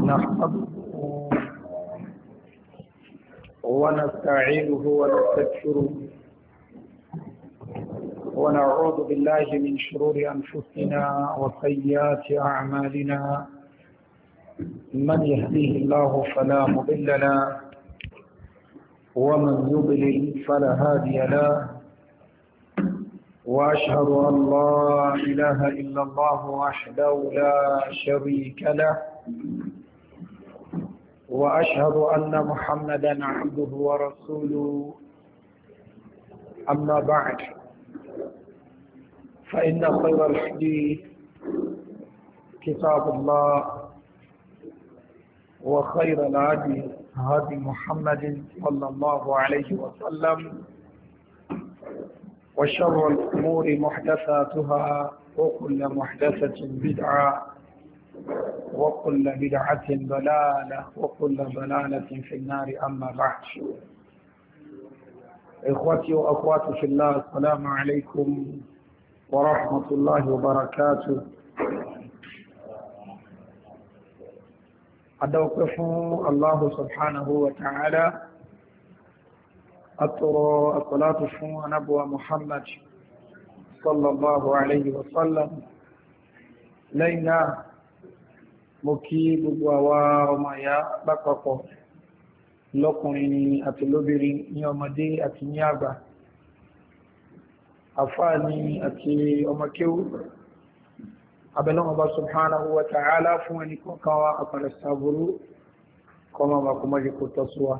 نحمده ونستعينه ونستغفره ونعوذ بالله من شرور أنفسنا وسيئات أعمالنا من يهديه الله فلا مضل له ومن يضلل فلا هادي له وأشهد أن لا إله إلا الله وحده لا شريك له وأشهد أن محمدا عبده ورسوله أما بعد فإن خير الحديث كتاب الله وخير الهدي هدي محمد صلى الله عليه وسلم وشر الأمور محدثاتها وكل محدثة بدعة وكل بدعة ضلالة وكل ضلالة في النار أما بعد. إخوتي وأخواتي في الله السلام عليكم ورحمة الله وبركاته. أدوقف الله سبحانه وتعالى أترى الصلاة فún نبوة محمد صلى الله عليه وسلم لينا مكي بوا ومايا بقاقو لقني أتلوبري يومدي أتنيابا أفاني أتي أمكيو أبلغ الله سبحانه وتعالى فوني كوا أقل السابرو كما بكم جكو تصوى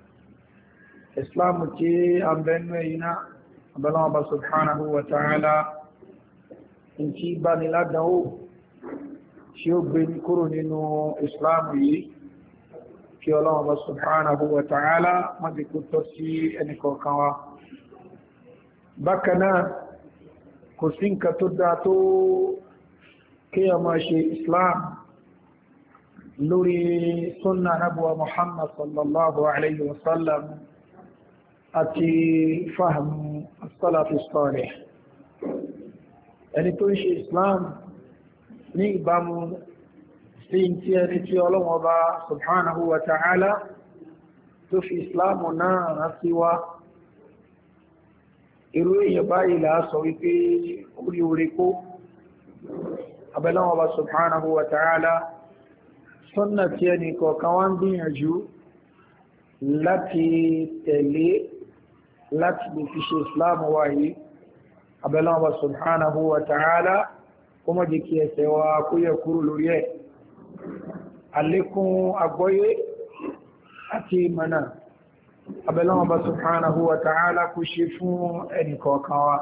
Islam tí a bẹnu ẹ̀yìnà abẹ́lọ́wọ́ subhanahu wa ta'ala in tí bá ní ládánwò tí ó gbé ní kúrò nínú Islam yìí kí ọlọ́wọ́ subhanahu wa ta'ala má bí kú tọ́ sí ẹnìkọ̀ọ̀kan wa. Bákanáà kò sí nǹkan tó dá tó kí a máa ṣe Islam lórí sunna nabuwa Muhammad sallallahu alayhi wa sallam àti fahmu as-salaf as-salih. Ẹni tó ń ṣe Islam ní ìbámu sí tí ẹni tí Ọlọ́hun Ọba subhanahu wa ta'ala tó fi Islam náà rántí wá irú èyàn báyìí láàsọ wípé orí orí kó Ọlọ́hun Ọba subhanahu wa ta'ala sọ́nà tí ẹni kọ̀ọ̀kan wá ń gbìyànjú láti tẹ̀lé láti lè fi ṣe Islam wa yìí abẹ́lọ́wọ́ wa subhanahu wa ta'ala kó mọ́ jẹ́ kí ẹsẹ̀ wa kó yẹ kúrò lórí ẹ̀ alékún agbọ́yé àti ìmọ̀nà abẹ́lọ́wọ́ wa subhanahu wa ta'ala kó ṣe fún ẹnìkọ̀ọ̀kan wa.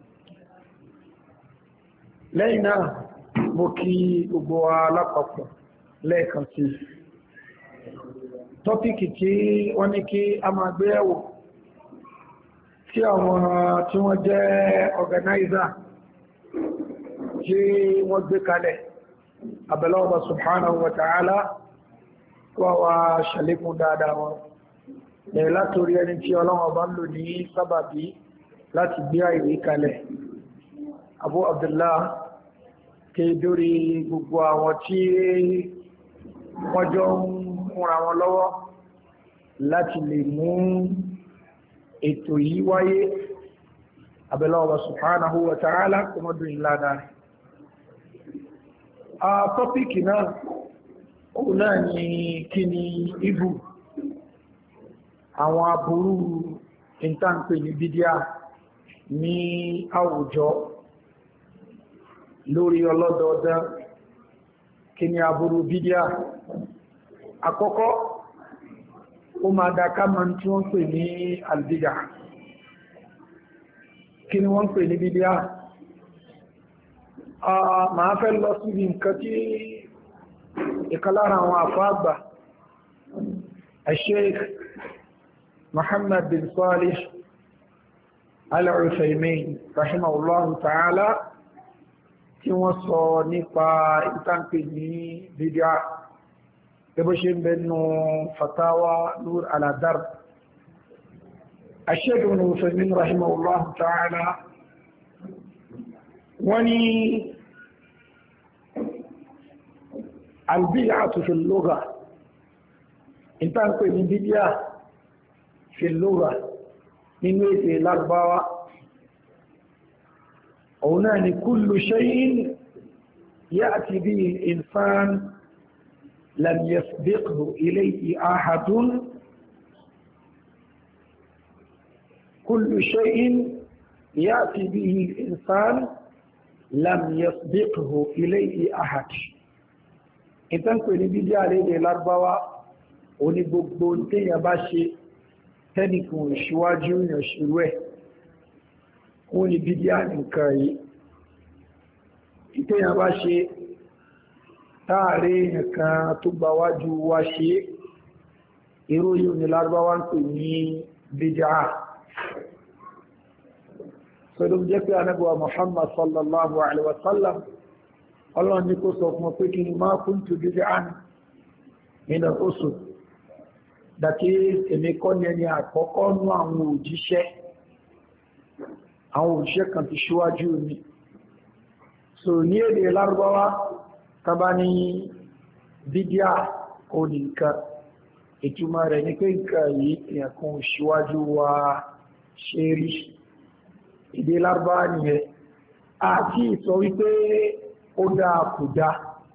Lẹ́yìn náà mo kí gbogbo wa lápapọ̀ lẹ́ẹ̀kan sí tọ́píkì tí wọ́n ní kí a máa gbé ẹ̀wò tí àwọn tí wọ́n jẹ́ organizer tí wọ́n gbé kalẹ̀ abẹ́lọ́wọ́ subhanahu wa ta'ala wà wá ṣàlékún dáadáa wọn ẹ̀ látorí ẹni tí Ọlọ́hun bá ń lò ní sábàbí láti gbé àìwé kalẹ̀ Abu Abdullah ké dórí gbogbo àwọn tí wọ́n jọ ń múra wọn lọ́wọ́ láti lè mú ètò yìí wáyé abẹ́lọ́wọ́ subhanahu wa ta'ala kó mọ́dún ìlànà rẹ̀. A tọ́píkì náà òun náà ni kí ni ibù àwọn aburú ìntànpé ní bídíà ní àwùjọ lórí ọlọ́dọọdán kí ni aburú bídíà. Àkọ́kọ́ ó máa dáká mọ́ tí wọ́n pè ní albídà. Kí ni wọ́n pè ní bídíà? Màá fẹ́ lọ síbi nǹkan tí ìkalára àwọn àfáàgbà Sheikh Muhammad bin Salih Al-Uthaymin rahimahullahu ta'ala tí wọ́n sọ nípa ìtànpè ní bídíà gẹ́bọ́ ṣe ń bẹnu fatawa Nur ala Darb. Sheikh Ibn Uthaymin rahimahullahu ta'ala wọ́n ní albid'atu fi al-lugha ìtàn pè ní bídíà fi al-lugha nínú èdè Lárúbáwá òun náà ni kullu shay'in ya'ti bihi al-insan lam yasbiqhu ilayhi ahadun kullu shay'in ya'ti bihi al-insan lam yasbiqhu ilayhi ahad ìtàn pè ní bídíà lédè Lárúbáwá òní gbogbo téèyàn bá ṣe tẹ́nìkan ìṣíwájú yàn ṣírú ẹ̀ wọ́n ní bídíà nǹkan yìí ìtẹ́yàn bá ṣe táàrí èèyàn kan tó gba wájú wá ṣe irú yìí ní Lárúbáwá ń pè ní bídíà sọ́dọ̀ jẹ́ pé anábíwá Muhammad sallallahu alaihi wasallam ọlọ́run ní kó sọ fún pé kí ni ma kuntu bid'an min ar-rusul dàkí èmi kọ́ ní ẹni àkọ́kọ́ nú àwọn òjíṣẹ́ kan ti ṣíwájú mi so ní èdè Lárúbáwá tàbá ní bídíà kò ní nǹkan ìtumọ̀ rẹ̀ ní pé nǹkan yìí èèyàn kan ṣíwájú wa ṣe rí èdè Lárúbáwá nìyẹn àti ìsọ wípé ó dáa kò dáa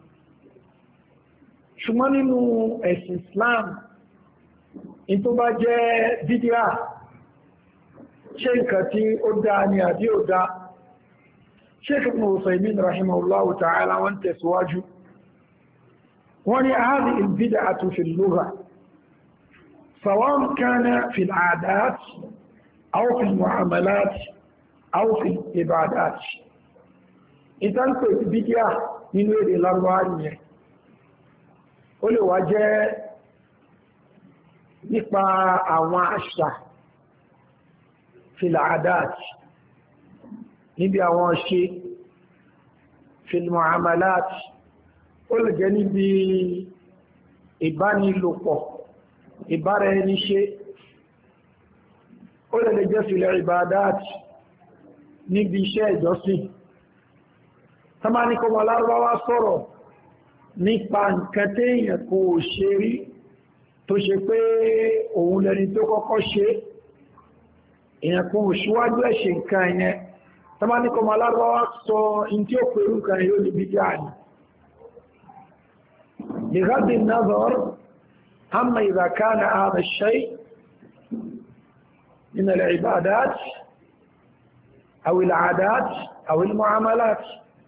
ṣùgbọ́n nínú ẹ̀sìn Islam in tó bá jẹ́ bídíà ṣe nǹkan tí ó dáa ni àbí ó dáa Sheikh Ibn Uthaymin rahimahullahu ta'ala wọ́n tẹ̀síwájú wọ́n ní hadhihi al-bid'atu fi al-lugha sawa'un kana fi al-'adat aw fi al-mu'amalat aw fi al-ibadat ìtàn pé bídíà nínú èdè Lárúbáwá nìyẹn ó lè wá jẹ́ nípa àwọn àṣà filadat níbi àwọn ṣe filmuamalat ó lè jẹ́ níbi ìbánilòpọ̀ ìbára ẹni ṣe ó lè jẹ́ filẹ̀ ibadat níbi iṣẹ́ ìjọsìn tàbáníkọmọ Lárúbáwá sọ̀rọ̀ nípa nǹkan téèyàn kò ṣe rí tó ṣe pé òun lẹni tó kọ́kọ́ ṣe èèyàn kan òṣùwájú ẹ̀ṣẹ̀ nǹkan ẹ̀yẹn tàbáníkọmọ Lárúbáwá sọ in tí ó pẹ̀lú nǹkan yóò ní bídíà ní بغض النظر أما إذا كان هذا الشيء من العبادات أو العادات أو المعاملات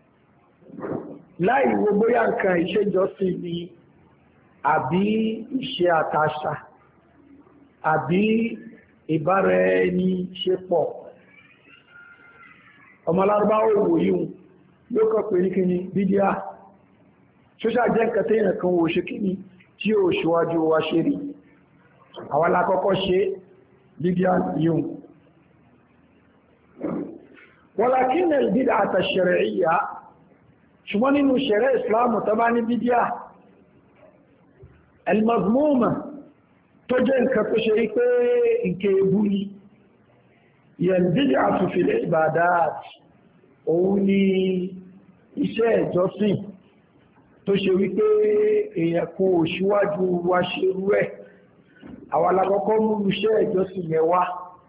láì wo bóyá nǹkan ìṣèjọsìn ni àbí iṣẹ́ àtàṣà àbí ìbára ẹni ṣe pọ̀ ọmọ Lárúbáwá òwò yíò yóò kọ́ pé ní kí ni bídíà ṣóṣà jẹ́ nǹkan tí èèyàn kan wò ṣe kí ni tí ó ṣíwájú wa ṣe rí àwọn alákọ́kọ́ ṣe bídíà yíò walakin al-bid'ata ash-shar'iyya ṣùgbọ́n nínú ṣẹ̀rẹ́ ìsìláàmù tó bá ní bídíà al-mazmuma tó jẹ́ nǹkan tó ṣe pé nǹkan ebú ni yal-bid'atu fil ibadat òun ni iṣẹ́ ìjọsìn tó ṣe wípé èèyàn kò síwájú wa ṣe rú ẹ̀ àwọn alákọ́kọ́ mú iṣẹ́ ìjọsìn yẹn wá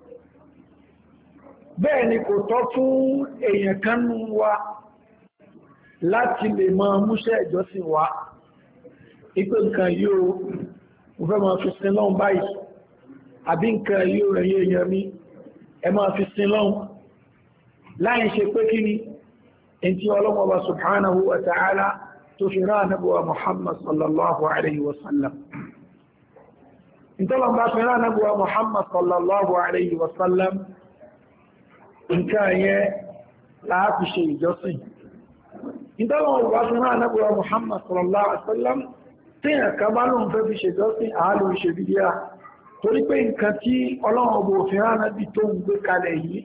bẹ́ẹ̀ ni kò tọ́ fún èèyàn kan nú wa láti lè máa múṣẹ́ ìjọsìn wá ipé nǹkan yóò mo fẹ́ máa fi sin lọ́hun báyìí àbí nǹkan yóò rẹ̀yẹ èèyàn mi ẹ máa fi sin lọ́hun láì ṣe pé kí ni in tí Ọlọ́hun Ọba subhanahu wa ta'ala tó fi rán Ànábì wa Muhammad sallallahu alaihi wasallam ìtọ́lọ̀ bá fi rán Ànábì wa Muhammad sallallahu alaihi wasallam nǹkan yẹn láàfi ṣe ìjọsìn ìtọ́lọ̀wọ̀ bá fi rán Ànábì wa Muhammad sallallahu alaihi wasallam tí ẹ̀ka bá lóun fẹ́ fi ṣèjọ́sìn àálò ìṣe bídíà torí pé nǹkan tí Ọlọ́run Ọba fi rán Ànábì tó ń gbé kalẹ̀ yìí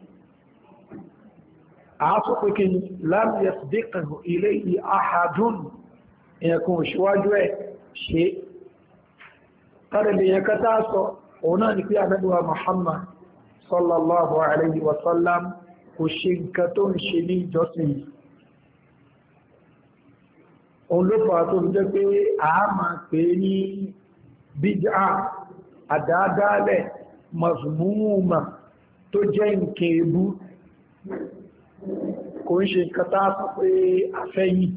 àásọ pé kí ni lam yasbiqhu ilayhi ahadun ẹ̀kùn òṣìwájú ẹ̀ ṣe tàbí ẹ̀ka tá sọ òun náà ni pé Ànábì wa Muhammad sallallahu alaihi wasallam kò ṣe nǹkan tó ń ṣe ní ìjọsìn yìí òun ló fà tó fi jẹ́ pé a máa pè ní bídá àdáadáalẹ̀ mazmuma tó jẹ́ nǹkan ebú kò ń ṣe nǹkan tá sọ pé afẹ́yìn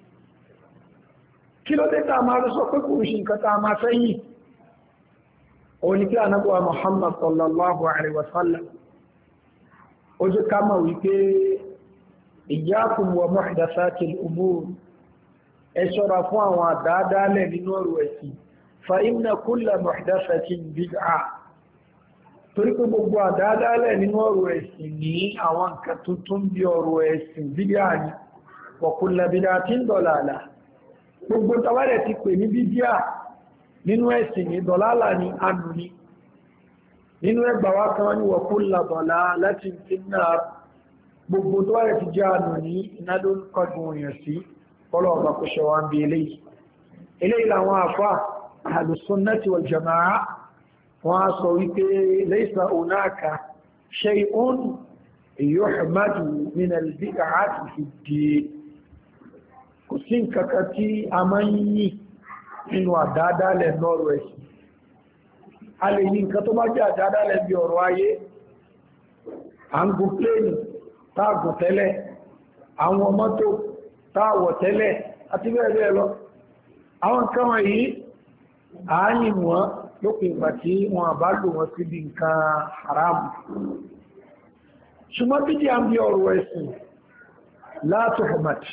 kí ló dé tá máa lọ sọ pé kò ń ṣe nǹkan tá máa fẹ́yìn òun ni kí Ànábì wa Muhammad sallallahu alaihi wasallam ó jẹ́ ká mọ̀ wípé iyyakum wa muhdathatil umur ẹ ṣọ́ra fún àwọn àdáadáalẹ̀ nínú ọ̀rọ̀ ẹ̀sìn fa inna kulla muhdathatin bid'ah torí pé gbogbo àdáadáalẹ̀ nínú ọ̀rọ̀ ẹ̀sìn ní àwọn nǹkan tuntun bí ọ̀rọ̀ ẹ̀sìn bídíà ni wa kullu bid'atin dalalah gbogbo tàwárẹ̀ ti pè ní bídíà nínú ẹ̀sìn ní dọ̀lálà ní ànú ni nínú ẹgbàwá kan ní wa kullu dalalatin fin-nar gbogbo tàwárẹ̀ ti jẹ́ ànú ní iná ló ń kọjú òyìn sí ọlọ́ọ̀bá kò ṣe wá ń bí eléyìí làwọn àfá ahlus sunnati wal jama'a wọ́n á sọ wípé laysa hunaka shay'un yuhmadu min al-bid'ati fi ddin kò sí nǹkankan tí a máa ń yí nínú àdádálẹ̀ lọ́rọ̀ ẹ̀sìn a lè yí nǹkan tó bá jẹ́ àdádálẹ̀ bí ọ̀rọ̀ ayé à ń gun pléènì táàgùn tẹ́lẹ̀ àwọn mọ́tò táàwọ̀ tẹ́lẹ̀ àti bẹ́ẹ̀ bẹ́ẹ̀ lọ àwọn nǹkan wọ̀nyí àáyìn wọn lópin ìgbà tí wọn àbá lò wọn síbi nǹkan haramu ṣùgbọ́n bí díà ń bí ọ̀rọ̀ ẹ̀sìn la tuhmat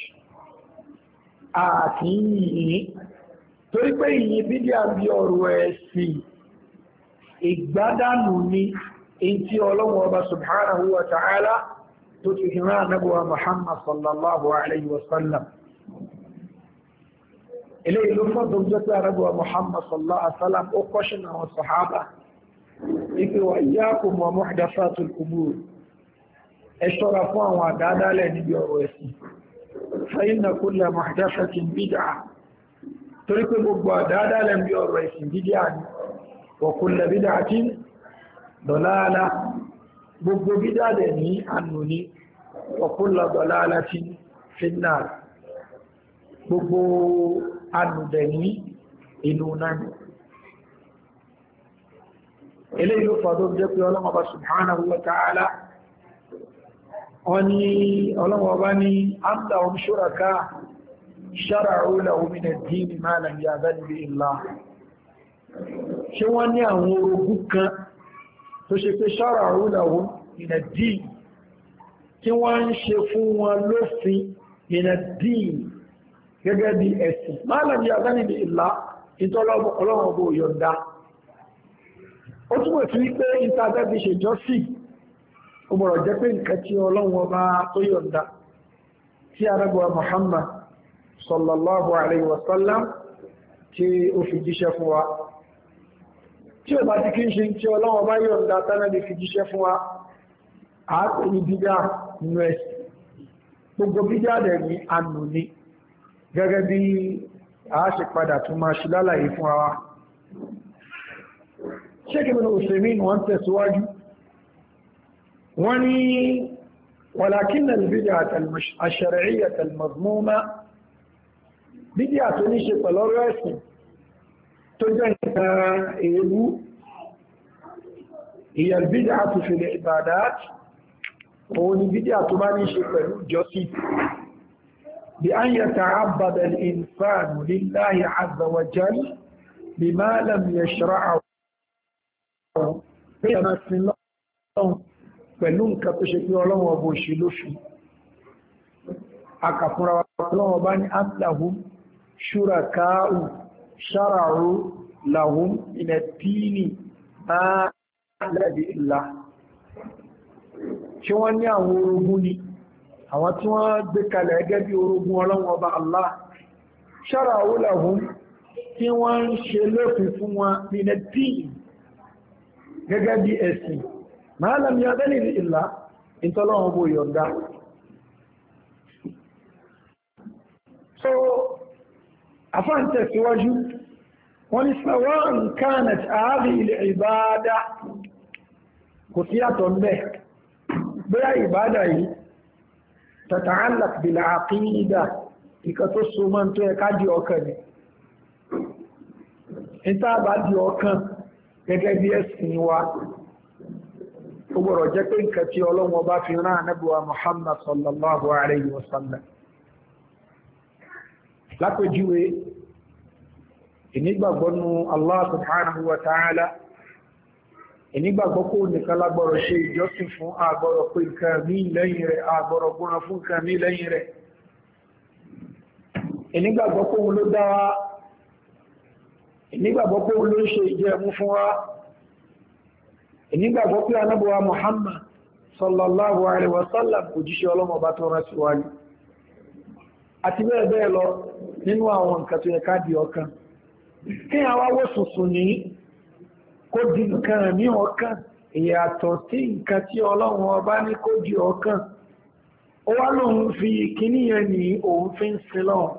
àti yìnyín torí pé ìyìn bí díà ń bí ọ̀rọ̀ ẹ̀sìn ìgbádànù ni èyí tí Ọlọ́hun Ọba subhanahu wa ta'ala tó ti fi rán Ànábì wa Muhammad sallallahu alayhi wa sallam eléyìí ló fọ́ tó jẹ́ pé Ànábì wa Muhammad sallallahu alayhi wa sallam ó kọ́ṣìn àwọn sàhábà ipe wa iyyakum wa muhdathatul umur ẹ ṣọ́ra fún àwọn àdáadáalẹ̀ níbi ọ̀rọ̀ ẹ̀sìn fa inna kulla muhdathatin bid'ah torí pé gbogbo àdáadáalẹ̀ níbi ọ̀rọ̀ ẹ̀sìn bídíà ni wa kulla bid'atin dalalah gbogbo bídádẹ̀ ní ànú ní wa kullu dalalatin fin-nar gbogbo ànúdẹ̀ ní inú náà eléyìí ló fàdó jẹ́ pé Ọlọ́hun subhanahu wa ta'ala wọ́n ní Ọlọ́hun ní am lahum shuraka shara'u lahum min ad-din ma lam ya'zan bihi Allah ṣé wọ́n ní àwọn orogún kan tó ṣe pé shara'u lahum min ad-din tí wọ́n ń ṣe fún wọn lófin min ad-din gẹ́gẹ́ bí ẹ̀sìn ma lam ya'zan bihi Allah ìtọ́lọ́bọ̀ Ọlọ́hun bó yọ̀ǹda ó túnmọ̀ sí wípé ìtàgẹ́bí ṣe jọ́sí ó bọ̀rọ̀ jẹ́ pé nǹkan tí Ọlọ́hun Ọba tó yọ̀ǹda tí Ànábì Muhammad sallallahu alayhi wa sallam tí ó fi jíṣẹ́ fún wa tí ó bá ti kí ń ṣe tí Ọlọ́hun Ọba yọ̀ǹda tánàbí fi jíṣẹ́ fún wa àápẹ́ ní bídá nínú ẹ̀sìn gbogbo bídá dẹ̀ ní ànú ní gẹ́gẹ́ bí a ṣe padà tún máa ṣe lálàyé fún wa Sheikh Ibn Uthaymeen wọ́n tẹ̀síwájú wọ́n ní walakinna al-bid'ata ash-shar'iyyata al-madhmuma bídíà tó ní ṣe pẹ̀lú ọ̀rọ̀ ẹ̀sìn tó jẹ́ nǹkan èébú hiya al-bid'atu fi al-ibadat òun ni bídíà tó bá ní ṣe pẹ̀lú ìjọsìn bi an yata'abbada al-insanu lillahi 'azza wa jalla bima lam yashra'hu pẹ̀lú nǹkan tó ṣe pé Ọlọ́run ọba òṣì lófin akàfúnra Ọlọ́run ọba ní amlahum shuraka'u shara'u lahum min ad-dini ma lam illah ṣé wọ́n ní àwọn orogún ni àwọn tí wọ́n gbé kalẹ̀ gẹ́gẹ́ bí orogún Ọlọ́run ọba Allah shara'u lahum tí wọ́n ń ṣe lófin fún wọn min ad-dini gẹ́gẹ́ bí ẹ̀sìn máa lam ya'zan bihi Allah ìtọ́lọ́wọ́ bó yọ̀ǹda. So afán tẹ̀síwájú wọ́n ni sawa'an kanat hadhihi al-ibada kò sí àtọ̀ mẹ́ bóyá ìbádà yìí tata'allaq bil-aqida ìkan tó so mọ́ tó yẹ ká di ọkàn ni níta bá di ọkàn gẹ́gẹ́ bí ẹ̀sìn wa ó gbọ́dọ̀ jẹ́ pé nǹkan tí Ọlọ́run bá fi rán Ànábì wa Muhammad sallallahu alayhi wa sallam lápèjúwe ìnígbàgbọ́nú Allah subhanahu wa ta'ala ìnígbàgbọ́ kó nìkan lágbọ́rọ̀ ṣe ìjọsìn fún àgbọ́rọ̀ pé nǹkan mí lẹ́yìn rẹ̀ àgbọ́rọ̀ gbọ́nà fún nǹkan mí lẹ́yìn rẹ̀ ìnígbàgbọ́ kó ló dá wa ìnígbàgbọ́ kó ló ń ṣe ìjẹmú fún wa ìnígbàgbọ́ pé Ànábì wa Muhammad sallallahu alaihi wasallam òjíṣẹ́ Ọlọ́run ọba tó rán sí wa ní àti bẹ́ẹ̀ bẹ́ẹ̀ lọ nínú àwọn nǹkan tó yẹ ká di ọkàn kí àwọn awó sùsùn ní kó di nǹkan ní ọkàn ìyàtọ̀ sí nǹkan tí Ọlọ́run ọba ní kó di ọkàn ó wá lóun fi kíní yẹn ní òun fi ń sin lọ́wọ́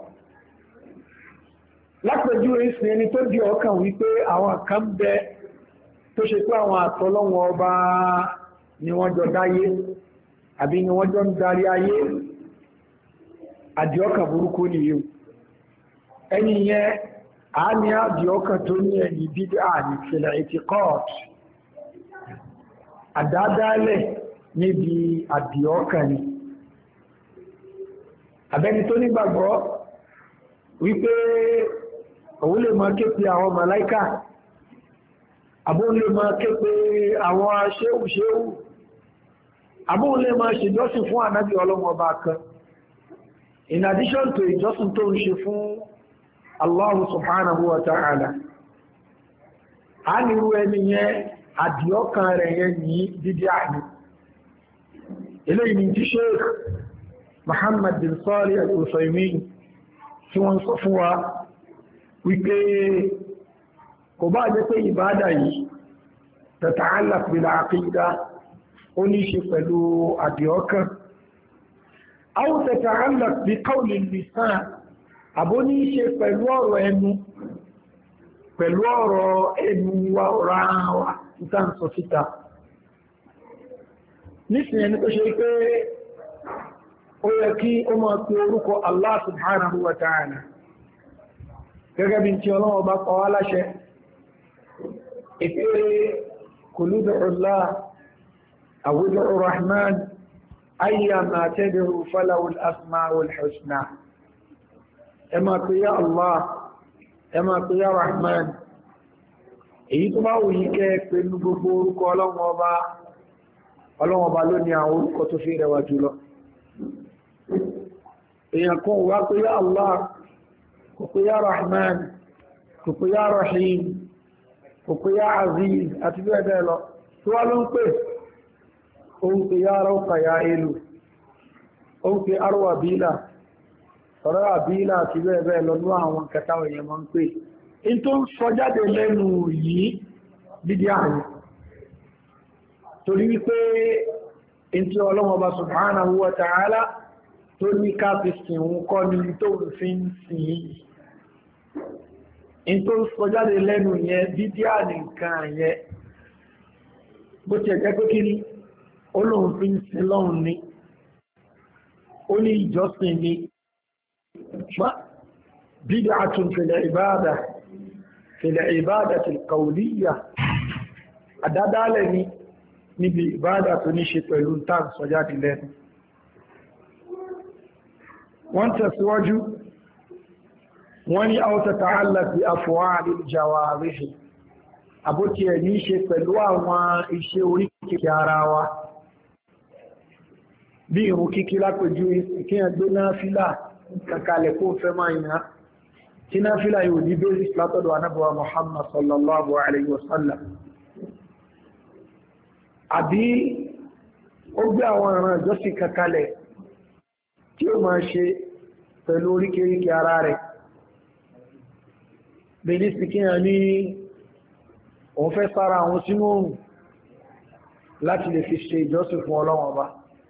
lápẹjú ìsìn ẹni tó di ọkàn wípé àwọn kan bẹ tó ṣe pé àwọn àtọ́lọ́run ọba ni wọ́n jọ dáyé àbí ni wọ́n jọ ń darí ayé àdìọ́kàn burúkú nìyí ẹni yẹn a ní àdìọ́kàn tó ní ẹni bídí àní fìlẹ̀ ìtìkọ́ọ̀tù àdádálẹ̀ níbi àdìọ́kàn ni àbẹ́ni tó nígbàgbọ́ wípé òun lè máa ké pe àwọn màláíkà àbóhun lè máa ké pe àwọn ṣéhù àbóhun lè máa ṣèjọ́sìn fún ànábì Ọlọ́run ọba kan in addition to ìjọsìn tó ń ṣe fún Allah subhanahu wa ta'ala a nírú ẹni yẹn àdìọ́kàn rẹ̀ yẹn ní dídí àní eléyìí ni tí Sheikh Muhammad bin Salih al-Uthaymin tí wọ́n sọ fún wa wípé kò bá jẹ́ pé ìbádà yìí tata'allaq bil aqida ó ní ṣe pẹ̀lú àdìọ́kàn aw tata'allaq bi qawli al-lisan àbó ní ṣe pẹ̀lú ọ̀rọ̀ ẹnu wa ọ̀rọ̀ ara wa níta ń sọ síta nísìnyẹ ní tó ṣe pé ó yẹ kí ó máa pe orúkọ Allah subhanahu wa ta'ala gẹ́gẹ́ bí tí Ọlọ́run bá pa wá láṣẹ ìpé qul ud'u Allah aw ud'u Rahman ayyama tad'u falahu al-asma'ul husna ẹ máa pe ya Allah ẹ máa pe ya Rahman èyí tó bá wù yí kẹ́ pẹ̀lú gbogbo orúkọ Ọlọ́run ọba ló ní àwọn orúkọ tó fi rẹwà jùlọ èèyàn kan wá pé ya Allah kò pé ya Rahman kò pé ya Rahim kò pé ya Aziz àti bẹ́ẹ̀ bẹ́ẹ̀ lọ tó wá ló ń pè ohun pé ya Rauqa ya Ilu ohun pé arwa bílà ọ̀rọ̀ àbílà àti bẹ́ẹ̀ bẹ́ẹ̀ lọ ní àwọn kẹta èèyàn máa ń pè in tó ń sọ jáde lẹ́nu yìí dídí ààyè torí wípé in tí Ọlọ́run Ọba subhanahu wa ta'ala tó ní ká fi sìn ń kọ́ ní tó ń fi ń sìn yìí in tó ń sọ jáde lẹ́nu yẹn dídí ààyè nǹkan yẹn bó ti ẹ̀jẹ́ pé kí ni Ọlọ́run fi ń sin lọ́hùn ni ó ní ìjọsìn ni بدعة في العبادة القولية àdádálẹ̀ níbi ìbádà tó ní ṣe pẹ̀lú tán sọjáde lẹ́nu wọ́n tẹ̀síwájú wọ́n ní aw tata'allaq bi af'ali al-jawarih àbótí ẹ̀ ní ṣe pẹ̀lú àwọn iṣẹ́ oríkèé ara wa bí ìrun kíkí lápẹjú ìkíyàn gbé náà fílà kàkàlẹ̀ kó fẹ́ máa yìí tí náà fílà yóò ní bẹ́ẹ̀rẹ̀ látọ̀dọ̀ anábọ̀wà Muhammad sallallahu alayhi wa sallam àbí ó gbé àwọn ìran ìjọsìn kàkàlẹ̀ tí ó máa ṣe pẹ̀lú oríkèríkè ara rẹ̀ bẹ̀rẹ̀ sí kíyàn ní òun fẹ́ sára àwọn sínú oòrùn láti lè fi ṣe ìjọsìn fún Ọlọ́run Ọba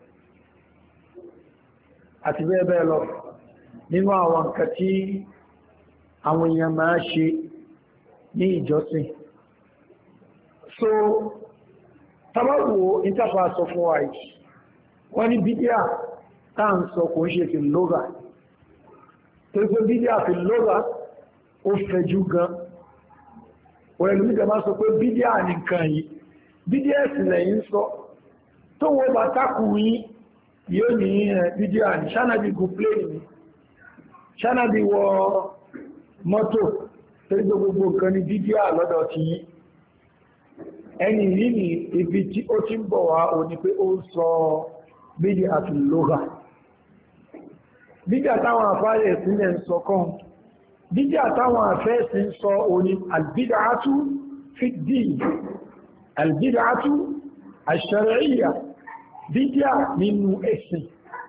àti bẹ́ẹ̀ bẹ́ẹ̀ lọ nínú àwọn nǹkan tí àwọn èèyàn máa ṣe ní ìjọsìn so tàbáwò ìtàfà sọ fún wa yìí wọ́n ní bídíà táà ń sọ kò ń ṣe fi lóga tó gbé bídíà fi lọ́gbà ó fẹ̀jú gan òrẹ̀lú nígbà máa sọ pé bídíà nìkan yìí bídíà sílẹ̀ yìí sọ tó wọ́n bá tákù yìí yóò ní bídíà ní ṣánàbí gùn pléènì ni ṣánàbí wọ mọ́tò tó gbogbo nǹkan ní bídíà lọ́dọ̀ ti yìí ẹni yìí ni ibi tí ó ti ń bọ̀ wá o ní pé ó ń sọ bídíà fi lọ́gbà bídíà táwọn àfáàyè sílẹ̀ ń sọ kan bídíà táwọn àfẹ́ẹ̀sì ń sọ òní albídàátú fi dín albídàátú àṣàríyà bídíà nínú ẹ̀sìn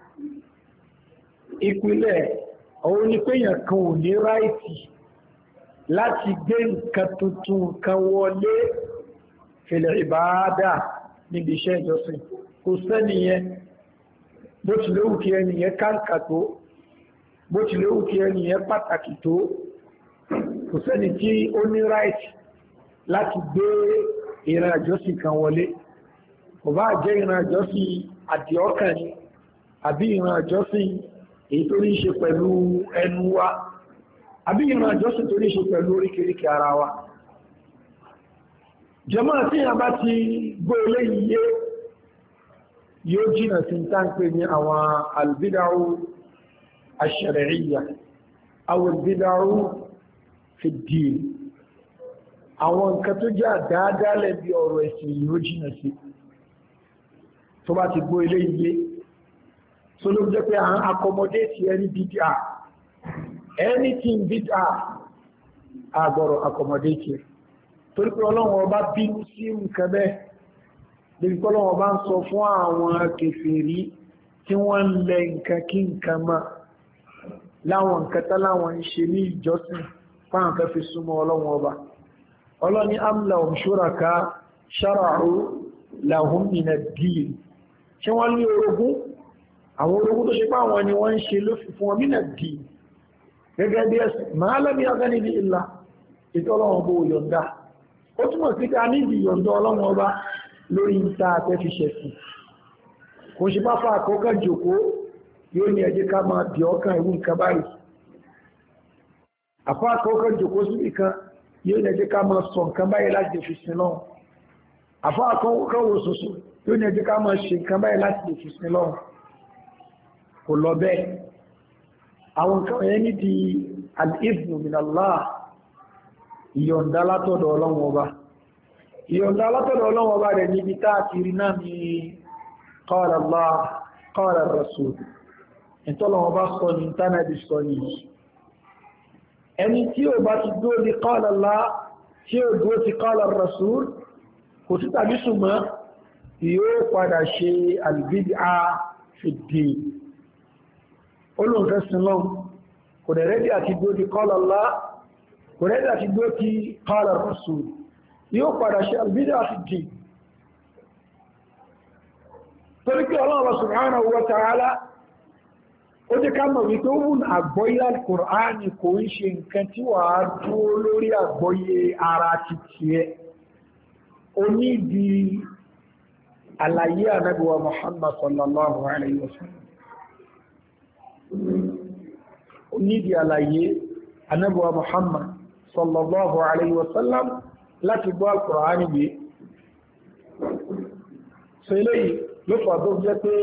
ìpìlẹ̀ òun ni pé èèyàn kan ò ní ráìtì láti gbé nǹkan tuntun kan wọlé fìlẹ̀ ìbáadà níbi iṣẹ́ ìjọsìn kò sẹ́niyẹn bó ti léwu kí ẹniyẹn káǹkà tó bó ti léwu kí ẹniyẹn pàtàkì tó kò sẹ́ni tí ó ní ráìtì láti gbé ìrìn àjọsìn kan wọlé kò bá jẹ́ ìrìn àjọsìn àdìọ́kàn ni àbí ìrìn àjọsìn èyí tó ní ṣe pẹ̀lú ẹnu wa àbí ìrìn àjọsìn tó ní ṣe pẹ̀lú oríkèríkè ara wa jàmáà tí a bá ti gbọ́ eléyìí yé yóò jìnà sí ń tán pé ní àwọn albídáwó ash-shar'iyya àwọn albídáwó fi ddin àwọn nǹkan tó jẹ́ àdáadáalẹ̀ bí ọ̀rọ̀ ẹ̀sìn yóò jìnà sí tó bá ti gbọ́ eléyìí yé so ló jẹ́ pé à ń accommodate any bid'a anything bid'a àgbọ̀rọ̀ accommodate torí pé ọlọ́run ọba bínú sí nǹkan bẹ́ẹ̀ lórí pé ọlọ́run ọba ń sọ fún àwọn kèfèrí tí wọ́n ń lẹ nǹkan kí nǹkan mọ́ láwọn nǹkan tá láwọn ń ṣe ní ìjọsìn fáwọn kan fi súnmọ́ ọlọ́run ọba ọlọ́ni am lahum shuraka shara'u lahum mina ad-din ṣé wọ́n ní orogún àwọn orogún tó ṣe pé àwọn ni wọ́n ń ṣe lófin fún wọn mina ad-din gẹ́gẹ́ bí ẹ̀sìn ma lam yaghni bi illah ètò ọlọ́run bó yọ̀ǹda ó túnmọ̀ sí ká níbi ìyọ̀ǹda ọlọ́run ọba lórí ìta àtẹ́fiṣẹ̀sìn kò ṣe bá fa àkọ́kọ́ jòkó yóò ní ẹjẹ́ ká máa bí ọkàn ìwú nǹkan báyìí àfá àkọ́kọ́ jòkó sí nìkan yóò ní ẹjẹ́ ká máa sọ nǹkan báyìí láti lè fi sin lọ́hùn àfá àkọ́kọ́ wò sòsò yóò ní ẹjẹ́ ká máa ṣe nǹkan báyìí láti lè fi sin lọ́hùn kò lọ bẹ́ẹ̀ àwọn nǹkan yẹn ní di al-idhnu min Allah ìyọ̀ǹda látọ̀dọ̀ ọlọ́run ọba ìyọ̀ǹda látọ̀dọ̀ ọlọ́run ọba rẹ̀ níbi táàkiri náà ni qala Allah qala Rasul ìtọ́lọ́run ọba sọ ní ìntánẹ́ẹ̀tì sọ yìí ẹni tí ó bá ti dúró ní qala Allah tí ó dúró ti qala Rasul kò sí tàbí ṣùgbọ́n yóò padà ṣe al-bid'a fi ddin olóǹfẹ́ sinlọ́n kò dẹ̀ rẹ́dí àti dúró ti qala Allah kò rẹ́dí àti dúró ti qala Rasul yóò padà ṣe al-bid'a fi ddin torí pé Allah subhanahu wa ta'ala ó jẹ́ ká mọ̀ wípé òun àgbọ́yé al-Qur'ani kò ń ṣe nǹkan tí wà á dúró lórí àgbọ́yé ara ti tiẹ̀ ó ní di àlàyé Ànábì wa Muhammad sallallahu alayhi wa sallam ó ní di àlàyé Ànábì wa Muhammad sallallahu alayhi wa sallam láti gbọ́ al-Qur'ani bí so eléyìí ló fà tó jẹ́ pé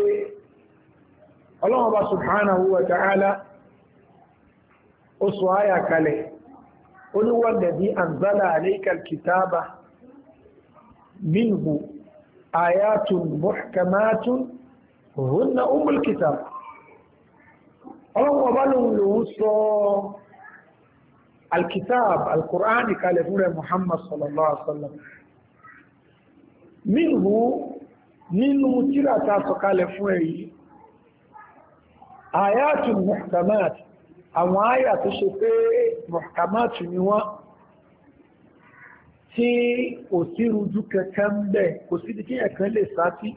Allah subhanahu wa ta'ala ó sọ áyà kalẹ̀ ó ní walladhi anzala alayka al-kitaba minhu ayatun muhkamatun hunna ummul kitab Allah bá lòun sọ al-kitab al-Qur'ani kalẹ̀ fún rẹ̀ Muhammad sallallahu alaihi wasallam minhu nínú tírà ta sọ kalẹ̀ fún èyí ayatul muhkamat àwọn àyà tó ṣe pé muhkamat ni wọ́n tí kò sí rújú kankan bẹ́ẹ̀ kò sí di kíyàn kan lè sáti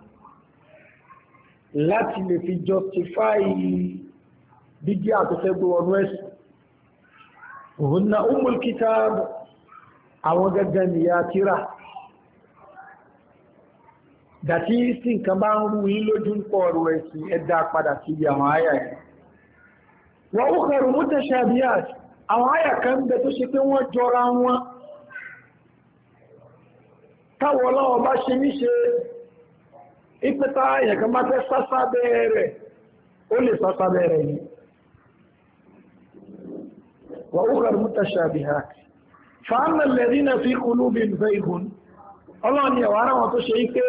láti lè fi justify dídí àtọ́fẹ́ gbé wọnú ẹ̀sìn hunna ummul kitab àwọn gẹ́gẹ́ ni ya tírà dàtí sí nǹkan bá ń rú yí lójú ń pọ̀ ọ̀rọ̀ ẹ̀sìn ẹ̀dá padà sí ibi àwọn àyà ẹ̀ wa ukharu mutashabiyat àwọn àyà kan bẹ tó ṣe pé wọ́n jọra wọn táwọn ọlọ́wọ́ bá ṣe níṣe ìpẹta àyà kan bá fẹ́ sásá bẹ́ẹ̀rẹ̀ ó lè sásá bẹ́ẹ̀rẹ̀ yìí wa ukharu mutashabihat fa amma alladhina fi qulubihim zayghun ọlọ́ni ẹ̀wà ara wọn tó ṣe ipé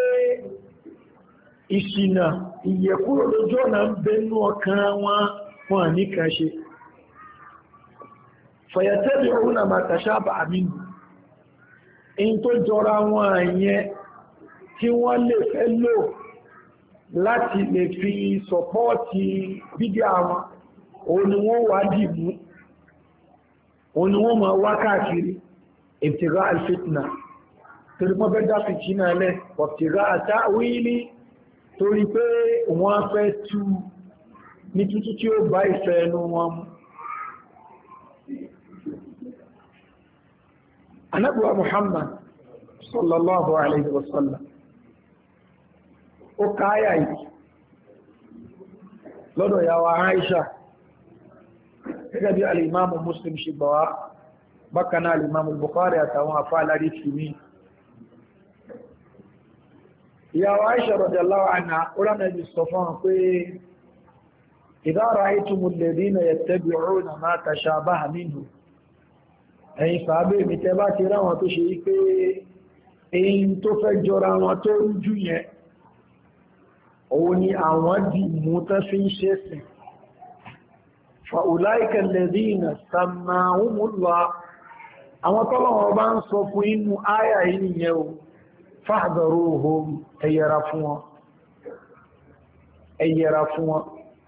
ìṣìnà ìyẹ̀kúrò lójú ọ̀nà ń bẹnú ọkàn wọn ní kan ṣe fayattabi'una ma tashabaha minhu in tó jọra wọn àyẹn tí wọ́n lè fẹ́ lò láti lè fi sọpọ́ọ̀tì bídíà wọn òun ni wọ́n wá dìbò òun ni wọ́n máa wá káàkiri ibtigha al-fitna torí wọ́n fẹ́ dá fìtínà lẹ̀ ibtigha ta'wili torí pé wọ́n fẹ́ tú ní tútú tí ó bá ìfẹ́ ẹnu wọn mú. Ànábì wa Muhammad sallallahu alayhi wa sallam ó káyà yìí lọ́dọ̀ ìyàwó Aisha gẹ́gẹ́ bí alìmáàmù Muslim ṣe gbà wá bákan náà alìmáàmù Bukhari àtàwọn afá alárí tìmí. ìyàwó Aisha radiyallahu anha olámẹ́bí sọ fún wọn pé idha ra'aytumul ladhina yattabi'una ma tashabaha minhu ẹ̀yin sàábé mi tẹ́ bá ti ráwọn tó ṣe wípé èyí tó fẹ́ jọra wọn tó rújú yẹn òun ni àwọn dì mú tán fi ń ṣẹ́sìn fa ulaika alladhina sammahumullah àwọn tọ́lọ̀wọ̀ bá ń sọ fún inú áyà yìí nìyẹn o fahdharuhum ẹ yẹra fún wọn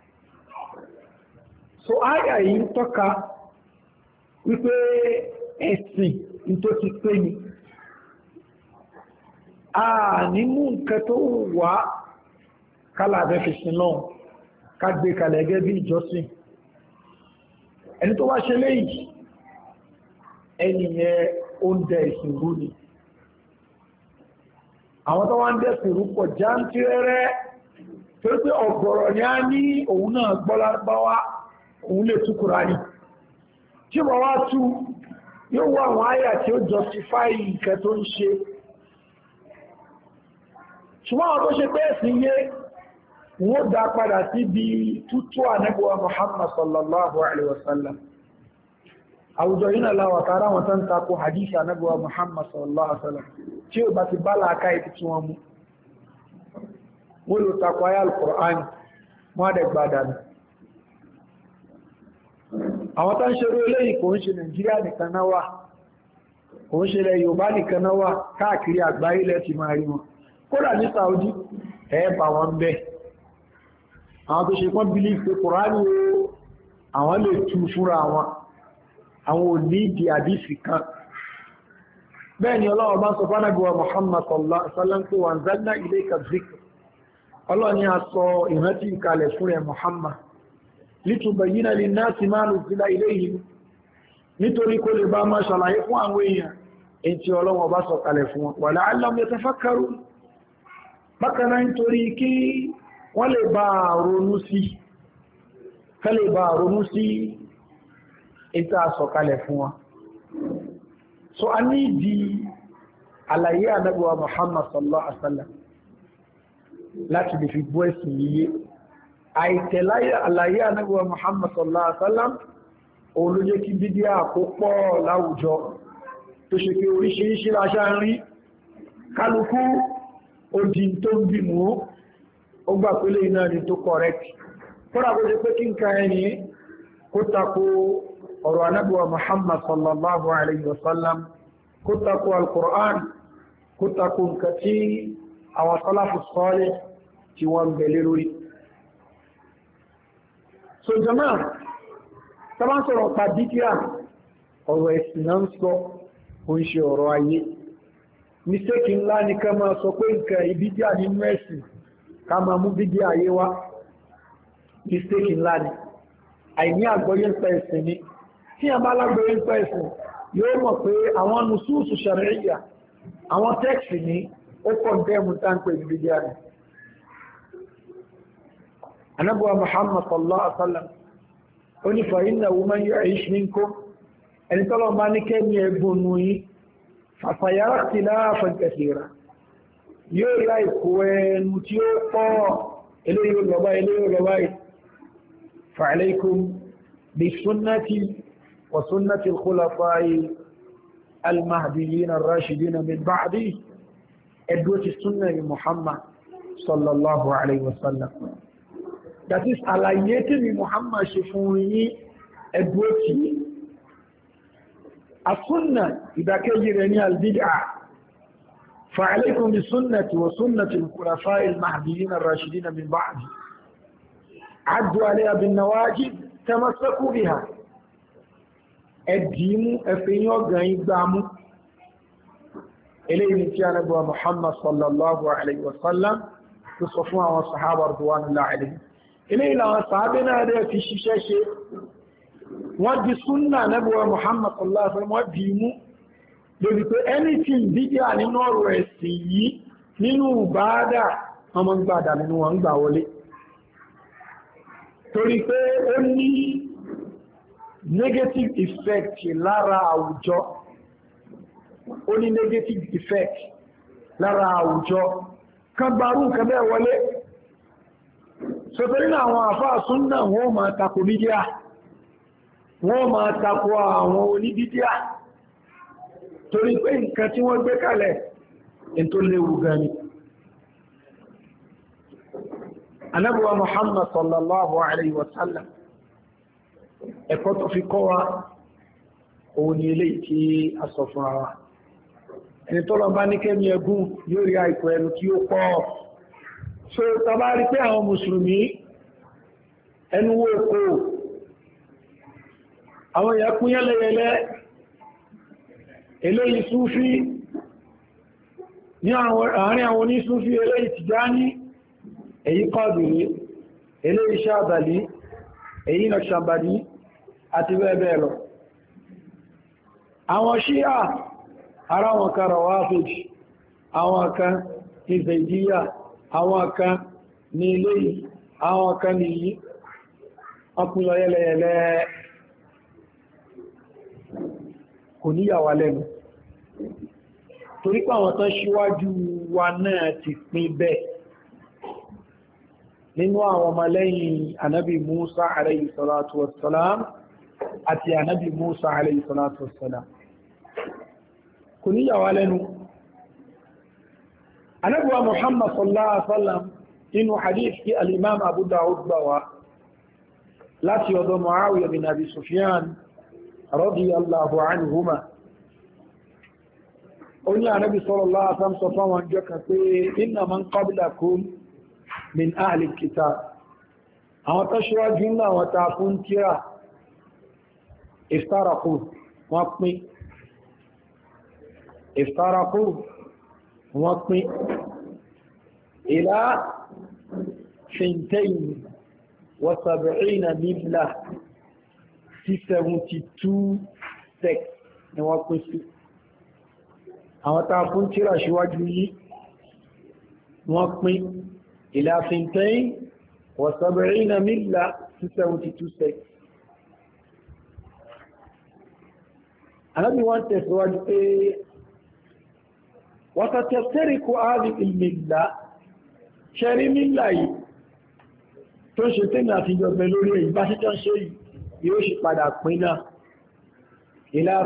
so áyà yìí ń tọ́ka wípé ẹ̀sìn tó ti pé ni a nínú nǹkan tó wà kálà àbẹ́fẹ̀sìn náà ká gbé kalẹ̀ gẹ́gẹ́ bí ìjọsìn ẹni tó wá ṣe léyìí ẹniyẹn ó ń dẹ ìsìn rú ni àwọn tó wá ń dẹ̀sìn rú pọ̀ jántírẹ́rẹ́ tó pé ọ̀gọ̀rọ̀ ni a ní òun náà gbọ́ Lárúbáwá òun lè tú Kùránì tí wọ́n wá tú yóò wá àwọn àyà tí ó justify nǹkan tó ń ṣe ṣùgbọ́n àwọn tó ṣe pé ẹ̀sìn yé wọ́n dá padà sí bí tútù Ànábì wa Muhammad sallallahu alaihi wasallam àwùjọ yìí náà láwà tààrà wọn tán takò hadith Ànábì wa Muhammad sallallahu alaihi wasallam tí ó bá ti bá láàká ìtì tí wọ́n mú wọ́n lò takò ayá al-Qur'an wọ́n dẹ̀ gbádà ní àwọn tán ṣe rú eléyìí kò ń ṣe Nàìjíríà nìkan náà wà kò ń ṣe ilẹ̀ Yorùbá nìkan náà wà káàkiri àgbáyé lẹ́ ti máa rí wọn kódà ní Saudi ẹ̀ẹ́bà wọn bẹ́ àwọn tó ṣe pọ́n bílí pé Kùránì àwọn lè tú fúnra wọn àwọn ò ní ìdí àdífì kan bẹ́ẹ̀ ni Ọlọ́run bá sọ fánàbí wa Muhammad sallallahu alaihi wasallam pé wa anzalna ilayka dhikr Ọlọ́run ni a sọ ìrántí ìkalẹ̀ fún rẹ̀ Muhammad litubayyina linnasi ma nuzila ilayhim nítorí kó lè bá máa ṣàlàyé fún àwọn èèyàn èyí tí Ọlọ́run bá sọ kalẹ̀ fún wọn wa la'allahum yatafakkarun bákanáà nítorí kí wọ́n lè bá ronú sí ìta sọ̀kalẹ̀ fún wọn. So a ní ìdí àlàyé Ànábì wa Muhammad sallallahu alaihi wasallam láti lè fi gbọ́ ẹ̀sìn yíyé. Àìtẹ̀láyé àlàyé Ànábì wa Muhammad sallallahu alaihi wasallam òun ló jẹ́ kí bídíà kó pọ̀ láwùjọ tó ṣe pé oríṣiríṣi láṣá ń rí kálukú odi tó ń bí mú ó gbà pélé iná ni tó correct kódà kó ṣe pé kí n ka ẹni kó tako ọ̀rọ̀ Ànábì wa Muhammad sallallahu alayhi wa sallam kó tako al-Qur'an kó tako nǹkan tí àwọn salafu salih tí wọ́n bẹ̀lẹ̀ lórí. So jama sábà ń sọ̀rọ̀ pa bídíà ọ̀rọ̀ ẹ̀sìn náà ń sọ kò ń ṣe ọ̀rọ̀ ayé mistake ńlá ni ká máa sọ pé nǹkan ìbídíà nínú ẹ̀sìn ká máa mú bídíà ayé wá mistake ńlá ni àìní àgbọ́yé ń pa ẹ̀sìn ni tí a bá lágbọ́yé ń pa ẹ̀sìn yóò mọ̀ pé àwọn nùsúùsù ṣàríyà àwọn tẹ́ẹ̀sì ní ó kọ̀ǹdẹ́mù táǹpẹ̀ ní bídíà ni. Ànábì wa Muhammad sallallahu alaihi wasallam ó ní fa innahu man ya'ish minkum ẹni tọ́lọ́ bá ní kẹ́mi ẹgbùnú yìí fasayara ikhtilafan kathira yóò rí àìkú ẹnu tí ó pọ̀ eléyìí lọ́bá fa alaykum bi sunnati wa sunnati al-khulafa'i al-mahdiyyin ar-rashidin min ba'di ẹdúró ti súnnà ní Muhammad sallallahu alaihi wasallam. That is àlàyé tí ni Muhammad ṣe fún yín ẹdúró tí as-sunnah ìdákẹ́jì rẹ̀ ní al-bid'ah fa'alaykum bi sunnati wa sunnati al-khulafa'i al-mahdiyyin ar-rashidin min ba'di addu 'alayha bin nawajid tamassaku biha ẹdìmú ẹfẹ̀yìn ọgàn igbámú eléyìí tí a nẹ́bọ̀ Muhammad sallallahu alaihi wasallam tó sọ fún àwọn sahaba radwanullahi alaihim eléyìí làwọn sàábé náà rẹ̀ fi ṣiṣẹ́ ṣe wọ́n di súnnà nẹ́bọ̀ Muhammad sallallahu alaihi wasallam wọ́n di mú lórí pé anything dídíà nínú ọ̀rọ̀ ẹ̀sìn yìí nínú ìbádà ọmọ gbádà nínú wọn gbà wọlé torí pé ó ní negative effect lára àwùjọ ó ní negative effect lára àwùjọ kan gbárù nǹkan bẹ́ẹ̀ wọlé sọ̀tọ̀rí náà àwọn àfáà súnnà wọ́n máa tako bídíà wọ́n máa tako àwọn oníbídíà torí pé nǹkan tí wọ́n gbé kalẹ̀ in tó léwu gani Ànábì wa Muhammad sallallahu alaihi wasallam ẹ̀kọ́ tó fi kọ́ wa òun ni eléyìí tí a sọ fún wa ẹni tó lọ bá ní kẹ́mi ẹgún yóò rí àìkò ẹnu tí ó pọ̀ so tàbá rí pé àwọn mùsùlùmí ẹnu wó kó àwọn èèyàn kún yẹ́lẹ́yẹlẹ́ eléyìí súfí ní àárín àwọn onísúfí eléyìí Tìjání èyí Kádìrí eléyìí Ṣáàbàlí èyí Nàkṣàbàdí àti bẹ́ẹ̀ bẹ́ẹ̀ lọ àwọn Ṣíà ara wọn kan Rawāfid àwọn kan ní Zaydiyya àwọn kan ní eléyìí àwọn kan ní yìí ọkùnlọ yẹ́lẹ́yẹ́lẹ́ kò níyàwó lẹ́nu torí pé àwọn tán ṣíwájú wa náà ti pín bẹ́ẹ̀ nínú àwọn ọmọlẹ́yìn anábì Musa alayhi salatu wassalam àti anábì Musa alayhi salatu wassalam kò níyàwó lẹ́nu anábì wa Muhammad sallallahu alaihi wasallam inú hadith kí al-imam Abu Dawud gbà wá láti ọ̀dọ̀ Muawiya bin Abi Sufyan radiyallahu anhuma ó ní anábì sallallahu alaihi wasallam sọ fáwọn jọ kan pé inna man qablakum min ahli kitab àwọn tó ṣíwájú ńlá wọn ta fún tíra iftaraku wọ́n pín ila 72 milla sí 72 sects ni wọ́n pín sí àwọn ta fún tíra ṣíwájú yìí wọ́n pín ila 72 milla sí 72 sects Ànábì wọ́n tẹ̀síwájú pé وستفترق هذه الملة ṣẹ́rí mílà yìí tó ṣe tẹ́mì àti ìjọba lórí èyí bá ṣe jọ ṣe yóò ṣe padà pín náà ila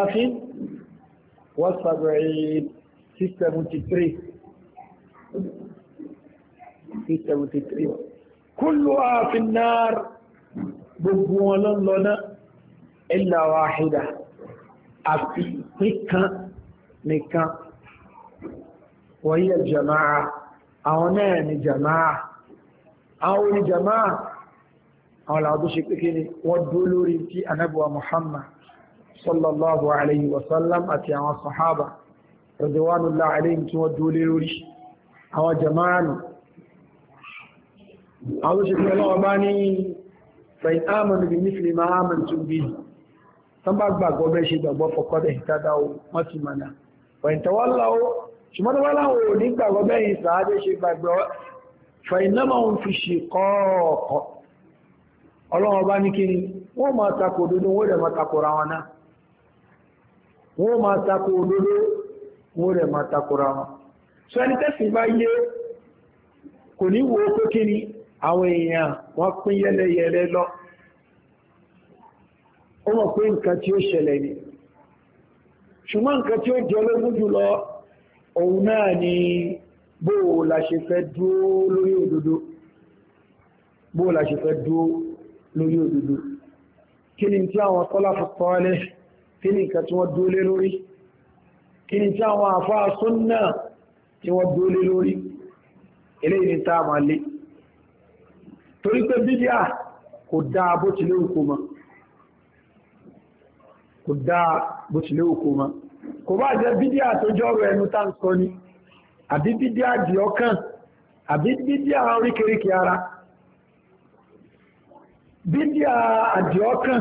73 kulluha fi an-nar gbogbo wọn lọ́nà illa wahida àfi pínkan nìkan وهي الجماعة àwọn náà ni jama'a àwọn ni jama'a àwọn làwọn ṣe pé kíni wọ́n dó lórí tí Ànábì wa Muhammad sallallahu alaihi wasallam àti àwọn sahaba radwanullahi alaihim tí wọ́n dó lórí àwọn jama'a nù àwọn ṣe pé lọ́wọ́ bá ní fa in amanu bi mithli ma amantum bihi tán bá gbàgbọ́ bẹ́ ṣe gbàgbọ́ faqad ihtadaw wọ́n ti mọ̀nà wa in tawallaw ṣùgbọ́n wọ́n láwọn ò ní gbàgbọ́ bẹ́yìn sàádé ṣe gbàgbọ́ fa innama hum fi shiqaq ọlọ́wọ́ bá ní kíni wọ́n máa tako òdodo wọ́n rẹ̀ máa takora wọn náà wọ́n máa tako òdodo wọ́n rẹ̀ máa takora wọn so ẹni tẹ́sì bá yé kò ní wo pé kí ni àwọn èèyàn wọ́n pín yẹ́lẹ́yẹ́lẹ́ lọ ó mọ̀ pé nǹkan tí ó ṣẹlẹ̀ ni ṣùgbọ́n nǹkan tí ó jẹ́ ológun jùlọ òun náà ni bóò la ṣe fẹ́ dúró lórí òdodo bóò la ṣe fẹ́ dúró lórí òdodo kí ni tí àwọn sàláfù sálíhù kí ni nǹkan tí wọ́n dúró lé lórí kí ni tí àwọn àfáà súnnà tí wọ́n dúró lé lórí eléyìí ni táà máa lé torí pé bídíà kò dáa bó ti lé òkú mọ́ kò dáa bó ti lé òkú mọ́ kò bá jẹ́ bídíà tó jọ́rọ̀ ẹnu tá ń sọ ni àbí bídíà di ọkàn àbí bídíà oríkèríkè ara bídíà àdì ọkàn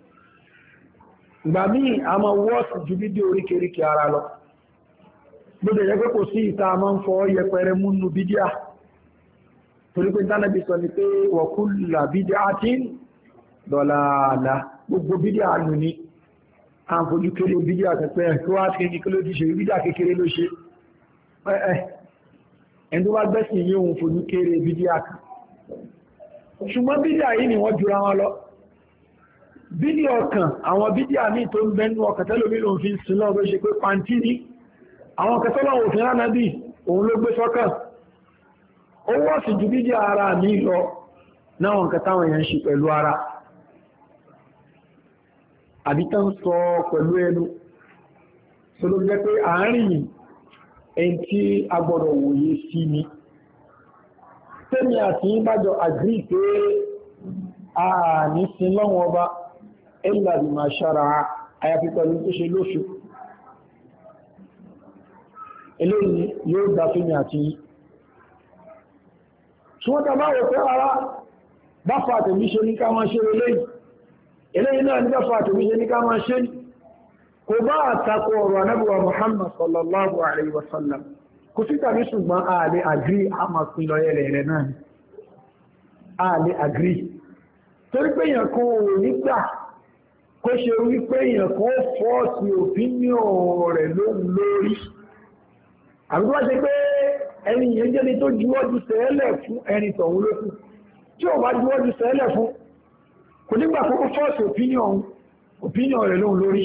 ìgbà míì a máa wọ́ọ̀sì ju bídíà oríkèríkè ara lọ gbọ́dọ̀ yẹ pé kò sí ìta a máa ń fọ́ yẹpẹrẹ múnú bídíà torí pé tánàbí sọ ni pé wa kullu bid'atin dalalah gbogbo bídíà nù ní à ń fojú kéré bídíà kẹpẹ́ tó wá sí ní kí ló ti ṣe bídíà kékeré ló ṣe ẹni tó bá gbẹ́sìn yí òun fojú kéré bídíà kan ṣùgbọ́n bídíà yìí ni wọ́n jura wọn lọ bídíà ọkàn àwọn bídíà míì tó ń bẹnu ọkàn tẹ́lómi ló ń fi sin lọ́wọ́ bó ṣe pé pàǹtí ní àwọn kẹtọ́lọ́wọ̀ òfin ránàbí òun ló gbé sọ́kàn ó wọ́ sí ju bídíà ara mi lọ náwọn kẹtàwọn èèyàn ṣe pẹ̀lú ara àbí tán sọ pẹ̀lú ẹnu tó ló jẹ́ pé àárín ẹni tí a gbọ́dọ̀ wòye sí ni tẹ́mi àti ìbájọ àgírí pé a ní sin lọ́wọ́ ọba illa bima shara'a àyàfi pẹ̀lú tó ṣe lóṣù eléyìí yóò dá fẹ́mi àti yí ṣùgbọ́n tàbá wò pé ara bá fa àtẹ̀mí ṣe ní ká máa ṣe eléyìí náà ní bá fa àtẹ̀mí ṣe ní ká máa ṣe kò bá àtakò ọ̀rọ̀ Ànábì wa Muhammad sallallahu alaihi wasallam kò sí tàbí ṣùgbọ́n ààlè àgírí àmàpín lọ yẹlẹ̀ rẹ̀ náà ni ààlè àgírí torí pé èèyàn kan ò nígbà kó ṣe wípé èèyàn kan ó fọ́ọ̀sì opinion rẹ̀ lórí àbí wọ́n ṣe pé ẹni yẹn jẹ́ ni tó juwọ́jú sẹ́ẹ̀lẹ̀ fún ẹni tọ̀hún lókù tí ó bá juwọ́jú sẹ́ẹ̀lẹ̀ fún kò nígbà kókó fọ́ọ̀sì opinion rẹ̀ lórí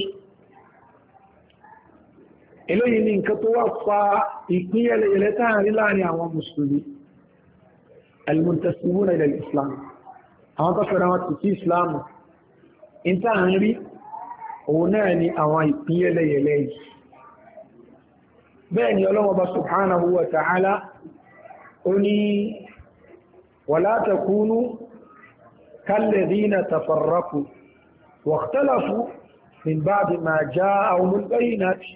eléyìí ni nǹkan tó wá fa ìpín yẹlẹyẹlẹ táàrin láàrin àwọn mùsùlùmí al-muntasibuna ila al-islam àwọn tó fẹ́ra wọn ti islam in táàrin rí òun náà ni àwọn ìpín yẹlẹyẹlẹ yìí bẹ́ẹ̀ ni Ọlọ́hun Ọba subhanahu wa ta'ala ó ní wala takunu kalladhina tafarraqu wa ikhtalafu min ba'di ma ja'ahumul bayyinati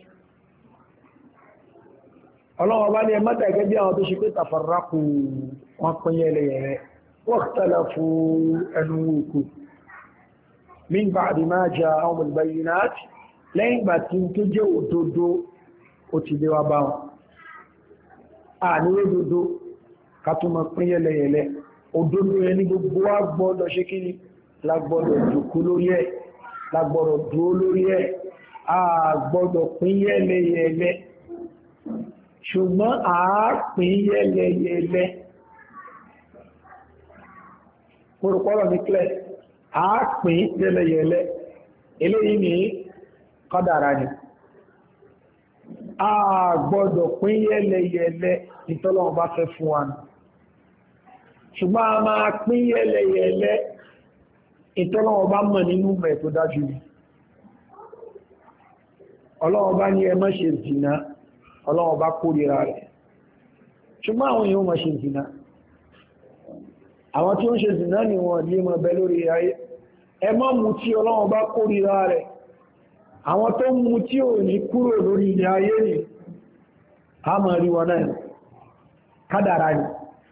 Ọlọ́hun Ọba ní ẹmọ́ta ẹgẹ́ bí àwọn tó ṣe pé tafarraqu wọn pín yẹlẹyẹlẹ wa ikhtalafu ẹnu wùkú min ba'di ma ja'ahumul bayyinati lẹ́yìn ìgbà tí tó jẹ́ òdodo ó ti lé wa bá wọn a ní òdodo ká tó mọ̀ pín yẹlẹyẹlẹ òdodo yẹn ní gbogbo wa gbọ́dọ̀ ṣe kí ni lágbọ́dọ̀ jòkó lórí ẹ̀ lágbọ́dọ̀ dúró lórí ẹ̀ a gbọ́dọ̀ pín yẹlẹyẹlẹ ṣùgbọ́n a pín yẹlẹyẹlẹ kòròkọ́rọ̀ ní kílẹ̀ a pín yẹlẹyẹlẹ eléyìí ní kádàrá ni a gbọ́dọ̀ pín yẹ́lẹyẹ̀lẹ ìtọ́lọ́wọ́ bá fẹ́ fún wa ní ṣùgbọ́n a máa pín yẹ́lẹyẹ̀lẹ ìtọ́lọ́wọ́ bá mọ̀ nínú mẹ́ tó dájú ní Ọlọ́hun bá ní ẹ má ṣe zìnà Ọlọ́hun bá kórìíra rẹ̀ ṣùgbọ́n àwọn èèyàn má ṣe zìnà àwọn tí ó ń ṣe zìnà ni wọ́n ní mọ̀ bẹ lórí ayé ẹ má mutí Ọlọ́hun bá kórìíra rẹ̀ àwọn tó ń mú tí ò ní kúrò lórí ilẹ̀ ayé ni a máa rí wọn náà kádàrá ni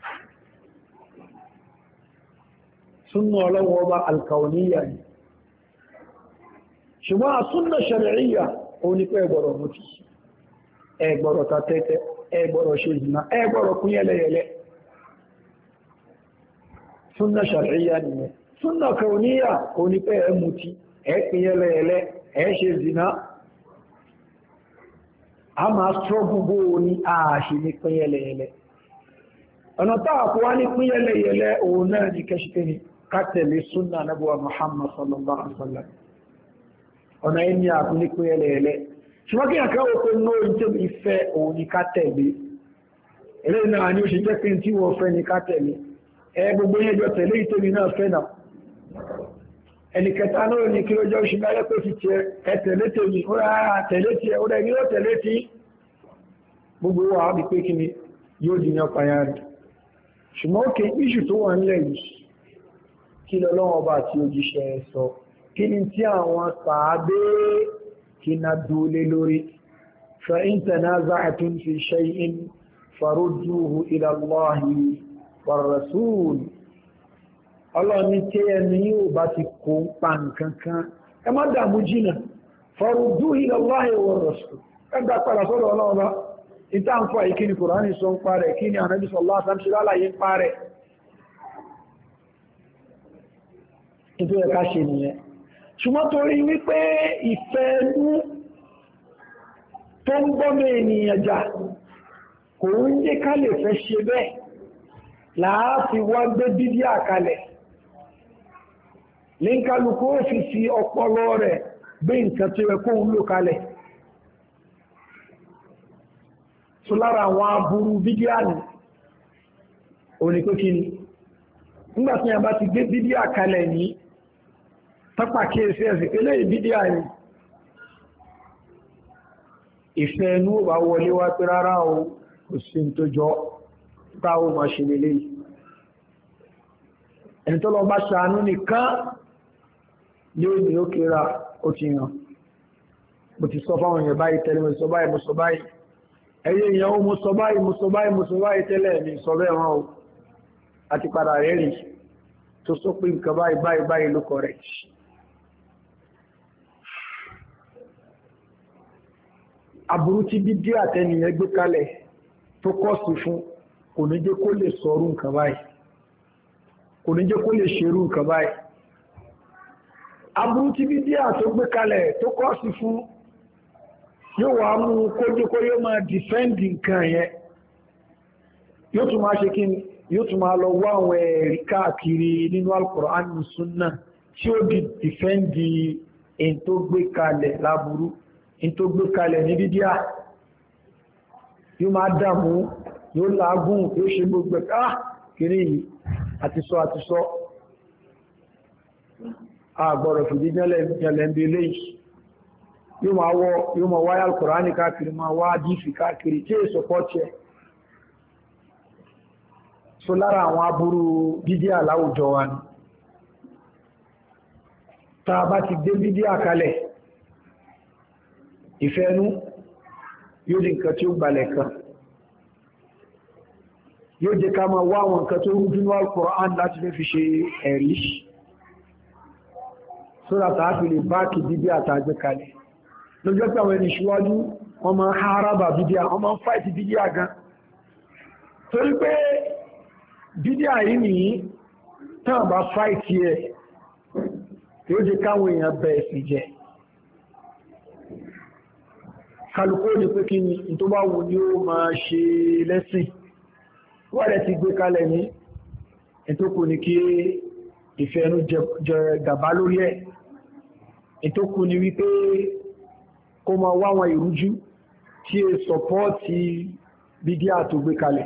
súnnà Ọlọ́hun Ọba alkauniyya ni ṣùgbọ́n a súnnà ṣàrí'íyà ó ní pé ẹgbọ̀rọ̀ mutí ẹgbọ̀rọ̀ tàtẹ́tẹ́ ẹgbọ̀rọ̀ ṣe ìzìnà ẹgbọ̀rọ̀ kún yẹlẹyẹlẹ súnnà ṣàrí'íyà nìyẹn súnà kauniyya òní pé ẹ mutí ẹ pín yẹlẹyẹlẹ ẹ ṣe zina a máa struggle bó ní ààṣì ní pín yẹlẹyẹlẹ ọ̀nà táà kó wá ní pín yẹlẹyẹlẹ òun náà ní kẹṣíkẹ́ ni ká tẹ̀lé súnà nabuwa Muhammad sallallahu alaihi wasallam ọ̀nà ẹni àkún ní pín yẹlẹyẹlẹ ṣùgbọ́n kí àkẹ́ òkú ní orin tó ìfẹ́ òun ní ká tẹ̀lé ilé náà ni ó ṣe jẹ́ pé tí wọ́n fẹ́ ní ká tẹ̀lé gbogbo yẹn jọ tẹ̀lé ìtòmí náà fẹ́ náà ẹni kẹta náà ní kí ló jẹ́ oṣù mẹ́rẹ́ pé fi tiẹ̀ ẹ̀tẹ̀lé tèmi ó rà tẹ̀lé tiẹ̀ ó rẹ̀ ní ó tẹ̀lé tí gbogbo wa á bí pé kí ni yóò di yan payá rẹ̀ ṣùgbọ́n ó ké iṣu tó wà nílẹ̀ yìí kí lọ́lọ́wọ́ bá ti òjíṣẹ́ sọ kí ni tí àwọn sàábé kí na dúlé lórí fa in tanaza'tum fi shay'in farudduhu ila Allahi war rasul ọlọ́ni tí ẹni yóò bá ti kó ń pa nǹkan kan ẹ má dàmú jìnà farudduhu ila Allahi war rasul ẹgbà padà sọ́dọ̀ ọlọ́ọ̀bá ìta ń fọ́ ìkíni Kùránì sọ ń parẹ̀ kí ni Ànábì sallallahu alaihi wasallam ṣe lálàyé ń parẹ̀ nítorí ẹ̀ká ṣe nìyẹn ṣùgbọ́n torí wípé ìfẹ́ ẹnu tó ń gbọ́mọ ènìyàn jà kò ń jẹ́ ká lè fẹ́ ṣe bẹ́ẹ̀ láàáfi wá gbé bídí àkalẹ̀ ní kálukú ó fi fi ọpọlọ rẹ̀ gbé nǹkan tó yẹ kó ń lò kalẹ̀ tó lára àwọn aburú bídí àní òní pé kí ni nígbàtí a bá ti gbé bídí àkalẹ̀ ní tápà kíyèsí ẹ̀sìn eléyìí bídí àní ìfẹ́ ẹnu wà wọlé wá pé rárá o kò sí tó jọ táwọ ma ṣe lélé ẹni tó lọ bá ṣàánú nìkan yóò ní ó kéra ó ti yàn mo ti sọ fáwọn èèyàn báyìí tẹ́lẹ̀ mo sọ báyìí mo sọ báyìí ẹyẹ èèyàn ó mo sọ báyìí mo sọ báyìí mo sọ báyìí tẹ́lẹ̀ mi sọ bẹ́ẹ̀ wọn o àti padà rẹ̀ rí tó sọ pé nǹkan báyìí báyìí báyìí ló correct aburú tí dídí àtẹnìyàn gbé kalẹ̀ tó kọ́sì fún kò ní jẹ́ kó lè sọrú nǹkan báyìí kò ní jẹ́ kó lè ṣerú nǹkan báyìí aburú tí dídí àtó gbé kalẹ̀ tó kọ́sì fún yóò wá mú kójú kó yóò máa dìfẹ́ǹdì nǹkan yẹn yóò tún máa ṣe kí ni yóò tún máa lọ wá àwọn ẹ̀rí káàkiri nínú Al-Qur'an ní Sunnah tí ó di dìfẹ́ǹdì èyí tó gbé kalẹ̀ láburú tó gbé kalẹ̀ ní dídíà yóò máa dàmú yóò lágún yóò ṣe gbogbo kiri yìí àti sọ àgbọ̀rọ̀ fìdí jẹ́lẹ̀mbé léyìí yóò máa wáyé Al-Qur'ani káàkiri máa wá jífì káàkiri tí è sọpọ́tì ẹ̀ so lára àwọn aburú dídíà láwùjọ wa ni tá a bá ti gbé dídíà kalẹ̀ ìfẹ́nú yóò di nǹkan tí ó gbalẹ̀ kan yóò jẹ́ ká máa wá àwọn nǹkan tó rújú ní Al-Qur'an láti fi ṣe ẹ̀rí sódà tààfi lè báàkì bíbí àtàgbé kalẹ̀ lójọ́ pé àwọn ẹni ṣíwájú wọ́n máa háraba bídíà wọ́n máa ń fáìtì bídíà gan torí pé bídíà yìí nìyí tán bá fáìtì ẹ̀ yóò jẹ́ káwọn èèyàn bẹ̀ẹ̀ sí jẹ́ kálukú ní pé kí ni tó bá wù ní ó máa ṣe lẹ́sìn wọ́n rẹ̀ ti gbé kalẹ̀ ní ìtókù ní kí ìfẹ́ ẹnu jẹ gàbá lórí ẹ̀ ìtókù ní wípé kó máa wá wọn ìrújú tí è sọpọ́ọ̀tì bídíà tó gbé kalẹ̀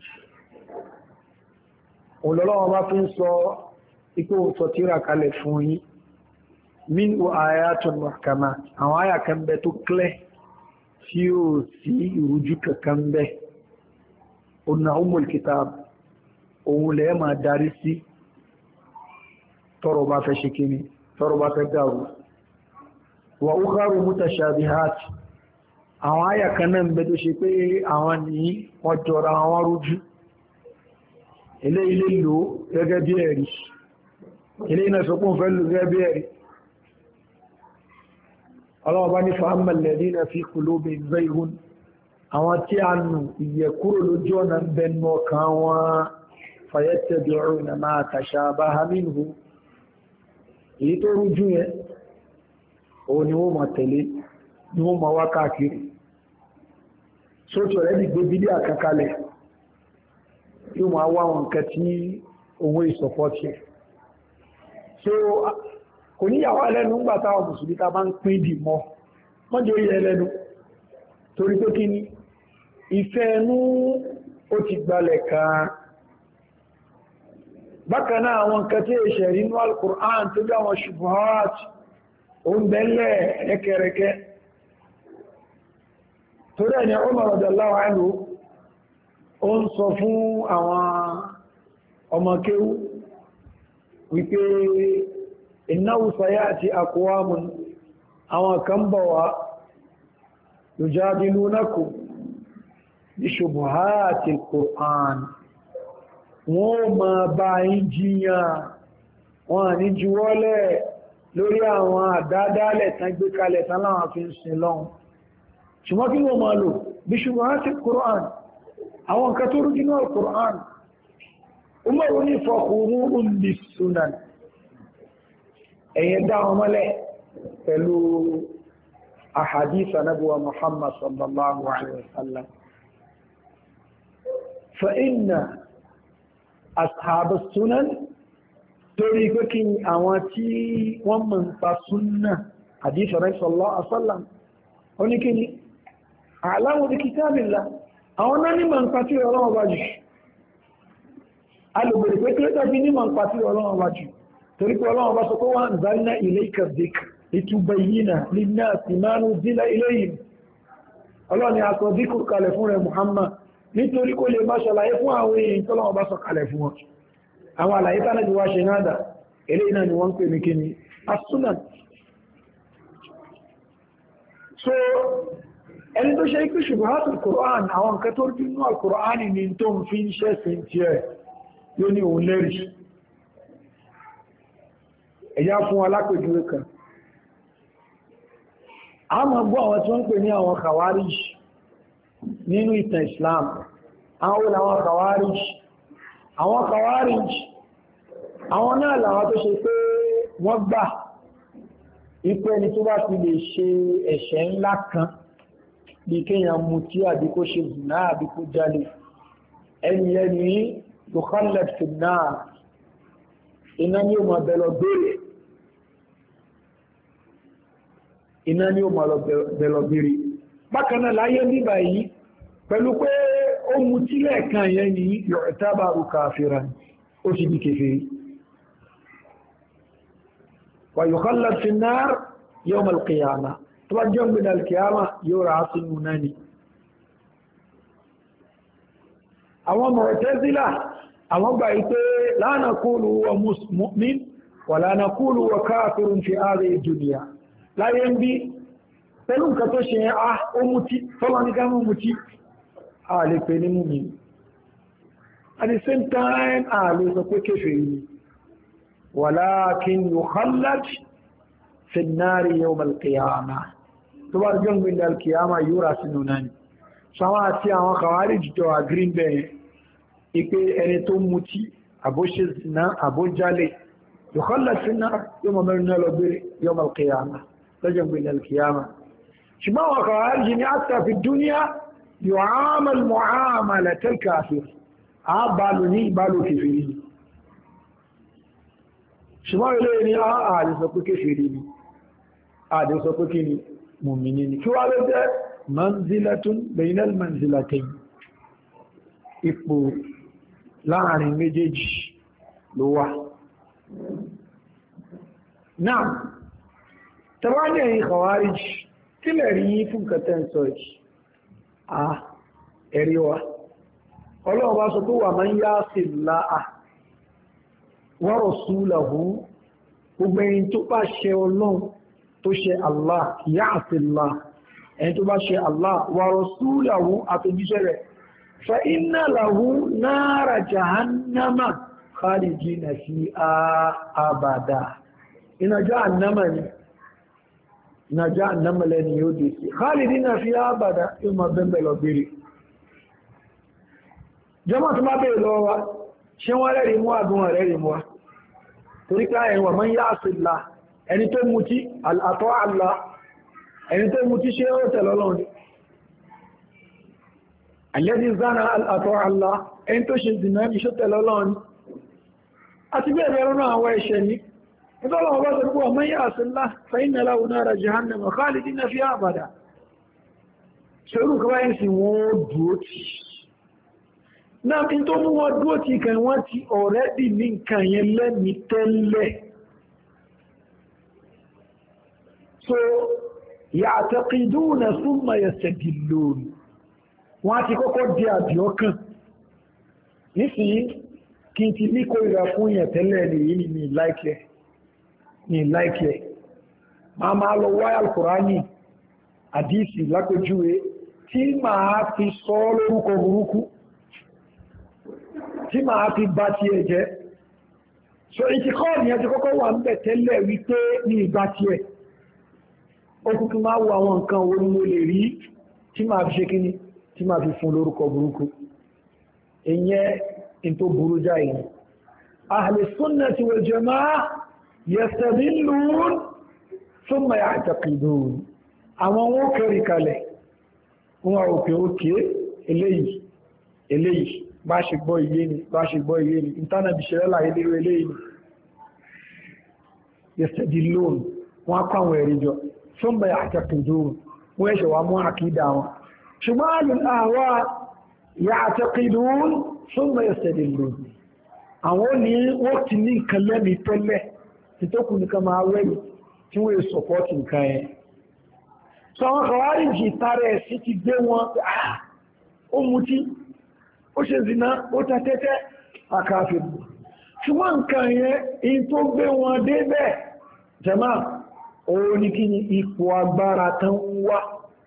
olọ́lọ́wọ́ bá fi ń sọ ipò sọ tírà kalẹ̀ fún yín min ayatun muhkamat àwọn àyà kan bẹ tó clear tí ó sí ìrújú kankan bẹ́ ọ̀nà umul kitab ohun lẹ́ máa darí sí tọ́rọ bá fẹ́ ṣe kíní tọ́rọ bá fẹ́ dárú wa ukharu mutashabihat àwọn àyà kan náà bẹ tó ṣe pé àwọn ní wọ́n jọra àwọn rújú ilé lò gẹ́gẹ́ bí ẹ̀rí ilé iná sọpọ̀ fẹ́ lò gẹ́gẹ́ bí ẹ̀rí Allah bá ní fa'amma alladhina fi qulubihim zayghun àwọn tí a nù ìyẹ̀kúrò lójú ọ̀nà bẹnu ọkàn wọn fayattabi'una ma tashabaha minhu èyí tó rújú yẹn òun ni wọ́n máa tẹ̀lé ni wọ́n máa wá káàkiri sóòtù rẹ̀ ní gbé bídí àkankalẹ̀ yóò máa wá wọn nǹkan tí owó ìsọpọ́tì ẹ̀ so kò níyàwó ẹlẹ́nu ń gbà táwọn mùsùlùmí ta bá ń pín dì mọ́ mọ́jọ́ yẹ ẹlẹ́nu torí pé kí ni ìfẹ́ ẹnu ó ti gbalẹ̀ kan bákan náà àwọn nǹkan tí èṣẹ̀ rí nínú al-Qur'an tó bí àwọn ṣubuhat ó ń bẹ́lẹ̀ rẹ́kẹrẹkẹ torí ẹni Umar radiyallahu anhu ó ń sọ fún àwọn ọmọ kéwú wípé innahu sayati aqwamun àwọn kan bọ̀ wá yujadilunakum bi shubuhati al-Qur'an wọ́n ma bá yín jiyàn wọ́n ní juwọ́lẹ̀ lórí àwọn àdádálẹ̀ tán gbé kalẹ̀ tán láwọn fi ń sin lọ́hun ṣùgbọ́n kí wọ́n máa lò bí shubuhati al-Qur'an àwọn nǹkan tó rújú náà al-Qur'an Umaru ní fakhurun bis-sunan ẹ̀yẹ dá wọn mọ́lẹ̀ pẹ̀lú ahadith anabuwa Muhammad sallallahu alaihi wasallam fa inna ashab as-sunan torí pé kí àwọn tí wọ́n mọ̀ nípa súnnà hadith sallallahu alaihi wasallam ó ní kí ni a'lamu bi kitabillah àwọn náà ní mọ̀ nípa tí Ọlọ́run bá jù alùgbèrè pé kí ló tàbí ní mọ̀ nípa tí Ọlọ́run bá jù torí pé Ọlọ́run bá sọ pé wa anzalna ilayka dhikra litubayyina linnasi ma nuzila ilayhim Ọlọ́run ni a sọ dhikr kalẹ̀ fún rẹ̀ Muhammad nítorí kó lè máa ṣàlàyé fún àwọn èèyàn tó lọ́wọ́ bá sọ kalẹ̀ fún wọn àwọn àlàyé tánà ti wá ṣe náà eléyìí náà ni wọ́n ń pè ní kíni as-sunan so ẹni tó ṣe ikú ṣubuhatul Qur'an àwọn nǹkan tó rí nínú al-Qur'an ni tó ń fi ń ṣẹ́sìn tí ẹ̀ yóò ní òun lẹ́rìí ẹ̀yà fún alápèjúwe kan a máa gbọ́ àwọn tí wọ́n ń pè ní àwọn khawarij nínú ìtàn Islam àwọn olàwọn khawarij àwọn náà làwọn tó ṣe pé wọ́n gbà ipé ẹni tó bá fi lè ṣe ẹ̀ṣẹ̀ ńlá kan bí kéèyàn mutí àbí kó ṣe zìnà àbí kó jalè ẹni yukhallad fi an-nar iná ni ó máa bẹ̀lọ bèèrè bákan náà láyé nígbà yìí pẹ̀lú pé ó mutí lẹ́ẹ̀kan yẹn ni yu'tabaru kafiran ó sì di kèfèrí wa yukhallad fi an-nar yawm al-qiyamah tó bá jọ́ gbìnà al-qiyamah yóò rà á sínú náà ni àwọn Mu'tazila àwọn gbà ipé la naqulu wa mu'min wa la naqulu wa kafirun fi hadhihi ad-dunya láyé ń bí pẹ̀lú nǹkan tó ṣe ó mutí tọ́lọ ní gámọ́ mutí a lè pè ní mu'min at the same time a lè sọ pé kèfèrí ni walakin yukhallad fi an-nari yawm al-qiyamah tó bá jọ́ gbìndà al-qiyamah yóò rà sínú náà ni sáwọn àti àwọn Khawarij jọ green bẹ̀rẹ̀ ipé ẹni tó mutí àbóṣe zina àbójálè yukhallad fi an-nar yóò mọ̀ mẹ́rin náà lọ gbé yawm al-qiyamah lọ́jọ́ gbìndà al-qiyamah ṣùgbọ́n àwọn Khawarij ní hatta fi dunya yu'amal mu'amalatal kafir àbálò ní ìbálò kèfèrí ni ṣùgbọ́n ilé ní ààrẹ sọ pé kèfèrí ni ààrẹ sọ pé kí ni mùmìnì ni kí wá ló jẹ́ manzilatun bainal manzilatayn ipò láàrin méjèèjì ló wà náà tàbí ẹ̀yin Khawarij kí lè rí fún kẹtẹ́ ń sọ yìí ẹ̀rí wa ọlọ́run bá sọ pé wa man ya'si Allaha wa rasulahu gbogbo ẹni tó bá ṣe ọlọ́run tó ṣe Allah ya'si Allah ẹni tó bá ṣe Allah wa rasulahu àtòjíṣẹ́ rẹ̀ fa inna lahu nara jahannama khalidina fiha abada iná jahannama ni iná jahannama lẹ́ni yóò dé sí khalidina fiha abada yóò máa bẹ́ẹ̀ lọ bèèrè jọmọ́ tó má bèèrè lọ wa ṣe wọ́n rẹ̀rí mú àdún rẹ̀rí mú wa torí pé ẹ̀wọ̀n man ya'sillah ẹni tó mutí àtọ́ Allah ẹni tó mutí ṣe ó tẹ̀lé Ọlọ́run ni alladhi zana àtọ́ Allah ẹni tó ṣe zìnà ní ṣó tẹ̀lé Ọlọ́run ni àti bẹ́ẹ̀ bẹ́ẹ̀ rọ́nà àwọn ẹ̀ṣẹ̀ ní ìtọ́lọ́wọ́ bá sọ pé man ya'sillah fa inna lahu nara jahannama khalidina fiha abada ṣerú kọwàá sí wọ́n dúó tí náà tí tó mú wọn dúó tí kan wọ́n ti ọ̀rẹ́dì ní nǹkan yẹn lẹ́mí tẹ́lẹ̀ so ya'taqiduna thumma yastadillun wọ́n ti kọ́kọ́ di àbíọ́kàn nísìnyí kí n ti ní kó ìrà fún yẹn tẹ́lẹ̀ nìyí ní láìkẹ́ máa lọ wáyà Al-Qur'ani àdísì lápẹjúwe tí máa fi sọ lórúkọ burúkú tí máa fi bá ti ẹ̀jẹ́ so ìtìkọ́ ni ẹjọ́ kọ́kọ́ wà ń bẹ̀ tẹ́lẹ̀ wípé ní ìgbà tí ẹ̀ ó kúkú máa wo àwọn nǹkan wo ni mo lè rí tí máa fi ṣe kíní tí máa fi fún lórúkọ burúkú ìyẹn in tó burú jáì ní Ahli Sunnati wal Jama'ah yastadillun thumma ya'taqidun àwọn wọn kẹrì kalẹ̀ wọn òkè eléyìí bá ṣe gbọ́ iye ni ìntánàbí ṣẹlẹ̀ láyé lérò eléyìí yastadillun wọn kọ́ àwọn ẹ̀rí jọ thumma ya'taqidun wọ́n ẹ̀ṣẹ̀ wà mú àkídà wọn ṣùgbọ́n àlùláwà ya'taqidun thumma yastadillun àwọn ní wọ́n ti ní nǹkan lẹ́mìí tẹ́lẹ̀ títọ́kù nìkan máa wẹ́yìn tí wọ́n yẹ sọpọ́tì nǹkan yẹn so àwọn kàwárìjì tààrẹ sí ti gbé wọn ó mutí ó ṣe zina ó ta tẹ́tẹ́ àkàfẹ́bù ṣùgbọ́n nǹkan yẹn in tó gbé wọn débẹ̀ jẹ́mà òun ní kí ni ipò agbára tán wá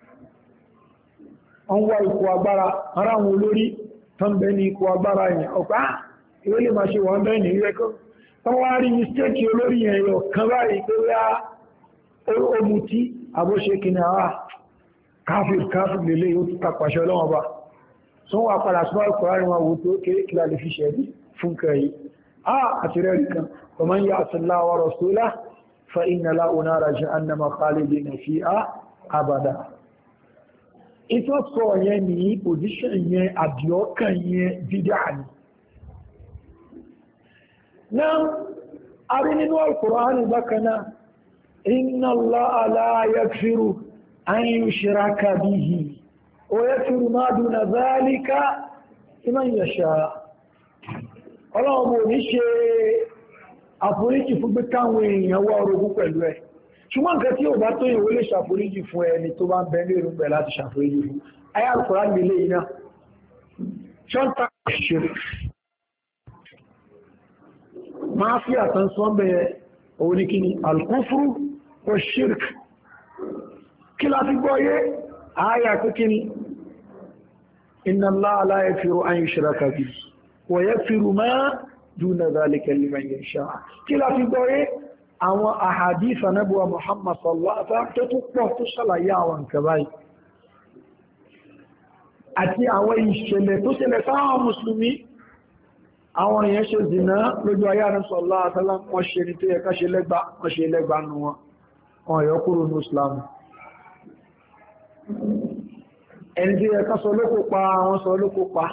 ipò agbára ara wọn olórí tán bẹ ní ipò agbára yẹn ọ̀pá ìwé lè máa ṣe wọ́n bẹ́ẹ̀ ní rẹ́kọ́ tán wá rí mistake olórí yẹn yọ kan báyìí pé ó mutí àbóṣe kí ni àwá káfíìr lélé yóò tún tapàṣẹ ọlọ́wọ́ bá tó wà padà sí Al-Qur'ani wọn wò tó kéré kí lálẹ́ fi ṣẹ̀rí fún kẹrì àti rẹ̀rí kan wa man ya'si Allaha wa rasulahu fa inna lahu nara jahannama khalidina fiha abada ìtọ́ sọ yẹn ní position yẹn àbíọ́kàn yẹn bídà ni náà a rí nínú Al-Qur'ani bákanáà إن الله لا يغفر أن يشرك به ويغفر ما دون ذلك لمن يشاء Ọlọ́run bò ní ṣe àforíjì fún pé káwọn èèyàn wá orogún pẹ̀lú ẹ̀ ṣùgbọ́n nǹkan tí ò bá tó ìwé lè ṣàforíjì fún ẹni tó bá ń bẹ ní èròǹgbẹ̀ láti ṣàforíjì fún ayé Al-Qur'an nílé iná ṣọ́ntà ṣeré máa fi àtànsọ́bẹ̀ oníkíní al-kufru wa shirk kí láti gbọ́yé ààyà kíkíní inna Allaha la yaghfiru an yushraka bihi wa yaghfiru ma duna dhalika liman yasha kí láti gbọ́yé àwọn ahadith Ànábì Muhammad sallallahu alaihi wasallam tó pọ̀ tó ṣàlàyé àwọn nǹkan báyìí àti àwọn ìṣẹ̀lẹ̀ tó ṣẹlẹ̀ sáwọn mùsùlùmí àwọn èèyàn ṣe zìnà lójú ayé Ànábì sallallahu alaihi wasallam wọ́n ṣe ní tó yẹ ká ṣe lẹ́gbà wọ́n ṣe lẹ́gbà nù wọn yọ kúrò ní Islam ẹni tí yẹ ká sọ lókò pa àwọn sọ lókò pa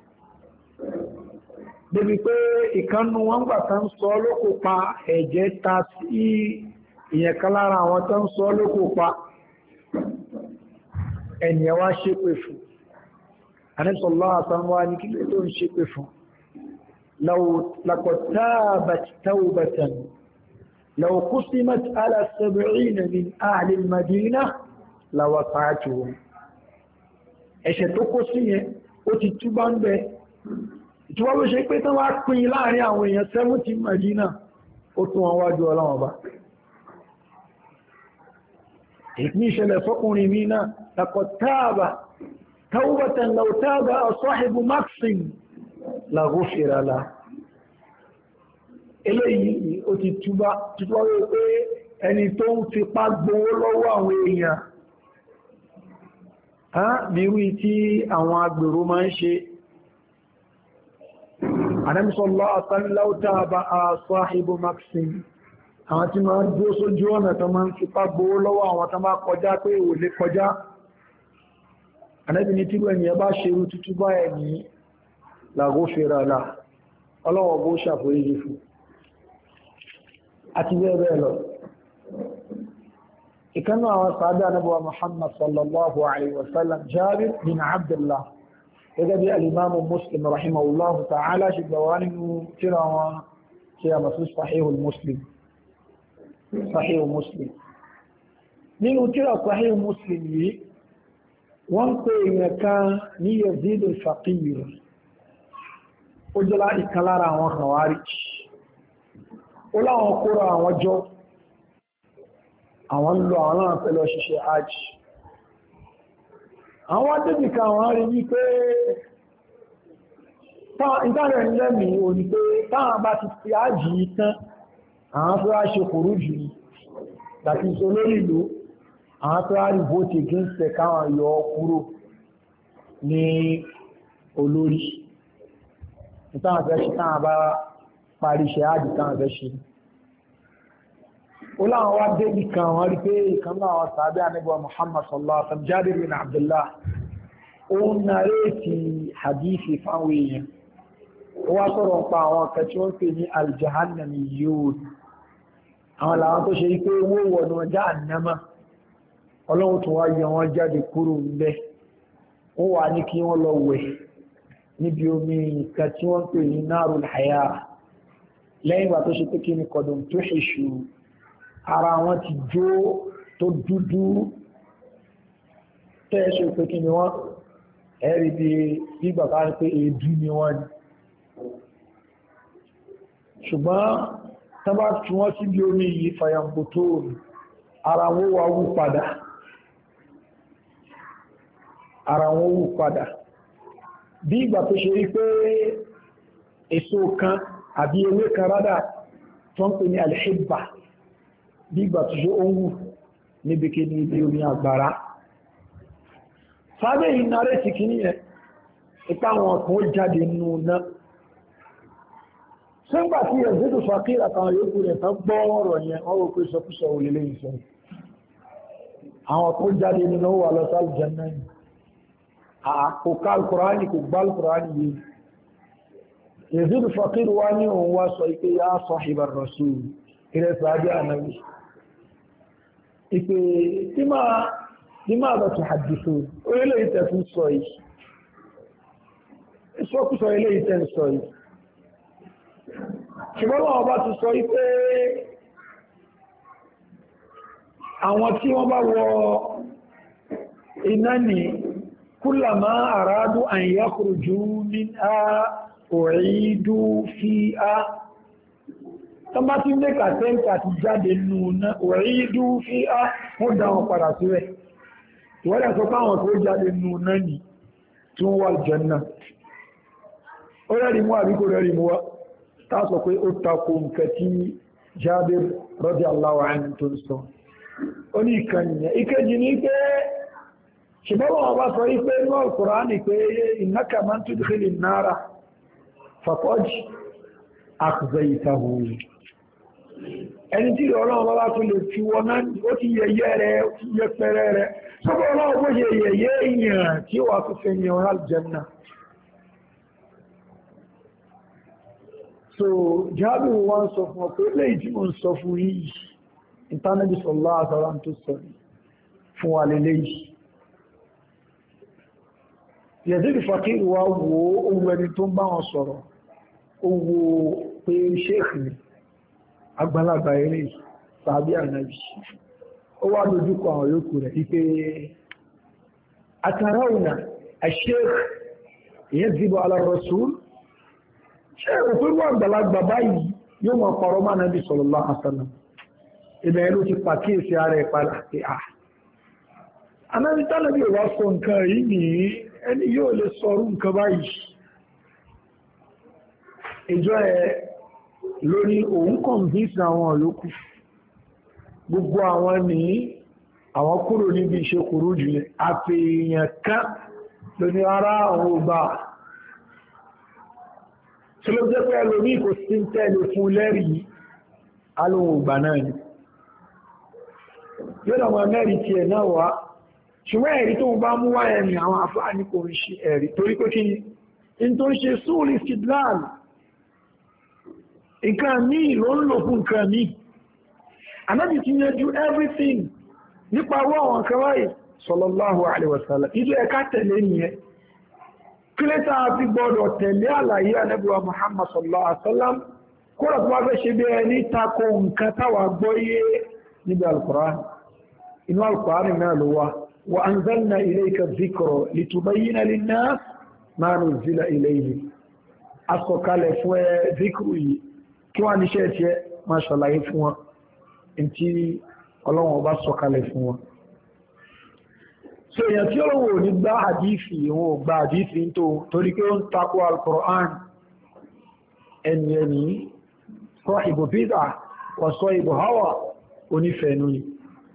débi pé ìkánnù wọn gbà tán sọ lókò pa ẹ̀jẹ̀ ta sí ìyẹn kan lára àwọn tán sọ lókò pa ẹniyàn wá ṣépè fún Ànábì sallallahu alaihi wasallam wá ní kí ló tó ń ṣépè fún لقد تابت توبة لو قسمت على 70 من أهل المدينة لوقعتهم ẹ̀ṣẹ̀ tó kó sí yẹn ó ti túbá ń bẹ ìtúwà ló ṣe pé tán wá pín láàrin àwọn èèyàn 70 Madina ó tún wọn wájú Ọlọ́run bá ìpín ìṣẹ̀lẹ̀ fọ́kùnrin mi náà لقد تاب توبة لو تاب صاحب مقسم لغفر له eléyìí ó ti túbá wé pé ẹni tó ń fipá gbowó lọ́wọ́ àwọn èèyàn bí wí tí àwọn agbèrò máa ń ṣe Ànábì sallallahu alaihi wasallam law taba'a sahibu Maxim àwọn tí máa ń dúró sójú ọ̀nà tó máa ń fipá gbówó lọ́wọ́ àwọn tó máa kọjá pé ò lè kọjá. Ànábì ní tí ẹni bá ṣe irú tútú bá ẹni laghufira lahu ọlọ́wọ́ bó ṣàforíjì fún àti bẹ́ẹ̀ bẹ́ẹ̀ lọ. ìkánú àwọn sàábé Ànábì wa Muhammad sallallahu alaihi wasallam Jabir bin Abdullah gẹ́gẹ́ bí alimamu Muslim rahimahullahu ta'ala ṣe gbà wá nínú tírà wọn tí a masu sahihul Muslim nínú tírà sahihul Muslim yìí wọ́n pè èèyàn kan ní Yazid al-Faqir ó jẹ́lá ìkan lára àwọn Khawarij ó láwọn kóra àwọn jọ àwọn ń lọ àwọn náà pẹ̀lú ṣiṣẹ́ hajj àwọn adébìkà àwọn rí wípé ìtàrẹ̀ ìlẹ́mì ò ní pé táwọn bá ti fi hajj tán àwọn fẹ́ ṣe kòrò jù ní láti sọ lórí ìlú àwọn fẹ́ rí vote against káwọn yọ kúrò ní olórí ìtàwọn fẹ́ ṣe táwọn bá parí ṣe hajj táwọn fẹ́ ṣe ó láwọn wá débì kan wọ́n rí pé ìkan náà wọ́n sàábẹ́ Ànábì wa Muhammad sallallahu alaihi wasallam Jabir bin Abdullah ó ń nàrétì hadithi fáwọn èèyàn ó wá sọ̀rọ̀ pa àwọn kan tí wọ́n pè ní al-jahannamiyyun àwọn làwọn tó ṣe pé owó wọ̀nà jahannama ọlọ́run tó wá yọ wọ́n jáde kúrò ńbẹ̀ ó wà ní kí wọ́n lọ wẹ̀ níbi omi kan tí wọ́n pè ní narul haya lẹ́yìn ìgbà tó ṣe pé kí ni kọ̀dùn tó ṣèṣù ara wọn ti jó tó dúdú tẹ́ẹ̀ṣẹ́ pé kí ni wọ́n ẹ̀rí bí gbígbà ká rí pé èédú ni wọ́n ni ṣùgbọ́n tán bá tí wọ́n sí bí omi yìí fàyàmbò tó ara wọn wà wú padà bí ìgbà tó ṣe rí pé èso kan àbí ewé kan rádà tó ń pè ní alhibba bí ìgbà tó ṣe ó ń wù níbi kí ní ibi omi àgbàrá sábẹ́ ìnárẹ́ ti kí ní ẹ̀ ipá wọn kan ó jáde nínú náà ṣẹ́gbà tí Yazid al-Faqir àtàwọn yòókù rẹ̀ tán gbọ́ ọ̀rọ̀ yẹn wọ́n wò pé sọkúsọ olè lẹ́yìn sọ àwọn kan jáde nínú wà lọ sí aljanna ni kò ká al-Qur'ani kò gbá al-Qur'ani yìí Yazid al-Faqir wá ní òun wá sọ ipé ya sahib ar-rasul ilẹ̀ sàájá ànábì ipé لماذا تحدثون وإليه تفن صحيح ìsọkúsọ ilé ìtẹ́ sọ yìí ṣùgbọ́n wọ́n bá ti sọ pé àwọn tí wọ́n bá wọ iná ní kullama aradu an yakhruju minha u'idu fiha tó bá ti lè kàtẹ́ǹkà ti jáde nù náà u'idu fiha wọ́n dá wọn padà sílẹ̀ ìwọ́dẹ̀ sọ káwọn tó jáde nù náà ní tí wọ́n wà Janna ó rẹ̀rì mú àbíkò rẹ̀rì mú wá tásọ pé ó takò nǹkan tí Jabir radiyallahu anhu tó sọ ó ní ìkànnìyàn ìkejì ní pé ṣùgbọ́n wọn bá sọ wípé ní Al-Qur'ani pé innaka man tudkhili an-nara faqad akhzaytahu ẹni tí Ọlọ́run bá tún lè fi wọ́n náà ó ti yẹyẹ rẹ̀ ó ti yẹpẹrẹ rẹ̀ sọ́bọ̀ Ọlọ́run bó ṣe yẹyẹ èèyàn tí wà tó fẹ́ yẹn al-Janna. So Jabir wọ́n sọ fún ọ pé léyìí tí mo ń sọ fún yìí ìtànàbí sallallahu alaihi wasallam tó sọ fún wa lè léyìí Yazid Faqir wa wo owó ẹni tó ń bá wọn sọ̀rọ̀ owó pé sheikh ni àgbàlagbà eré tàbí ànábì ó wá lójúkọ àwọn yòókù rẹ̀ wípé atarawna ash-sheikh yakzibu ala ar-rasul ṣe òfin wà gbàlagbà báyìí yóò mọ̀ pọ̀rọ̀ máa nàbí sallallahu alaihi wasallam ibẹ̀ ló ti pàkíyèsí ara ẹ̀ padà pé anábítà nàbí ò wá sọ nǹkan yìí ní ẹni yóò lè sọrú nǹkan báyìí ìjọ ẹ̀ lórí òun convince àwọn olókù gbogbo àwọn ní àwọn kúrò níbi iṣẹ́ kúrò jùlẹ̀ àfihàn kan lóní ara àwọn ọgbà tí ló jẹ́ pé ẹlòmí kò sí ń tẹ́lẹ̀ fún lẹ́rìí alóhùn ògbà náà ni yóò dàmọ́ mẹ́rin ti ẹ̀ náà wá ṣùgbọ́n ẹ̀rí tó ń bá mú wáyẹ̀ ni àwọn àfáà ní kò ń ṣe ẹ̀rí torí pé kí ni tó ń ṣe sóòlì istidlal nǹkan míì ló ń lò fún nǹkan míì Ànábì ti yanjú everything nípa owó àwọn kan wáyé sallallahu alaihi wasallam ilé ẹ̀ká tẹ̀lé nìyẹn kílẹ́ta fi gbọ́dọ̀ tẹ̀lé àlàyé Ànábì wa Muhammad sallallahu alaihi wasallam kódà tó bá fẹ́ ṣe bí ẹni tako nǹkan táwa gbọ́yé níbi al-Qur'an inú al-Qur'an náà ló wá wa anzalna ilayka dhikra litubayyina lin-nas ma nuzila ilayhim asọ̀kalẹ̀ fún ẹ dhikru yìí kí wọ́n ní ṣẹ́ tiẹ̀ máa ṣàlàyé fún wọn tí Ọlọ́run bá sọ̀kalẹ̀ fún wọn so èyàn tí Ọlọ́run ò ní gbá àdífì wọn ò gbá àdífì torí pé ó ń takò al-Qur'an ẹni sahibu bid'ah wa sahibu hawa onífẹ̀ẹ́nú ni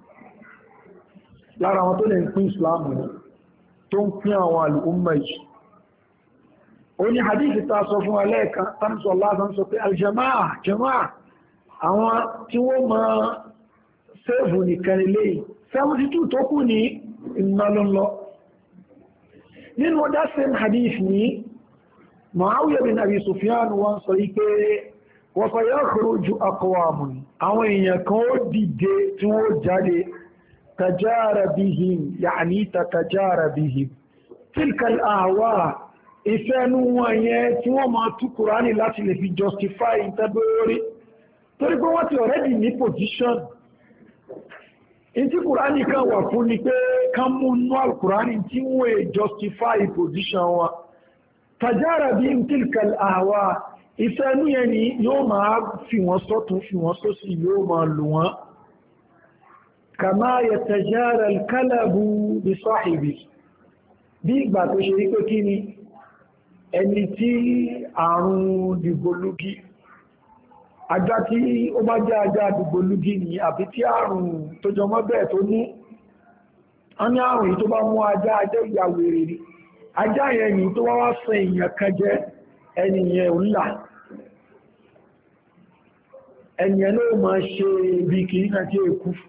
lára wọn tó lè ń pín Islam ní tó ń pín àwọn al'umma yìí ó ní hadithi ta sọ fún alẹ́ẹ̀kan tánṣọ́ lásán sọ pé aljama'a àwọn tí wọ́n ma sẹ́ẹ̀fù nìkan ilé 72 tó kù ní ìnàlọ́lọ́ nínú ọdá same hadith ní Muawiya bin Abi Sufyan wọ́n sọ ipé wa sayakhruju aqwamun àwọn èèyàn kan ó dìde tí wọ́n jáde tajara bihim ya'ni tatajara bihim tilka al-ahwa ìfẹ́nu wọn yẹn tí wọ́n máa tú Kùránì láti lè fi justify ìtẹ́bẹ̀rẹ̀ torí pé wọ́n ti already ní position in tí Kùránì kan wà fún ni pé ká mú nú al-Kùránì tí wọ́n justify position wọn tajara bihim tilka al-ahwa ìfẹ́nu yẹn ni yóò máa fi wọ́n sọ́tún fi wọ́n sósì yóò máa lò wọ́n kama yatajara al-kalabu bi sahibi bí ìgbà tó ṣe rí pé kí ni ẹni tí àrùn dìgbòlúgí ajá tí ó bá jẹ́ ajá dìgbòlúgí ni àbí tí àrùn tó jọmọ́ bẹ́ẹ̀ tó ní a ní àrùn yìí tó bá mú ajá ìyàwèrè rí ajá yẹn ni tó wá sọ èèyàn kan jẹ ẹniyàn ńlá ẹniyàn ló máa ṣe bí kìí náà tí ó kú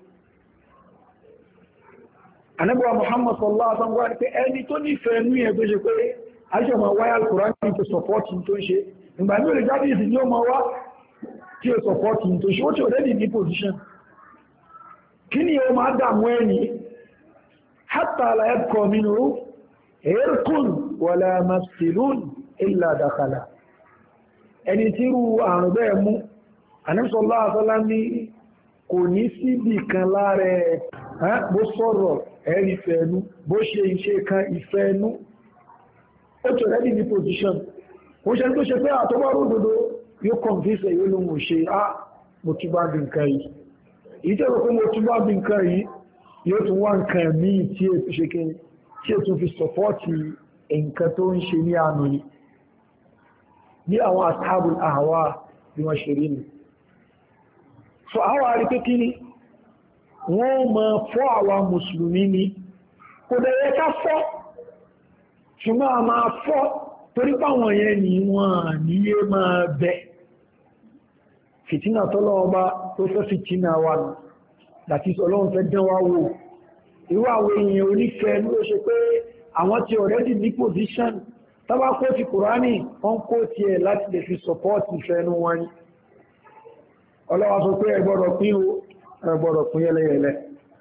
Ànábì wa Muhammad sallallahu alaihi wasallam pé ẹni tó nífẹ̀ẹ́ ní ẹ̀ tó ṣe pé aṣọ ma wáyé al-Qur'an tó sọpọ́tì tó ṣe ìgbà ní olè jáde ìsìn ní ó ma wá tí ó sọpọ́tì tó ṣe ó tí ó rẹ́dì ní position kí ni ó máa dàmú ẹni hatta la yabqa minhu irqun wala mafsilun illa dakhala ẹni tí rú àrùn bẹ́ẹ̀ mú Ànábì sallallahu alaihi wasallam ní kò ní síbì kan láàrẹ bó sọ̀rọ̀ ẹ̀rí ìfẹ́ẹ̀nú bó ṣe iṣẹ́ kan ìfẹ́ẹ̀nú ó tó rẹ́dì ní position ó ṣe tó ṣe pé àtọ́wọ́ ròdòdó yóò convince yóò ló mọ̀ ṣe mo tún bá bí nǹkan yìí èyí tẹ́rọ pé mo tún bá bí nǹkan yìí yóò tún wá nǹkan míì tí è ṣe kí tí è tún fi sọpọ́ọ̀tì nǹkan tó ń ṣe ní àánú yìí ní àwọn ashabul ahwa bí wọ́n ṣe rí ni so àwọn àríkẹ́ kí ni wọ́n máa fọ́ àwa mùsùlùmí ni kò dẹ̀yẹ ká fọ́ ṣùgbọ́n a máa fọ́ torí páwọn yẹn ni wọ́n níye máa bẹ fìtínà tọ́lọ́ọba tó fẹ́ fìtínà wa nù láti Ọlọ́run fẹ́ dán wa wò irú àwọn èèyàn onífẹ́ ló ṣe pé àwọn ti already ní position tọ́bá kó ti Kùránì wọ́n kó ti ẹ̀ láti lè fi support ìfẹ́nu wọn ni Ọlọ́run sọ pé ẹ gbọ́dọ̀ pín o gbọ́dọ̀ pín yẹlẹyẹlẹ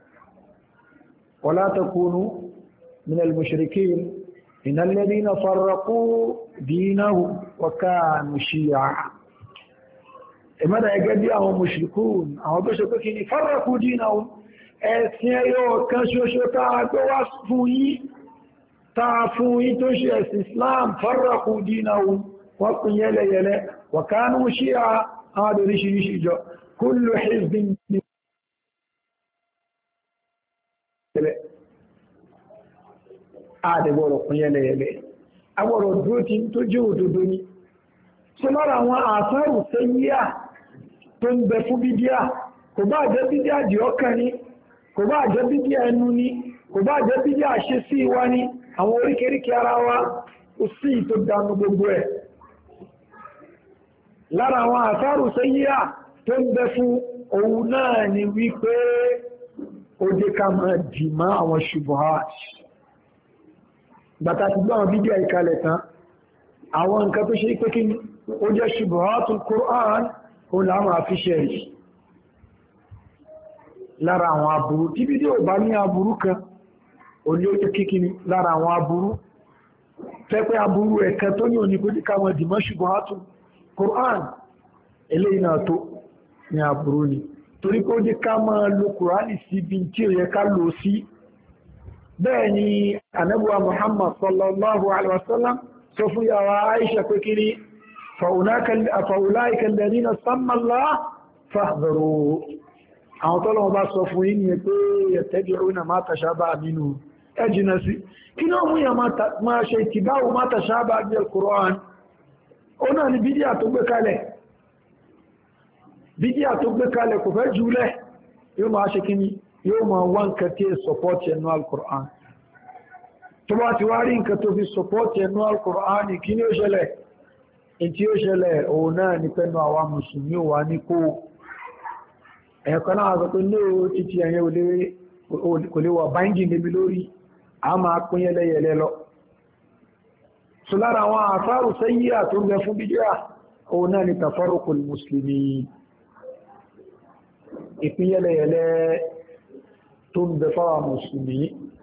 wala takunu minal mushrikin innal ladhina farraqu dinahum wa kanu shi'a ìmọ́dá ẹgẹ́ bí àwọn mushrikun àwọn tó ṣe pé kí ni farraqu dinahum ẹ̀sìn ẹyọ kan ṣoṣo táa gbé wá fún yí tó ṣe ẹ̀sìn Islam farraqu dinahum wọ́n pín yẹlẹyẹlẹ wa kanu shi'a àwọn adìríṣiríṣi jọ kullu hizbin àdẹ̀gbọ̀rọ̀ kún yẹlẹ̀yẹlẹ̀ agbọ̀rọ̀ dúró tí tó jẹ́ òdodo ní ṣe lára àwọn àṣàrù sẹ́yíà tó ń bẹ fún bídíà kò bá jẹ́ bídíà dì ọkàn ní kò bá jẹ́ bídíà ẹnu ní kò bá jẹ́ bídíà ṣe sí wa ní àwọn oríkèríkè ara wa ó sì tó dánú gbogbo ẹ̀ lára àwọn àtàrù sẹ́yíà tó ń bẹ fún òun náà ni wípé ó jẹ́ ká máa dìmọ́ àwọn ṣubuhat bàtà ti gbọ́ àwọn fídíò ìkalẹ̀ tán àwọn nǹkan tó ṣe pé kí ó jẹ́ ṣubuhatul Qur'an òun láwọn àfiṣẹ́ rí lára àwọn aburú tí fídíò bá ní aburú kan ó ní ó jẹ́ kíkíní lára àwọn aburú fẹ́pẹ́ aburú ẹ̀kẹ́ tó ní òní kó jí ká máa dìmọ́ ṣubuhatul Qur'an eléyìí náà tó ní aburú ni torí kó jí ká máa lo Qur'ani sí bí tí ó yẹ ká lò sí bẹ́ẹ̀ ni ànábì Muhammad sallallahu alaihi wasallam sọ fún yàwó Aisha pé kí ni fa'ulaika alladhina samma Allah fahdharu àwọn tọ́lọ́wọ́ bá sọ fún yí ni pé yattabi'una ma tashabaha minhu ẹjìnà sí kí náà mú yà máa ṣe ìtìbáwò ma tashabaha min al-Qur'an ó náà ni bídíà tó gbé kalẹ̀ kò fẹ́ jùlẹ̀ yóò máa ṣe kí ni yóò máa wá nǹkan tí è sọpọ́tì ẹnu al-Qur'an tó bá ti wá rí nǹkan tó fi sọpọ́tì ẹnu al-Qur'an kí ni ó ṣẹlẹ̀ in tí ó ṣẹlẹ̀ òun náà ni pẹ́nu àwa mùsùlùmí wà ní kó ẹ̀ẹ̀kan náà sọ pé ní o títí ẹ̀yẹ kò lè wà báńgì níbi lórí a máa pín yẹlẹyẹlẹ lọ so lára àwọn àfáàrù sẹ́yíà tó ń bẹ fún bídíà òun náà ni tafarruqul mùsùlùmí ìpín yẹlẹyẹlẹ tó ń bẹ fáwà mùsùlùmí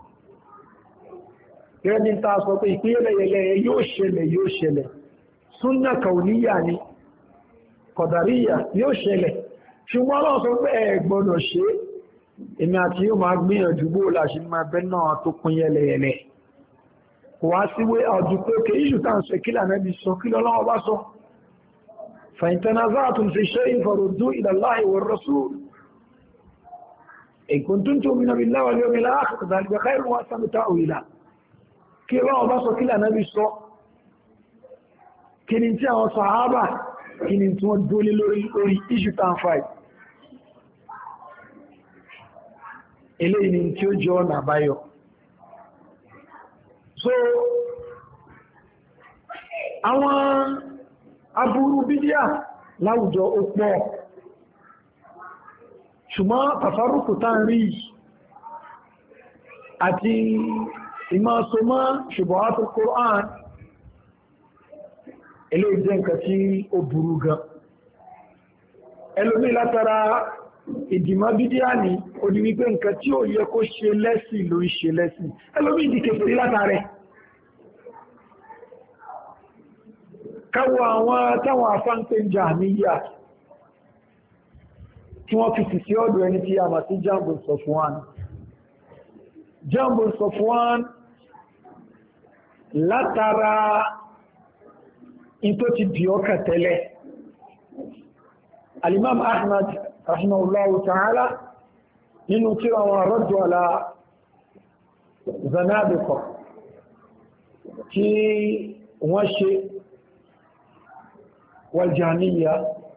gẹ́gẹ́ bí ta sọ pé ìpín yẹlẹyẹlẹ yóò ṣẹlẹ̀ súnnà kàuníyà ni kọ̀dàríyà yóò ṣẹlẹ̀ ṣùgbọ́n lọ́wọ́ sọ pé ẹ gbọ́dọ̀ ṣe èmi àti yóò máa gbìyànjú bó láṣí máa bẹ́ náà tó pín yẹlẹyẹlẹ kò wá síwé ọdún pé kè iṣù tàn sọ kí lànàbí sọ kí lọ́wọ́ bá sọ fa in tanaza'tum fi shay'in farudduhu ila Allahi war rasul in kuntum tu'minuna billahi wal yawmil akhir dhalika khayrun wa ahsanu ta'wila kí lọ́wọ́ bá sọ kí lànàbí sọ kí ni tí àwọn sàhábà kí ni tí wọ́n dólé lórí iṣu tàn fàì eléyìí ni tí ó jọ ọ̀nà àbáyọ so àwọn aburú bídíà láwùjọ ó pọ̀ ṣùgbọ́n tàfárùkù tá ń rí àti ìmọ̀ọ́sọmọ́ ṣubuhatul Qur'an eléyìí jẹ́ nǹkan tí ó burú gan ẹlòmí látara ìdìmọ́ bídíà ní ó ní wípé nǹkan tí ó yẹ kó ṣe lẹ́sìn ló ń ṣe lẹ́sìn ẹlòmí ìdíkẹfẹ̀rí látara káwọ àwọn táwọn afáǹpẹ́ Jahmiyya tí wọ́n fi sì sí ọ̀dọ̀ ẹni tí a mà sí Jambu Safwan látara in tó ti di ọkà tẹ́lẹ̀ Al-Imam Ahmad rahimahullahu ta'ala nínú tí àwọn raddu ala zanadiqa tí wọ́n ṣe wal Jahmiyya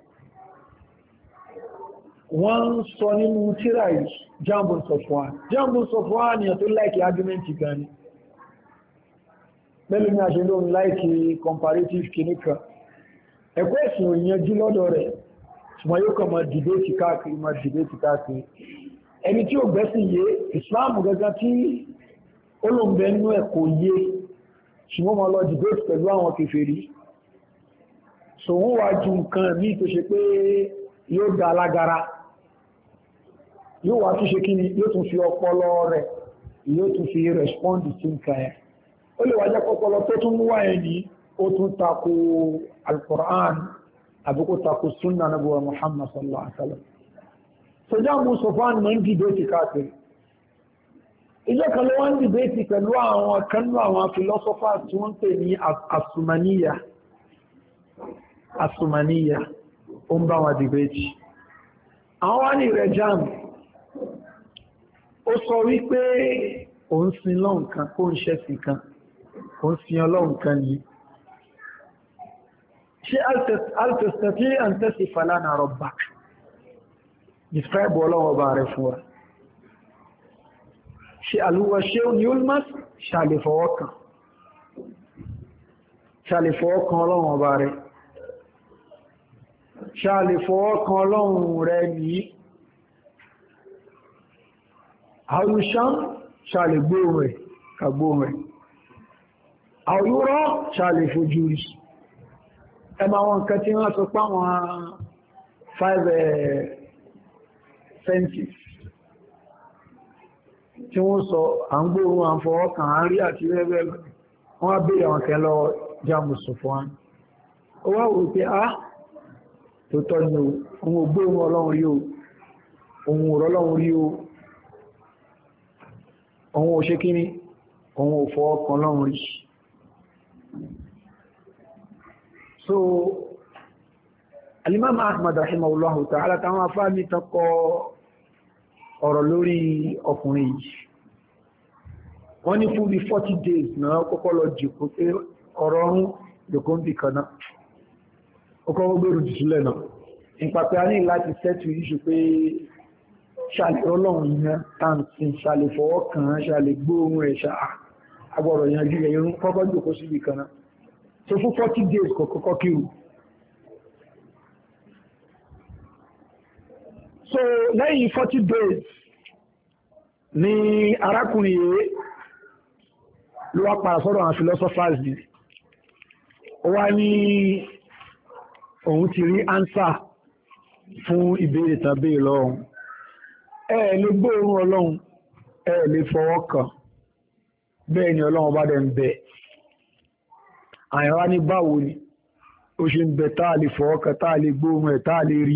wọ́n sọ nínú tírà yìí Jambu Safwan ni tó láìkì argumenti gani pẹ̀lú ní àṣẹ lóòrùn láìkí comparative kìníkà ẹ̀kọ́ ẹ̀sìn òyìnjú lọ́dọ̀ rẹ̀ ṣùgbọ́n yóò kàn máa dìbéètì káàkiri ẹni tí ó gbẹ́sìn yé Islam gẹ́gẹ́ tí olóǹbẹ̀ nínú ẹ̀kọ́ yé ṣùgbọ́n máa lọ dìbéètì pẹ̀lú àwọn kèfèrí so wọ́n wá ju nǹkan ní tó ṣe pé yóò dá alágara yóò wá tún ṣe kí ni yóò tún fi ọpọlọ rẹ̀ yóò tún fi respond sí nǹkan ẹ̀ ó lè wájá pọpọlọ tó tún mú wáyé ní ó tún tako al-Qur'an àbí kó tako sunna nabuwa Muhammad sallallahu alaihi wasallam so Jambu Safwan mọ́ ń dìbéètì káàkiri ìjọ kan ló wọ́n dìbéètì pẹ̀lú àwọn kanú àwọn philosophers tí wọ́n pè ní Asumaniya ó ń bá wọn dìbéètì àwọn wá ní rẹ̀ Jambu ó sọ wípé òun sin lọ́hùn kan kó ń ṣẹ̀sìn kan kò ń fi ọlọ́run kan ní ṣe altestati an tasifa lana rabbak describe ọlọ́run ọba rẹ̀ fún wa ṣe alúwa ṣeun yulmas ṣàlẹ̀fọwọ́kan ọlọ́run ọba rẹ̀ ṣàlè fọwọ́ kan ọlọ́run rẹ̀ ní àrùsán ṣàlè gbóhùn rẹ̀ kàgbóhùn rẹ̀ àwòrán ṣàlè fojú rí ẹmà wọn nǹkan tí wọ́n sọ pá wọn 5 senses tí wọ́n sọ à ń gbóhùn à ń fọwọ́ kan à ń rí àti rẹ́rẹ́ lọ wọ́n á bèèrè àwọn kẹlọ jámùsùn fún wọn ó wá wò pé tó tọ́ ni ohun ògbóhùn ọlọ́run rí o ohun òrọ̀ ọlọ́run rí o ohun òṣè kíní ohun òfọ́ ọkàn ọlọ́run rí so Al-Imam Ahmad rahimahullahu ta'ala táwọn afáàmì tọ́kọ ọ̀rọ̀ lórí ọkùnrin yìí wọ́n ní fún bí 40 days náà kọ́kọ́ lọ jùkú pé ọ̀rọ̀ ọ̀run jùkú ń bì kan náà ọkọ̀ gbèrú jùsúlẹ̀ náà nípa pé a ní láti sẹ́tù ìṣù pé ṣàlẹ̀ ọlọ́run yẹn tàǹtì ṣàlẹ̀ fọwọ́ kàn án ṣàlẹ̀ gbóhùn ẹ̀ agbọ̀rọ̀ yanjú ẹ̀ irun kọ́kọ́ jòkó síbi kan náà so fún 40 days kọ́kọ́ kírù so lẹ́yìn 40 days ni arákùnrin yìí ló wá padà sọ́dọ̀ àwọn philosophers ni ó wá ní òun ti rí ánsà fún ìbéèrè tàbí lọ́run lè gbóòrùn ọlọ́run lè fọwọ́ kàn bẹ́ẹ̀ ni ọlọ́run bá dẹ̀ ń bẹ àyàwá ní báwo ni ó ṣe ń bẹ táà lè fọwọ́ kàn táà lè gbóòrùn ẹ̀ táà lè rí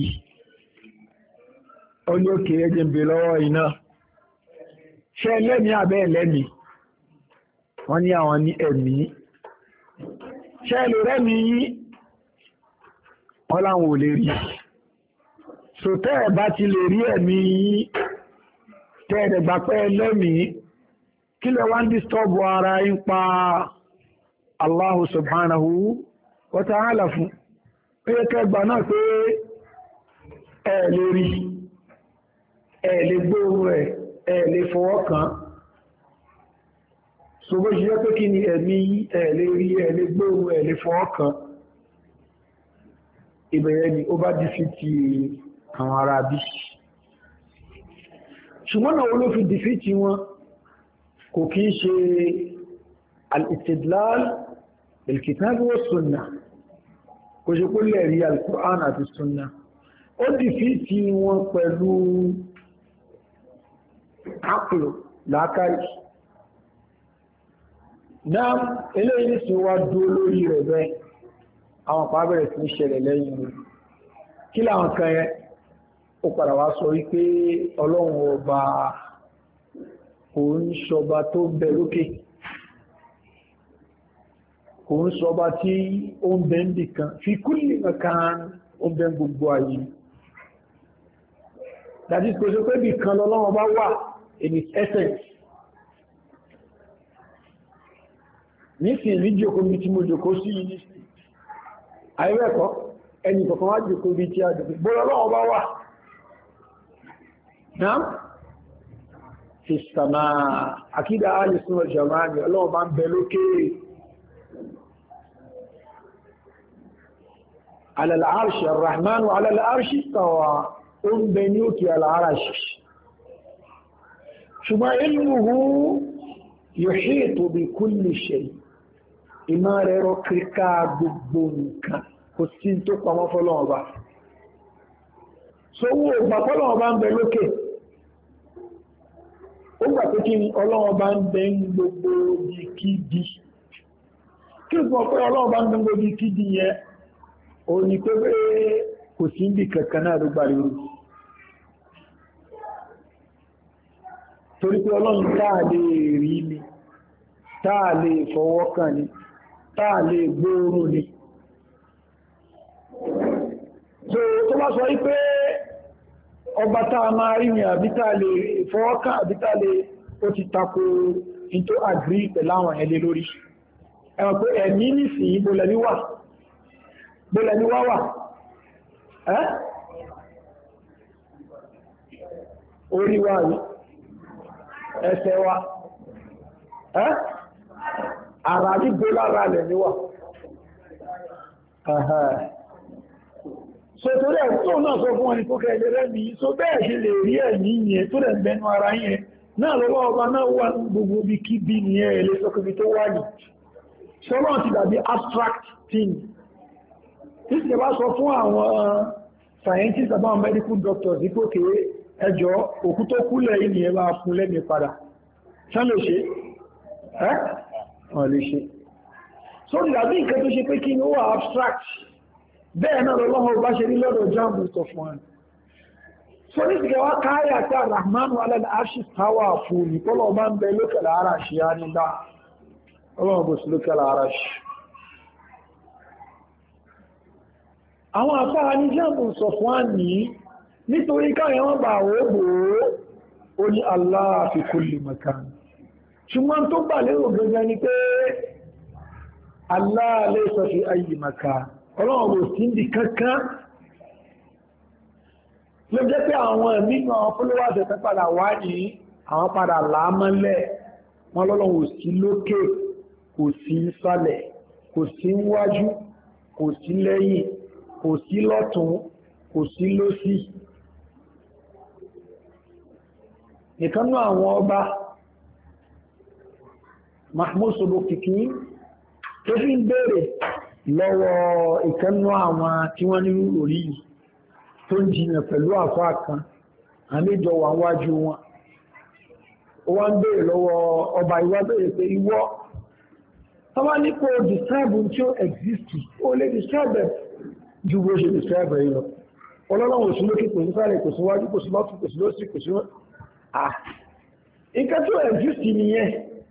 ó ní òkè ẹjẹ̀ ń bẹ lọ́wọ́ iná ṣe ẹlẹ́mìí àbẹ́ ẹlẹ́mìí wọ́n ní àwọn ní ẹ̀mí ṣe ẹlò rẹ́mìí yìí wọ́n láwọn ò lè rí so tẹ́ẹ̀ bá ti lè rí ẹ̀mí tẹ́ẹ̀dẹ̀gbà pẹ́ ẹlẹ́mìí kí lẹ wá ń dìstọ́bù ara ń pa Allahu subhanahu wa ta'ala fún ẹyẹ kẹgbà náà pé ẹ lè rí ẹ lè gbóòrùn ẹ lè fọwọ́ kàn so bó ṣe yẹ pé kí ni ẹ̀mí ẹ lè rí ẹ lè gbóòrùn ẹ lè fọwọ́ kàn ìbẹ̀rẹ̀ ni ó bá dì sí ti àwọn ará bí ṣùgbọ́n náà ló fi dì sí ti wọn kò kí ń ṣe al-istidlal bil-kitab wa sunnah kò ṣe kó lè rí al-Qur'an àti sunnah ó dì sí ti wọn pẹ̀lú àpùlò lákàrí náà eléyìí ní sí wá dúró lórí rẹ̀ bẹ́ẹ̀ àwọn kan bẹ̀rẹ̀ sí ṣẹlẹ̀ lẹ́yìn rẹ̀ kí láwọn kan yẹn ó padà wá sọ wípé ọlọ́run ọba kò ń ṣọba tó bẹ lókè kò ń ṣọba tí ó ń bẹ níbì kan fi kulli makan ó ń bẹ gbogbo ayé dàbí kò ṣe pé bì kan lọ́lọ́run ọba wà in its essence nísìnyí jókòó mi tí mo jókòó sí yìí nísìnyí àìrẹ́kọ́ ẹni kọ̀kan wá jùkú bí tí a jùkú bọ́lá lọ́wọ́ bá wà náà fi sàmà àkídà alìsún ọjọ́mà ní ọlọ́wọ́ bá ń bẹ lókè alàl'arṣì arrahmanu alàl'arṣì tàwà ó ń bẹ ní òkè alàáràṣì ṣùgbọ́n ilmuhu yuhitu bi kulli shay ìmọ̀ rẹ̀ rọ kíríká gbogbo nǹkan kò sí tó pamọ́ fọ́lọ́wọ́ bá so owó ògbà fọ́lọ́wọ́ bá ń bẹ lókè ó gbà pé kí ni ọlọ́wọ́ bá ń bẹ ń gbogbo ibikíbi kí ló pé ọlọ́wọ́ bá ń bẹ ń gbogbo ibikíbi yẹn ó ní pé kò sí níbi kankan náà ló gbà lóru torí pé ọlọ́run táà lè rí ni táà lè fọwọ́ kàn ni táà lè gbóòórùn ni so tó bá sọ wípé ọba táà máa rí ni àbítà lè fọwọ́ kàn àbítà lè ó ti tako into agree pẹ̀láwọn ẹlẹ́ lórí ẹwọ̀n pé ẹ̀mí nìsìn bólẹ̀mí wá wà orí wà rí ẹsẹ̀ wa ara gbígbó lára lẹ̀ níwà so tó rẹ̀ tó náà sọ fún wọn ni kó kẹ́lẹ̀ rẹ̀ ní so bẹ́ẹ̀ ṣe lè rí ẹ̀mí yẹn tó rẹ̀ ń bẹnu ara yẹn náà lọ́wọ́ ọba náà wà ní gbogbo bí kí bí ní ẹ̀ lè sọ kébí tó wáyìí sọ́lọ́n ti dàbí abstract thing tí ṣe bá sọ fún àwọn scientists àbáwọn medical doctors ní kókè ẹjọ́ òkú tó kúlẹ̀ yìí ni ẹ bá fún lẹ́mìí padà ṣán lè ṣe ẹ́ wọ́n lè ṣe so ìdàbí nǹkan tó ṣe pé kí ni ó wà abstract bẹ́ẹ̀ náà lọ́wọ́ bá ṣe rí lọ́dọ̀ jáàmù sọ fún wọn so ní ìsìnkẹ́ wá káyà tí àràmánù alẹ́ àṣì táwà fún ní kọ́lọ̀ bá ń bẹ lókèlà ara ṣe á nígbà ọlọ́run bó sí lókèlà ara ṣe àwọn afárá ní jáàmù sọ fún wọn ní nítorí káyà wọn bá ògbò ó ní Allah fi kulli makan ṣùgbọ́n tó gbà lérò gẹ́gẹ́ ni pé Allah laysa fi ayyi makan ọlọ́run kò sí ní kankan ló jẹ́ pé àwọn nínú àwọn followers ẹ̀fẹ́ padà wá ní àwọn padà láàmọ́lẹ̀ wọn lọ́lọ́run kò sí lókè kò sí nísàlẹ̀ kò sí níwájú kò sí lẹ́yìn kò sí lọ́tún kò sí lósì nìkan náà àwọn ọba Mahmoud Sobokiki tó fi ń béèrè lọ́wọ́ ìkẹ́nú àwọn tí wọ́n ní orí tó ń jìnà pẹ̀lú àfáà kan àmìjọ wà wájú wọn ó wá ń béèrè lọ́wọ́ ọba ìwá béèrè pé ìwọ tọ́wá ní kó describe tí ó exist ó lè describe ju bó ṣe describe yìí lọ ọlọ́lọ́wọ́ sí lókè kò sí sáré kò sí wájú kò sí lọ́tún kò sí lósì kò sí wọ́n nǹkan tí ó exist nìyẹn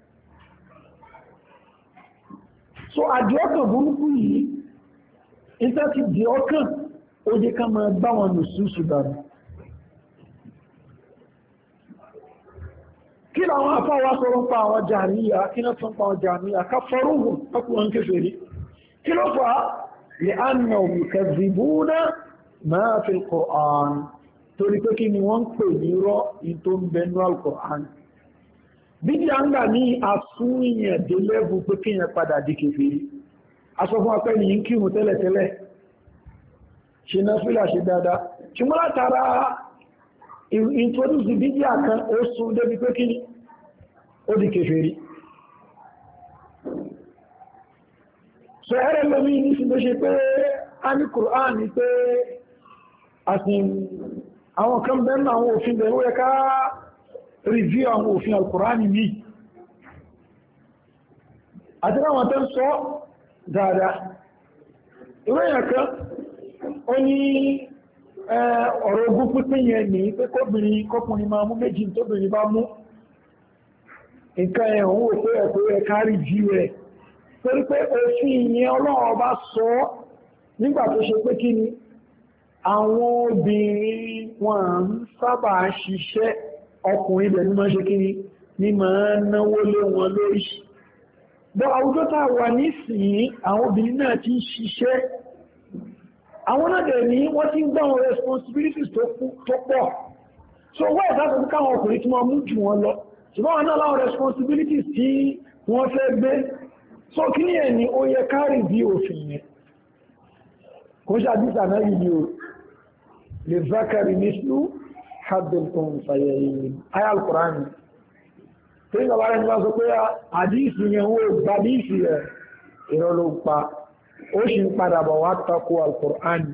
so àdíọ́kàn burúkú yìí ìta ti di ọkàn ó jẹ́ ká máa bá wọn lò súúsù dànù kí làwọn afáwà sọ̀rọ̀ pa àwọn jàmíyà kí náà tún pa àwọn jàmíyà ká fọ́rúhù ọkùnrin kéfèrí kí ló fà á lè ánà yukazzibuna ma fi al-Qur'an torí pé kí ni wọ́n ń pè ní rọ́ in tó ń bẹnu al-Qur'an bídí à ń gbà ní àsúnyẹ̀ dé lẹ́bù pé kí yẹn padà di kèfèrí aṣọ fún apẹ́ ní kírun tẹ́lẹ̀tẹ́lẹ̀ ṣe náà fílà ṣe dáadáa ṣùgbọ́n látara introduce bídí àkan ó sún débi pé kí ó di kèfèrí so ẹ̀rẹ́ lómi ní sí tó ṣe pé a ní Qur'an ní pé àwọn kan bẹ́ẹ̀ àwọn òfin bẹ̀rẹ̀ ó yẹ ká review àwọn òfin al-Qur'ani ní àti láwọn tó ń sọ dáadáa ìwé yẹn kan ó ní ọ̀rọ̀ ogún pípín yẹn ní pé kọkùnrin máa mú méjì tóbìnrin bá mú nǹkan ẹ̀ òun ò pé ẹ̀kọ́ ẹ̀ká review ẹ̀ torí pé òfin yẹn Ọlọ́run bá sọ nígbà tó ṣe pé kí ni àwọn obìnrin wọn ń sábà ṣiṣẹ́ ọkùnrin ibẹ̀ ní máa ṣe kí ní máa náwó lé wọn lórí bọ́ àwùjọ tá wà nísìnyí àwọn obìnrin náà ti ń ṣiṣẹ́ àwọn náà dẹ̀ ní wọ́n ti ń gbá wọn responsibilities tó pọ̀ so wọ́n ẹ̀dá tó káwọn ọkùnrin tí wọ́n mú jù wọn lọ ṣùgbọ́n wọn náà láwọn responsibilities tí wọ́n fẹ́ gbé so kí ní ẹ̀ ní ó yẹ kárí bí òfin yẹn kò ṣàdísà náà yìí o lè zákàrí níṣú haddilkun sayẹ̀yìn ayá al-Qur'ani tí ní ọba rẹ̀ ní wá sọ pé àdíìsì yẹn ó gbàdíìsì rẹ̀ ìrọ̀ ló pa ó sì ń padà bọ̀ wá tako al-Qur'ani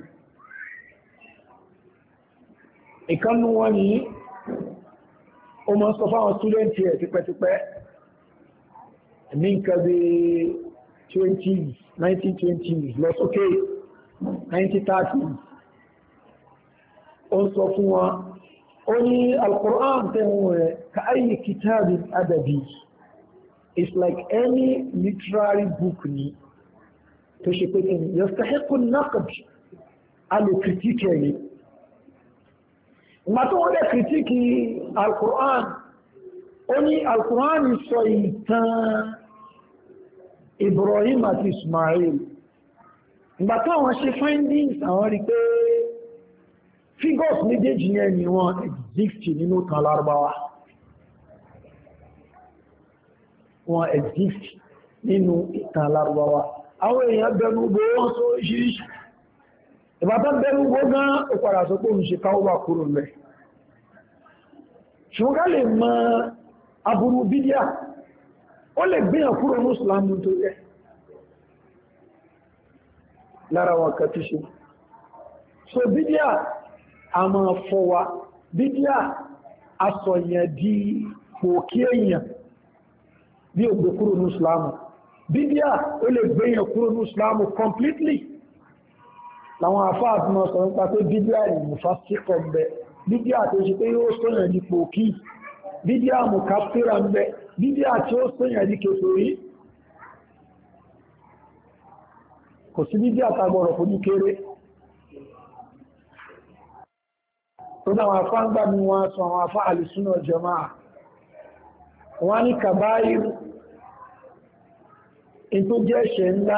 ìkánnú wọn ni ó máa sọ fáwọn túlẹ̀ntì ẹ̀ tipẹ́tipẹ́ ní nǹkan bí 1920s lọ sókè 1930s ó ń sọ fún wọn ó ní al-Qur'an tẹ́wọ̀n rẹ̀ ka ayyi kitabin adabi it's like any literary book ni tó ṣe pé kíni yastahiqu an-naqd a lè critique ẹni ìgbà tó wọ́n lè critique al-Qur'an ó ní al-Qur'an sọ ìtàn Ibrahim àti Ismail ìgbà tó àwọn ṣe findings àwọn rí pé figures méjèèjì yẹn ni wọ́n exist nínú ìtàn Lárúbáwá wọ́n exist nínú ìtàn Lárúbáwá àwọn èèyàn bẹnu bó wọ́n sọ ṣíṣì ìbátá bẹ̀rù gbọ́gán ó padà sọ pé òun ṣe káwọ́bà kúrò lẹ̀ ṣùgbọ́n ká lè mọ aburú bídíà ó lè gbìyàn kúrò ní ìsìlámù tó yẹ lára wọn kà ti ṣe so bídíà a máa fọwa bídíà asọ̀yàn di pòkí èèyàn bí ó gbé kúrò ní ìsìlámù bídíà ó lè gbìyàn kúrò ní ìsìlámù completely láwọn àfáà tí wọ́n sọ nípa pé bídíà ni mufasíkọ̀ ń bẹ bídíà tó ṣe pé yóò sọ̀yàn di pòkí bídíà mùkáfíra ń bẹ bídíà tí ó sọ̀yàn di kèfèrí kò sí bídíà tagbọ̀rọ̀ fún ní kéré tó dáwọn àfáà ń gbà ní wọ́n sọ àwọn àfáà àlùsúnà jàmáà wọ́n ní kàbáyìrù in tó jẹ́ ẹ̀ṣẹ̀ ńlá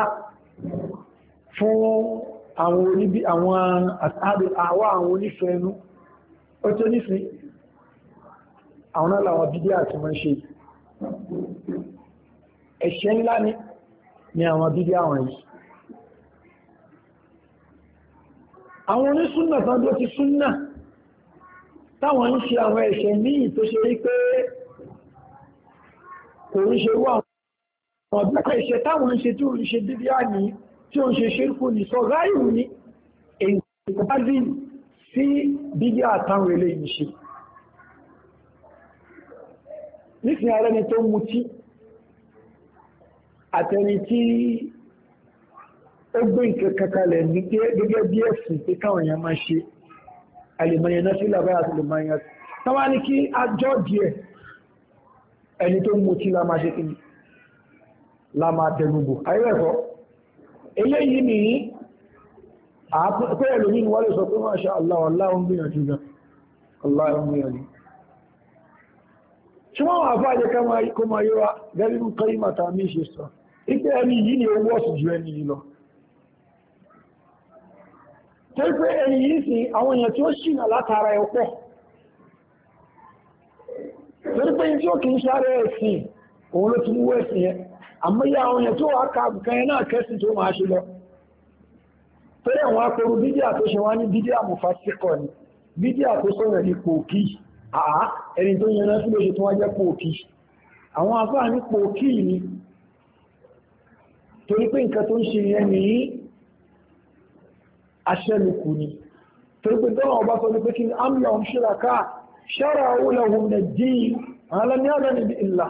fún àwọn àwọn onífẹ́ẹ̀nú ó tó nífẹ́ àwọn náà làwọn bídíà tí wọ́n ṣe ẹ̀ṣẹ̀ ńlá ni àwọn bídíà wọn yìí àwọn onísúnnà tán tó ti súnnà táwọn ń ṣe àwọn ẹ̀ṣẹ̀ míì tó ṣe rí pé kò ń ṣe wà ọ̀dọ́kọ̀ ìṣẹ́ táwọn ń ṣe tí ó ń ṣe bídíà ní tí ó ń ṣe ṣírkù ní sọ ráyù ní èyí ìpàdé sí bídíà àtàwọn ilé ìṣe nísìn ara ẹni tó mutí àtẹni tí ó gbé nǹkan kankalẹ̀ ní gẹ́gẹ́ bí ẹ̀sìn pé káwọn èèyàn máa ṣe alìmọ̀yàn náà sí làbáyà àti lèmọ̀yàn táwọn ní kí a jọ́ díẹ̀ ẹni tó mutí la máa ṣe kí ni la máa dẹnubò ayẹ́ẹ̀kọ́ eléyìí ni àpẹẹrẹ lórí ni wọ́n lè sọ pé masha Allah aláhùn gbìyànjú gan aláhùn gbìyànjú ṣe wọ́n wà fàájẹ́ kó máa yíwa gẹ́lú kọ́ mata mí ṣe sọ ipẹ́ ẹni yìí ni owó ọ̀sù ju ẹni yìí lọ tó pé ẹni yìí sí àwọn èèyàn tí ó ṣìnà látara ẹ̀pọ̀ torí pé tí ó kìí sáré ẹ̀sìn òun ló ti mú ẹ̀sìn yẹn àmúyá àwọn èèyàn tó wà ká kan yẹn náà kẹ́sìn tó máa ṣe lọ torí àwọn akọrù bídíà tó ṣe wá ní bídíà mufasíkọ̀ ni bídíà tó sọ̀rọ̀ ní pòkí ẹni tó yẹn náà sí ló ṣe tó wá jẹ́ pòkí àwọn afáà ní pòkí ni torí pé nǹkan tó ń ṣe yẹn ní aṣẹ́lùkù ni torí pé tọ́nà ọba sọ ní pé kí ni amla hum shuraka shara'u lahum min ad-din ma lam ya'zan bihi Allah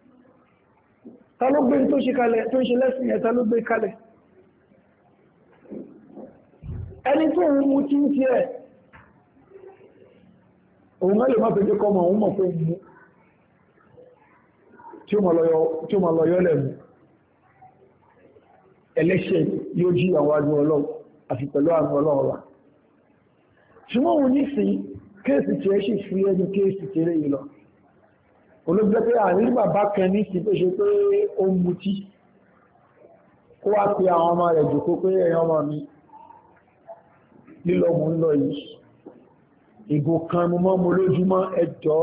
ta ló gbé tó ṣe kalẹ̀ tó ṣe lẹ́sìn ẹ̀ ta ló gbé kalẹ̀ ẹni tó ń mú tí ń tí ẹ̀ òun mẹ́lẹ̀ má pẹ̀lú kọmọ òun mọ̀ pé mú tí ó mọ̀ lọ yọ́lẹ̀ mú ẹlẹ́ṣẹ̀ yóò jí àwọn adùn ọlọ́run àfi pẹ̀lú àwọn ọlọ́run wa ṣùgbọ́n òun nísìn kéèsì tí ẹ sì fi ẹni kéèsì tẹ́lẹ̀ yìí lọ olóògbé pé àrírí bàbá kan ní sí pé ṣe pé ó ń mutí kó wá pé àwọn ọmọ rẹ̀ jòkó pé ẹ̀yàn ọmọ mi lílọ mú ń lọ yìí ìgò kan mo mọ́ mo lójúmọ́ ẹjọ́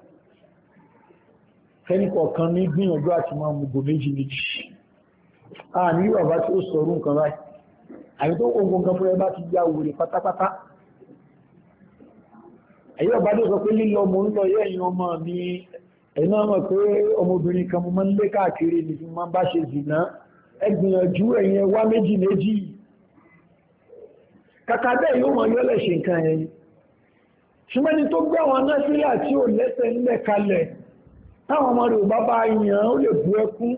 kẹ́nìkọ̀ọ̀kan ní gbìyànjú àti máa mú gò méjì àní bàbá tí ó sọ̀rọ̀ nǹkan báyìí àbí tó kó nǹkan fún ẹ bá ti ya wèrè pátápátá ẹ̀yí bàbá tó sọ pé lílọ mú ń lọ yẹ́ ẹ̀yìn ọmọ mi ẹ̀nà mọ̀ pé ọmọbìnrin kan mo máa ń lé káàkiri ní fún máa bá ṣe zìnà ẹgbìyànjú ẹ̀yìn ẹwà méjì kàkà bẹ́ẹ̀ yóò mọ̀ yọ́lẹ̀ ṣe nǹkan ẹ̀yìn ṣùgbọ́n ni tó gbé àwọn náfílà tí ò lẹ́sẹ̀ ńlẹ̀ kalẹ̀ táwọn ọmọ rẹ̀ ò bá bá yàn ó lè bú ẹkún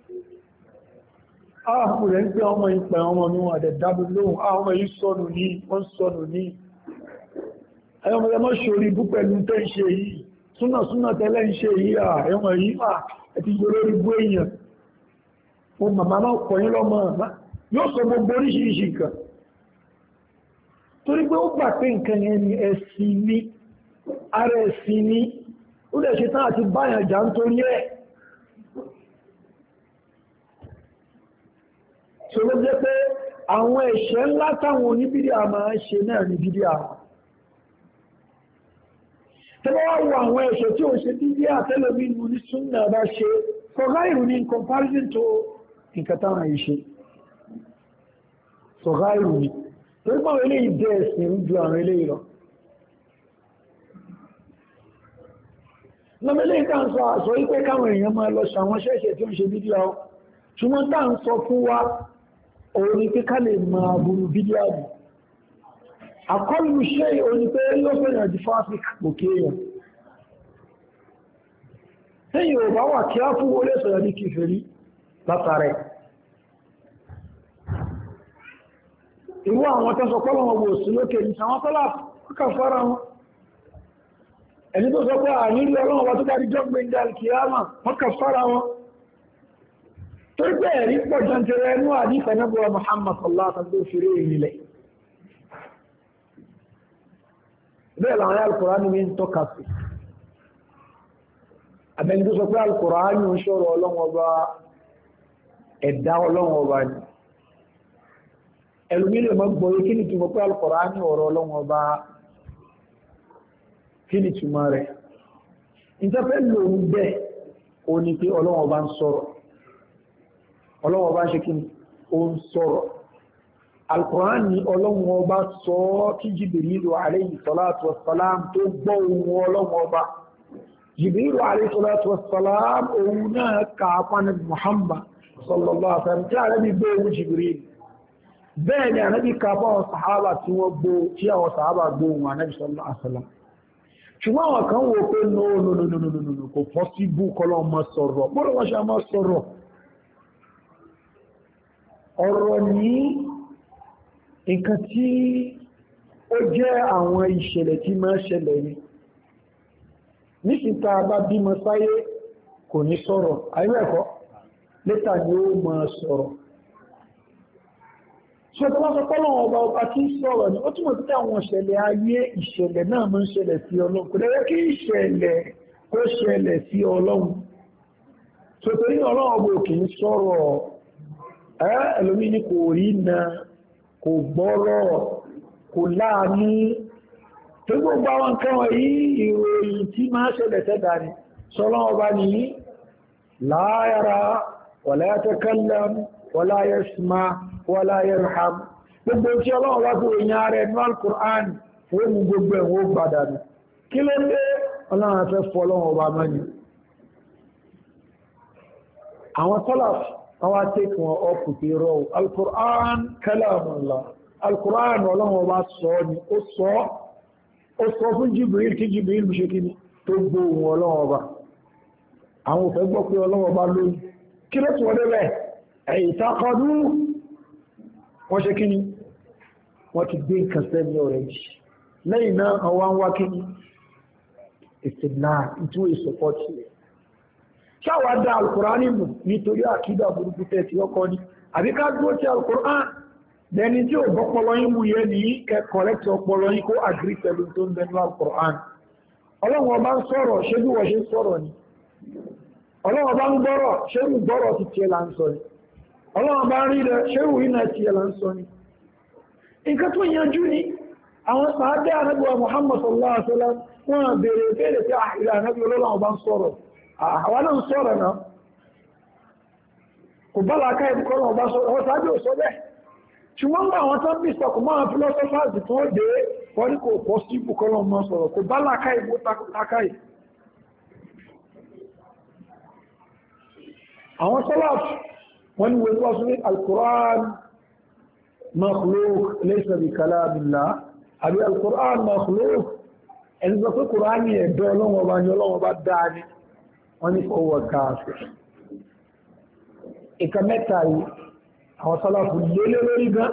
àwọn rẹ̀ ń gbé ọmọ ìpẹ̀ ọmọ mi wọn àdẹ̀ dábí lóhùn àwọn ọmọ yìí sọnù ní wọ́n sọnù ní ẹ̀yọ́ ọmọdé mọ́ ṣorí bú pẹ̀lú tẹ́ ń ṣe yìí súnà tẹ́lẹ̀ ń ṣe yìí ẹ̀wọ̀n yìí ẹ̀tí olórí bú èèyàn mo màmá náà kọ̀yìn lọ́mọ yóò sọ gbogbo oríṣiríṣi nǹkan torí pé ó gbà pé nǹkan yẹn ni ẹ̀sìn ní ara ẹ̀sìn ní ó lè ṣe tán àti báyàn jà ń torí ẹ̀ tó ló jẹ́ pé àwọn ẹ̀ṣẹ̀ ńlá táwọn oníbídíà máa ń ṣe náà ní bídíà tẹ́lẹ̀ wá wo àwọn ẹ̀ṣẹ̀ tí ó ṣe bídíà tẹ́lẹ̀ nínú ní súnnà bá ṣe sọ̀gáìrù ní comparison to nǹkan táwọn yìí ṣe sọ̀gáìrù ní torí pọ̀ eléyìí jẹ́ ẹ̀sìn ju àwọn eléyìí lọ. lọ́mọ eléyìí tá ń sọ àṣọ wípé káwọn èèyàn máa lọ ṣàwọn ṣẹ́ṣẹ̀ tí ó ń ṣe fídíò ṣùgbọ́n tá ń sọ fún wa òun ni pé ká lè máa burú fídíò àbù àkọlù ṣe òun ni pé yóò fẹ́yàn di fásitì òkè èèyàn tẹ́yìn ò bá wà kí á fún wọlé sọ̀rọ̀ ní kìfèrí látàrẹ irú àwọn tẹ́sọ pọ́lọ̀ wọn wò sí lókè ní àwọn tọ́lá kọ́kà fara wọn ẹni tó sọ pé àníri ọlọ́wọ́ tó dárí jọ́gbé ń dárí kìíyàmà kọ́kà fara wọn tó gbé ẹ̀rí pọ̀ jantẹrẹ ẹnu àdífẹ́ nẹ́bùwa Muhammad sallallahu alaihi wasallam fèrè ìrìnlẹ̀ bẹ́ẹ̀ làwọn Al-Qur'ani mi ń tọ́ka sí àbẹ́ni tó sọ pé Al-Qur'ani ń ṣọ́rọ̀ ọlọ́wọ́ bá ẹ̀dá ọlọ́wọ́ bá ní ẹlùmí lè mọ́ gbọ́yé kí ni túnmọ̀ pé Al-Qur'ani ọ̀rọ̀ ọlọ́wọ́ bá kí ni túnmọ̀ rẹ̀ ìtafẹ́ lòun bẹ́ o ní pé ọlọ́wọ́ bá ń sọ̀rọ̀ ọlọ́wọ́ bá ń ṣe kí ni ó ń sọ̀rọ̀ Al-Qur'ani ọlọ́wọ́ bá sọ kí Jibrilu alayhi salatu wassalam tó gbọ́ ohun ọlọ́wọ́ bá Jibrilu alayhi salatu wassalam ohun náà kàápa ní Muhammad sallallahu alaihi wasallam tí a rẹ̀ bí gbé ohun Jibril bẹ́ẹ̀ ni ànábì kàápa àwọn sàhábà tí wọ́n gbó tí àwọn sàhábà gbó ohun ànábì sallallahu alaihi wasallam ṣùgbọ́n àwọn kan wò pé no kò pọ́síbù kọ́lọ́ ọmọ sọ̀rọ̀ bọ́rọ̀ wọ́n ṣe máa sọ̀rọ̀ ọ̀rọ̀ ní nǹkan tí ó jẹ́ àwọn ìṣẹ̀lẹ̀ tí máa ṣẹlẹ̀ ni nísìta bá bímọ sáyé kò ní sọ̀rọ̀ àìwẹ̀kọ́ lẹ́tà ni ó máa sọ̀rọ̀ ṣọ́tọ́ wọ́n sọ pọ́lọ̀ ọba tí sọ̀rọ̀ ni ó túnmọ̀ sí àwọn ìṣẹ̀lẹ̀ ayé ìṣẹ̀lẹ̀ náà máa ń ṣẹlẹ̀ sí ọlọ́run kò dẹ́rẹ́ kí ìṣẹ̀lẹ̀ kó ṣẹlẹ̀ sí ọlọ́run ṣòtò ní ọlọ́run ọba òkè ń sọ̀rọ̀ ẹlòmí ní kò rí na kò gbọ́rọ̀ kò láàánú tó gbogbo àwọn nǹkan wọ̀nyí ìròyìn tí máa ṣẹlẹ̀ tẹ́dà ni sọ́lọ́ ọba ní la yara wala yatakallam wala yasma wala yarham gbogbo tí ọlọ́wọ́ bá kó èèyàn rẹ̀ ní al-Qur'an fún gbogbo ẹ̀wọ̀n gbádà ní kí ló dé ọlọ́run afẹ́ fọ́lọ́wọ́ ọba mọ́ni àwọn tọ́lá àwọn tẹ́kì wọn ọkù tí rọ al-Qur'an kalamullah al-Qur'an ọlọ́wọ́ bá sọ ni ó sọ fún Jibril kí Jibril mú ṣe kí ni tó gbóhùn ọlọ́wọ́ bá àwọn òfẹ́ gbọ́ pé ọlọ́wọ́ bá lóyún kí ló tún wọlé bẹ́ẹ̀ ẹ̀yìn takọdú wọ́n ṣe kí ni wọ́n ti gbé nǹkan sẹ́ni ọ̀rẹ́ jì lẹ́yìn náà àwọn wá kí ni ìsìnà ìtúwé ìsọpọ̀tì rẹ̀ ṣáwà dá al-Qur'ani mú nítorí àkídà burúkú tẹ́ ti ọkọ ní àbíká dúró tí al-Qur'an lẹni tí ò bọ́pọlọ yín mú yẹ ní kẹ́kọ̀ọ́lẹ́tì ọpọlọ yín kó àgírí pẹ̀lú tó ń bẹnu al-Qur'an ọlọ́run ọba ń sọ̀rọ̀ ṣé bí wọ́n ṣe ń sọ̀rọ̀ ni ọlọ́run ọba ń gbọ́rọ̀ ṣé bí gbọ́rọ̀ ti tiẹ̀ là ń sọ ni ọlọ́run ọba ń rí rẹ̀ ṣé bí rí náà tiẹ̀ là ń sọ ni nǹkan tó yanjú ni àwọn sàádé anábíwá Muhammad sallallahu alaihi wasallam wọn béèrè béèrè tí àhìrì anábí ọlọ́run ọba ń sọ̀rọ̀ àwọn náà ń sọ̀rọ̀ náà kò bá làákà ìbùkọ́lọ̀ ọba sọ̀rọ̀ wọ́n sáájú ò sọ bẹ́ẹ̀ ṣùgbọ́n bá àwọn tán bí sọkù máa philosophers tó dé wọ́n ní kò pọ̀ sí ìbùkọ́lọ̀ ọmọ sọ̀rọ̀ kò bá làákà ìbùkọ́lọ̀ àwọn salaf wọ́n ní wọ́n sọ al-Qur'an makhluq laysa bi kalamillah àbí al-Qur'an makhluq ẹni sọ pé Qur'an ní ẹ̀dọ́ ọlọ́wọ́ bá ní ọlọ́wọ́ bá dáa ní wọ́n ní fọwọ́ káàfir ìkà mẹ́ta yìí àwọn sálàfù lélé lórí gan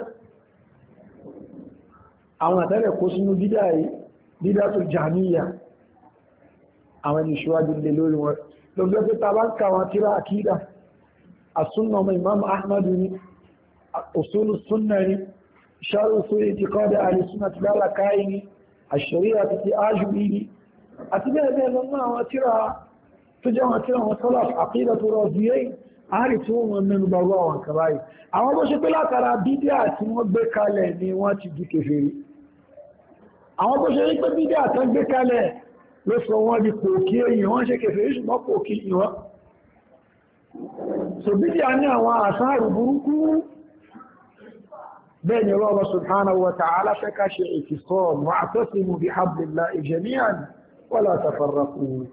àwọn àtẹ́lẹ̀ kó sínú dídá yìí dídá tó jàmíyà àwọn ẹni ṣíwájú lè lórí wọn lọ́gbẹ́ pé ta bá ń ka wọn tíra àkídà àsúnnà ọmọ Imam Ahmad ní usulu sunna ní sharh usul i'tiqad al-sunnah al-lalakai ní ash-shari'ah ti Ajuri ní àti bẹ́ẹ̀ bẹ́ẹ̀ lọ́nà àwọn tíra tó jẹ́ wọn tíra wọn sálàfù aqidatu Raziyayn àárí tí wọ́n mẹ́nu bá rọ́ àwọn kan báyìí àwọn bó ṣe pé látara bídíà tí wọ́n gbé kalẹ̀ ni wọ́n ti di kèfèrí àwọn bó ṣe rí pé bídíà tán gbé kalẹ̀ ló sọ wọ́n di pòkí èyàn wọ́n ṣe kèfèrí ṣùgbọ́n pòkí ìwọ́n so bídíà ní àwọn àsáàrù burúkú بين الله سبحانه وتعالى فكاش اعتصام واعتصموا بحبل الله جميعا ولا تفرقوا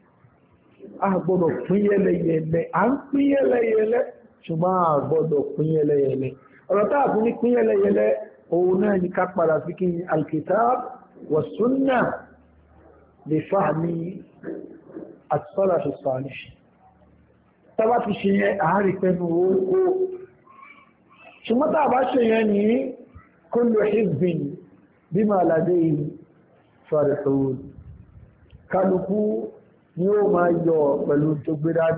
أهبطوا قيليلي عن قيليلي شما أهبطوا قيليلي رتاكني قيليلي هنا نكبر في الكتاب والسنة لفهم السلف الصالح تبقى شيء أعرف أنه ṣùgbọ́n tàbá ṣe yẹn ní kullu hizbin bima ladayhim farihun kálukú ni ó máa yọ pẹ̀lú tó gbéra ní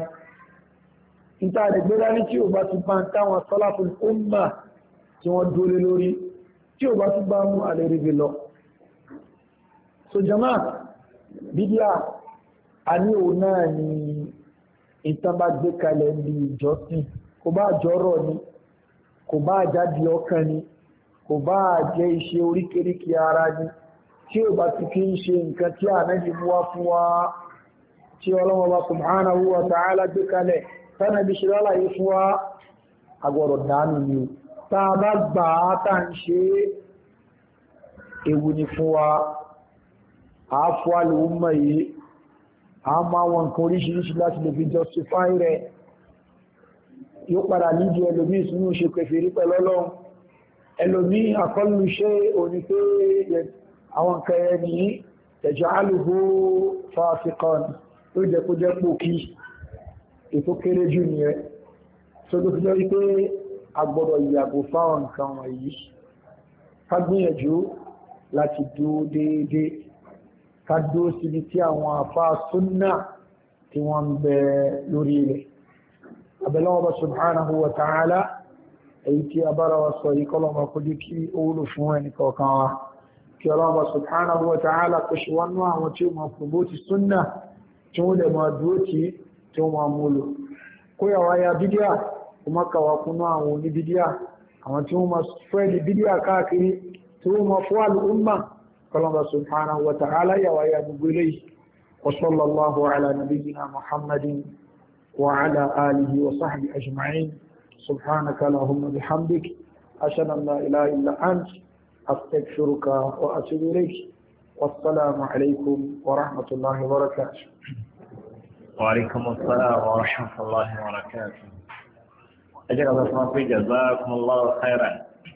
ìtàdé gbéra ní tí ó bá ti bá ń táwọn salaful umma tí wọ́n dúró lórí tí ó bá ti bá mú àlèrègbè lọ. So jama bídíà a ní òun náà ni ìtàn bá gbé kalẹ̀ ní ìjọsìn kò bá jọrọ̀ ni kò bá jáde ọkàn ni kò bá jẹ́ iṣẹ́ oríkèríkè ara ni tí ó bá ti kí ń ṣe nǹkan tí Ànábì mú wá fún wa tí Ọlọ́hun subhanahu wa ta'ala gbé kalẹ̀ tánàbí ṣe lálàyé fún wa agbọ̀rọ̀ dánù ni o tá a bá gbà á tá ń ṣe ewu ni fún wa àáfọ́ àlùmọ̀ yìí a máa wọn nǹkan oríṣiríṣi láti lè fi justify rẹ̀ yóò padà nídi ẹlòmí ìsúnú ṣe kèfèrí pẹ̀lú Ọlọ́run ẹlòmí àkọlù ṣe òní pé àwọn kẹrẹ ní taj'aluhu fasiqan tó jẹ́ kó jẹ́ pòkí ètò kéré jù ní ẹ tó tó fi jẹ́ wípé agbọ́dọ̀ ìyàgò fáwọn nǹkan wọ̀nyí ká gbìyànjú láti dúó déédéé ká dúó síbi tí àwọn àfáà súnnà tí wọ́n ń bẹ lórí ilẹ̀ abẹ́lọ́wọ́ subhanahu wa ta'ala èyí tí a bára wa sọ yìí kọlọ̀mọ̀ kó jẹ́ kí ó wúlò fún ẹni kọ̀ọ̀kan wa kí ọlọ́wọ́ subhanahu wa ta'ala kó ṣe wọ́n náà àwọn tí ó máa fòbó ti súnnà tí wọ́n lè máa dúró tí ó máa múlò kó yà wáyà bídíà kó má kàwá kúnnú àwọn oní bídíà àwọn tí wọ́n máa fẹ́ di bídíà káàkiri tí wọ́n máa fọ́ al'umma kọlọ̀mọ̀ subhanahu wa ta'ala yà wáyà gbogbo eléyìí wa sallallahu ala nabiyyina muhammadin وعلى آله وصحبه أجمعين سبحانك اللهم بحمدك أشهد أن لا إله إلا أنت أستغفرك وأتوب إليك والسلام عليكم ورحمة الله وبركاته. وعليكم السلام ورحمة الله وبركاته. أجل الله في جزاكم الله خيرا.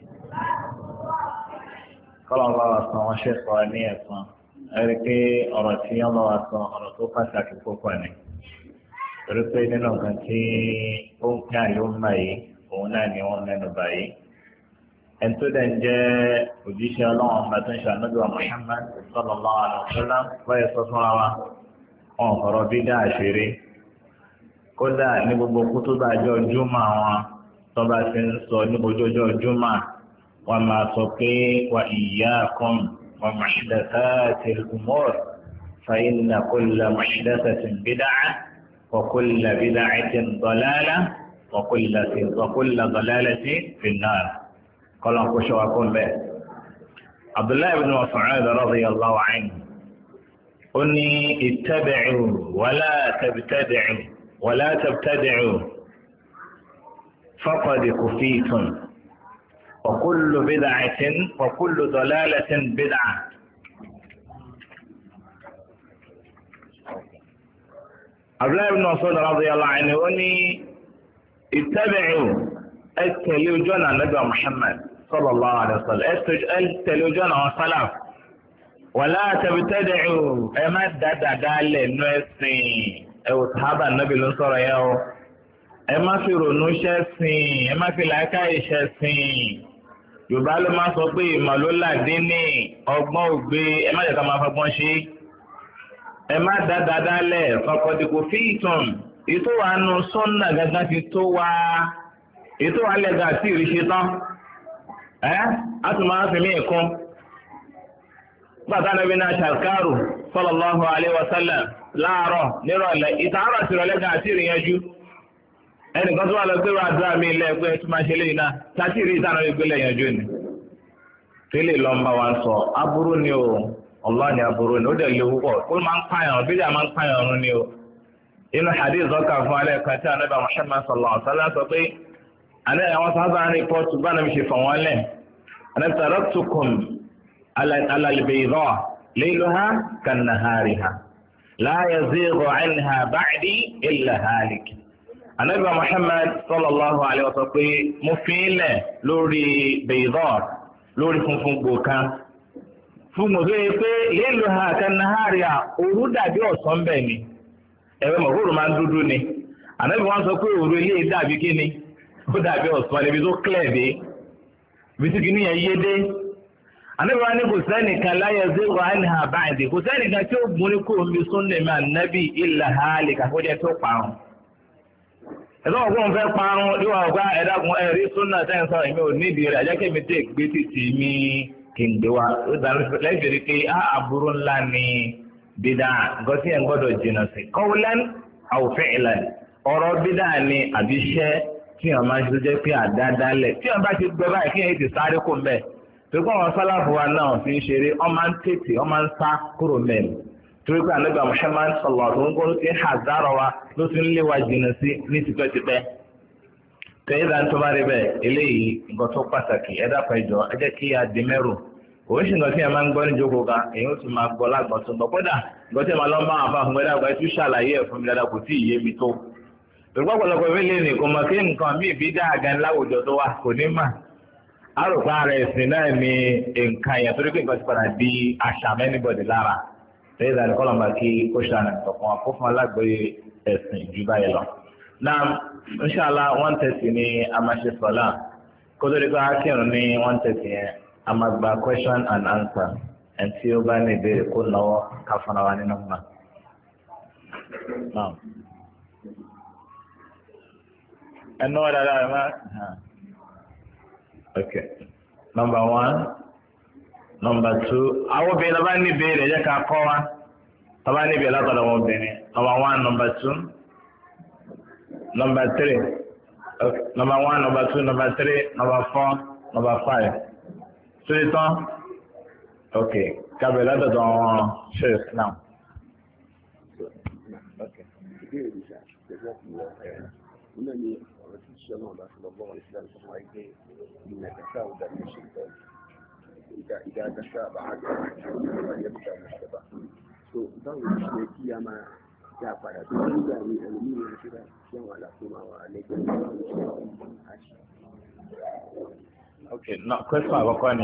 قال الله سبحانه الشيخ وأنية أركي أرتي الله أرتوقع ساكفوكواني torí pé nínú nǹkan tí ó ń pín àyè ọmọ yìí òun náà ni wọ́n mẹ́nu báyìí ẹni tó dẹ̀ ń jẹ́ òjíṣẹ́ ọlọ́run ọba tó ń ṣe ànábìwá Muhammad sallallahu alaihi wasallam báyìí sọ fún wa wọn kọ̀rọ̀ bí dá àṣírí kódà ní gbogbo kútúbà ọjọ́ júmọ̀ wọn tó bá ti ń sọ ní ojoojọ́ júmọ̀ wọn máa sọ pé wa iyyakum wa muhdathatil umur fa inna kulla muhdathatin bid'ah وكل بدعة ضلالة وكل ضلالة في النار قال أنكو شواكون به عبد الله بن مسعود رضي الله عنه أني اتبعوا ولا تبتدعوا فقد كفيتم وكل بدعة وكل ضلالة بدعة Abdullahi ibn Mas'ud radiyallahu anhu ó ní ittabi'u ẹ̀tẹ̀lé ojú ọ̀nà Ànábì Muhammad sallallahu alaihi wasallam ẹ̀tẹ̀lé ojú ọ̀nà àwọn sálàf wala tabtadi'u ẹ má dáadáa lẹ̀ nú ẹ̀sìn ẹ̀wò sábà Ànábì ló ń sọ̀rọ̀ yẹn o ẹ má fi ronú ṣẹ́sìn ẹ má fi làákàyè ṣẹ́sìn Yorùbá ló máa sọ pé ìmọ̀ ló làdín ní ọgbọ́n ògbé ẹ má jẹ́ ká máa fọgbọ́n ṣe ẹ má dáadáa lẹ̀ fọkọ̀dìkò fíìtàn ètò wa nù sọ́nà gángan ti tó wa ètò wa lẹ́gà tí ì rí ṣe tán á tún máa fi mí kún bàtà nàbí náà ṣàkárù sallallahu alaihi wasallam láàárọ̀ nírọ̀lẹ́ ìtàárọ̀ sí ìrọ̀lẹ́ gan àti ìrìyànjú ẹnìkan tó wà lọ gbé àdúrà mi ilé ẹgbẹ́ tó máa ṣe léyìn náà tàbí ìrí ìtànà ìgbélé ìyànjú ni tẹ́lẹ̀ lọ́mbà wa ń sọ aburú ni o Allah ni aburú ni ó dẹ̀ léwu pọ̀ ó máa ń pààyàn bíjà máa ń pààyàn ọ̀run ni o inú hadith zọ́kà fún alẹ́ kan tí anábà Muhammad sallallahu alaihi wasallam sọ pé alẹ́ àwọn sábà ń rìpọ́tù bá nàbí ṣe fọ̀ wọ́n lẹ̀ ana taraktukum ala al-bayda laylaha kan-nahariha la yazighu anha ba'di illa halik. Ànábì Muhammad sallallahu alaihi wa sallam pé mo fi ilẹ̀ lórí bayda lórí funfun gbòkan fún mo fi pé laylaha kan-nahariha òru dàbí ọ̀sán bẹ́ẹ̀ ni ẹ̀rọ mọ̀kúrò máa ń dúdú ni. Ànábì wọn sọ pé òru ilé dàbí kí ni ó dàbí ọ̀sán níbi tó clear dé ibi tí kìíní yẹn yé dé. Ànábì wọn ní kò sẹ́nìkan láyé zéwà anha ba'di kò sẹ́nìkan tí ó gun ní kó omi súnnà mi ànábì illa halika kó jẹ́ tó parun. ẹ̀sọ́ ọ̀gbọ́n fẹ́ parun yóò wá ọ̀gá ẹ̀dàgùn ẹ̀rí súnnà tẹ́yìn sọ èmi ò nídìí rẹ̀ ajẹ́kẹ́ mi tẹ́ gbé títì mi kì ń gbé wa ó dàrú lẹ́sẹ̀ rí pé àbúrò ńlá ni bídà nǹkan tí yẹn gbọ́dọ̀ jìnnà sí qawlan aw fi'lan ọ̀rọ̀ bídà ni àbíṣẹ́ tí wọ́n máa ń ṣe jẹ́ pé àdádálẹ̀ tí wọ́n bá ti gbọ́ báyìí kí wọ́n ti sáré kó mbẹ́ torí pé àwọn sálàfù wa náà fi ń ṣeré wọ́n máa ń tètè wọ́n máa ń sá kúrò mẹ́rin torí pé ànábì Muhammad sallallahu alaihi wasallam ló ti ń hàzárọ̀ wa ló ti ń lé wa jìnnà sí ní tipẹ́tipẹ́ tẹ̀yìn dáa tó bá rí bẹ́ẹ̀ eléyìí nǹkan tó pàtàkì ẹ dápẹ́ ìjọ ẹ jẹ́ kí a di mẹ́rù oríṣi nǹkan tí ẹ máa ń gbọ́ ní jókòó kan èyí ó tún máa gbọ́ lágbọ̀n tó ń bọ̀ kódà nǹkan tí ẹ máa lọ bá àwọn afáfún gbẹ́dàgbà ẹ tún ṣàlàyé ẹ̀ fún mi dáadáa kò tí ì yé mi tó ìrùpá pọ̀lọpọ̀ ìwélé ní kò mọ̀ kí nǹkan míì bí dáadáa láwùjọ tó wà kò ní mà àròpá rẹ̀ ẹ̀sìn náà ni nǹkan yẹn torí pé nǹkan ti padà di àṣà mẹ́nibọ̀dì lára lẹ́yìn ìdáni kọ́lọ̀mà kí kó ṣàánà ìtọ̀kan àkófún alágbèé ẹ̀sìn jù báyìí lọ. náà inṣàlá 1:30 ni a máa ṣe sọ́lá kó tó di pé a kírun ní 1:30 yẹn a máa gba question and answer ẹ̀ tí ó bá ní ìbéèrè kó náwó ká fúnra wa nínú mọ́. And no other okay. Number 1, number 2. Àwọn obìnrin lọ́ba ní ìbéèrè jẹ́ ká kọ́ wa. Tọ́ba ní ìbéèrè látọ̀dọ̀ wọn obìnrin. Number 1, number 2, number 3. Okay. Number 1, number 2, number 3, number 4, number 5. So it's on? Okay. Kábẹ̀ látọ̀dọ̀ wọn ṣe now. Okay. الله صلى الله عليه وسلم صحيح إن تشاهد من الشيطان إذا تشابه يبدأ مشتبه دعوة الشيطية ما يعبر يعني ألمين كده يوم على كما وعليكم Okay, no, question about Kwani.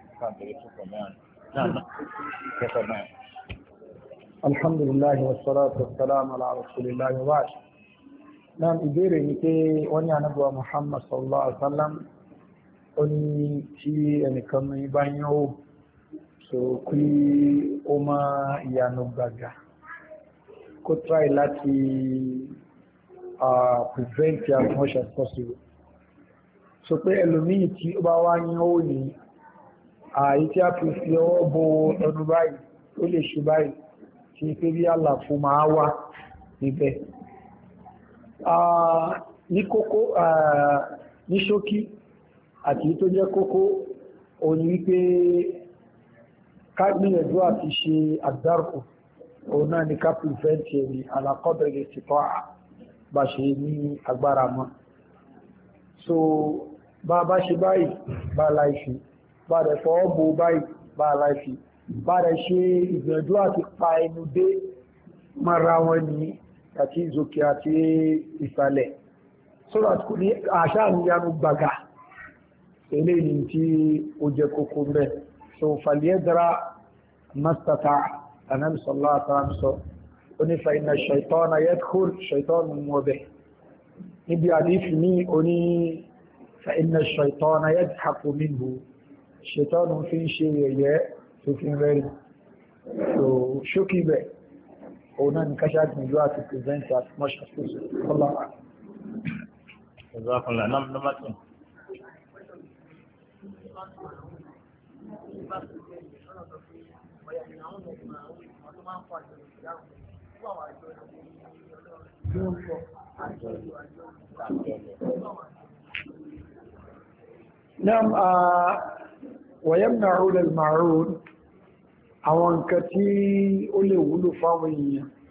الحمد لله والصلاة والسلام على رسول الله وبعد. Náà ìbéèrè ní pé wọ́n ní ànábì Muhammad sallallahu alaihi wasallam ó ní tí ẹnìkan ní bá yán ó so kí ó má ìyanu gbàgà kó try láti prevent as much as possible. So pé ẹlòmíì tí ó bá wá yán ó ní àyí tí a fi ọwọ́ bo ẹnu báyìí ó lè ṣe báyìí tí pé bí àlàfo máa wà níbẹ̀. Ní kókó ní ṣókí àti tó jẹ́ kókó òní wípé ká gbìyànjú àti ṣe àdárò òun náà ní ká prevent ẹ̀rí alákọ́bẹ̀rẹ̀ ti tọ́ bá ṣe ní agbára mọ́. So bá ṣe báyìí bá láìfi bá rẹ̀ fọwọ́ bo báyìí bá láìfi bá rẹ̀ ṣe ìgbìyànjú àti pa ẹnu dé mara wọn ní àti ìzòkè àti ìsàlẹ̀ so that kò ní àṣà níyanu gbàgà eléyìí tí ó jẹ́ kókó mẹ́. So fàlẹ́dàrà mastata Ànábì sallallahu alaihi wasallam sọ oní fa inna shaytana yadkhul shaytanu mọ́bẹ̀ níbi àdífì ní oní fa inna shaytana yadhaku minhu shaytanu fi ń ṣe yẹ̀yẹ́ tó fi ń rẹ́rìn. So ṣókí bẹ́ẹ̀ òun náà ní káṣá gbìyànjú àti present as much as possible. Number 2. Nam ويمنعون الماعون àwọn nǹkan tí ó lè wúlò fáwọn èèyàn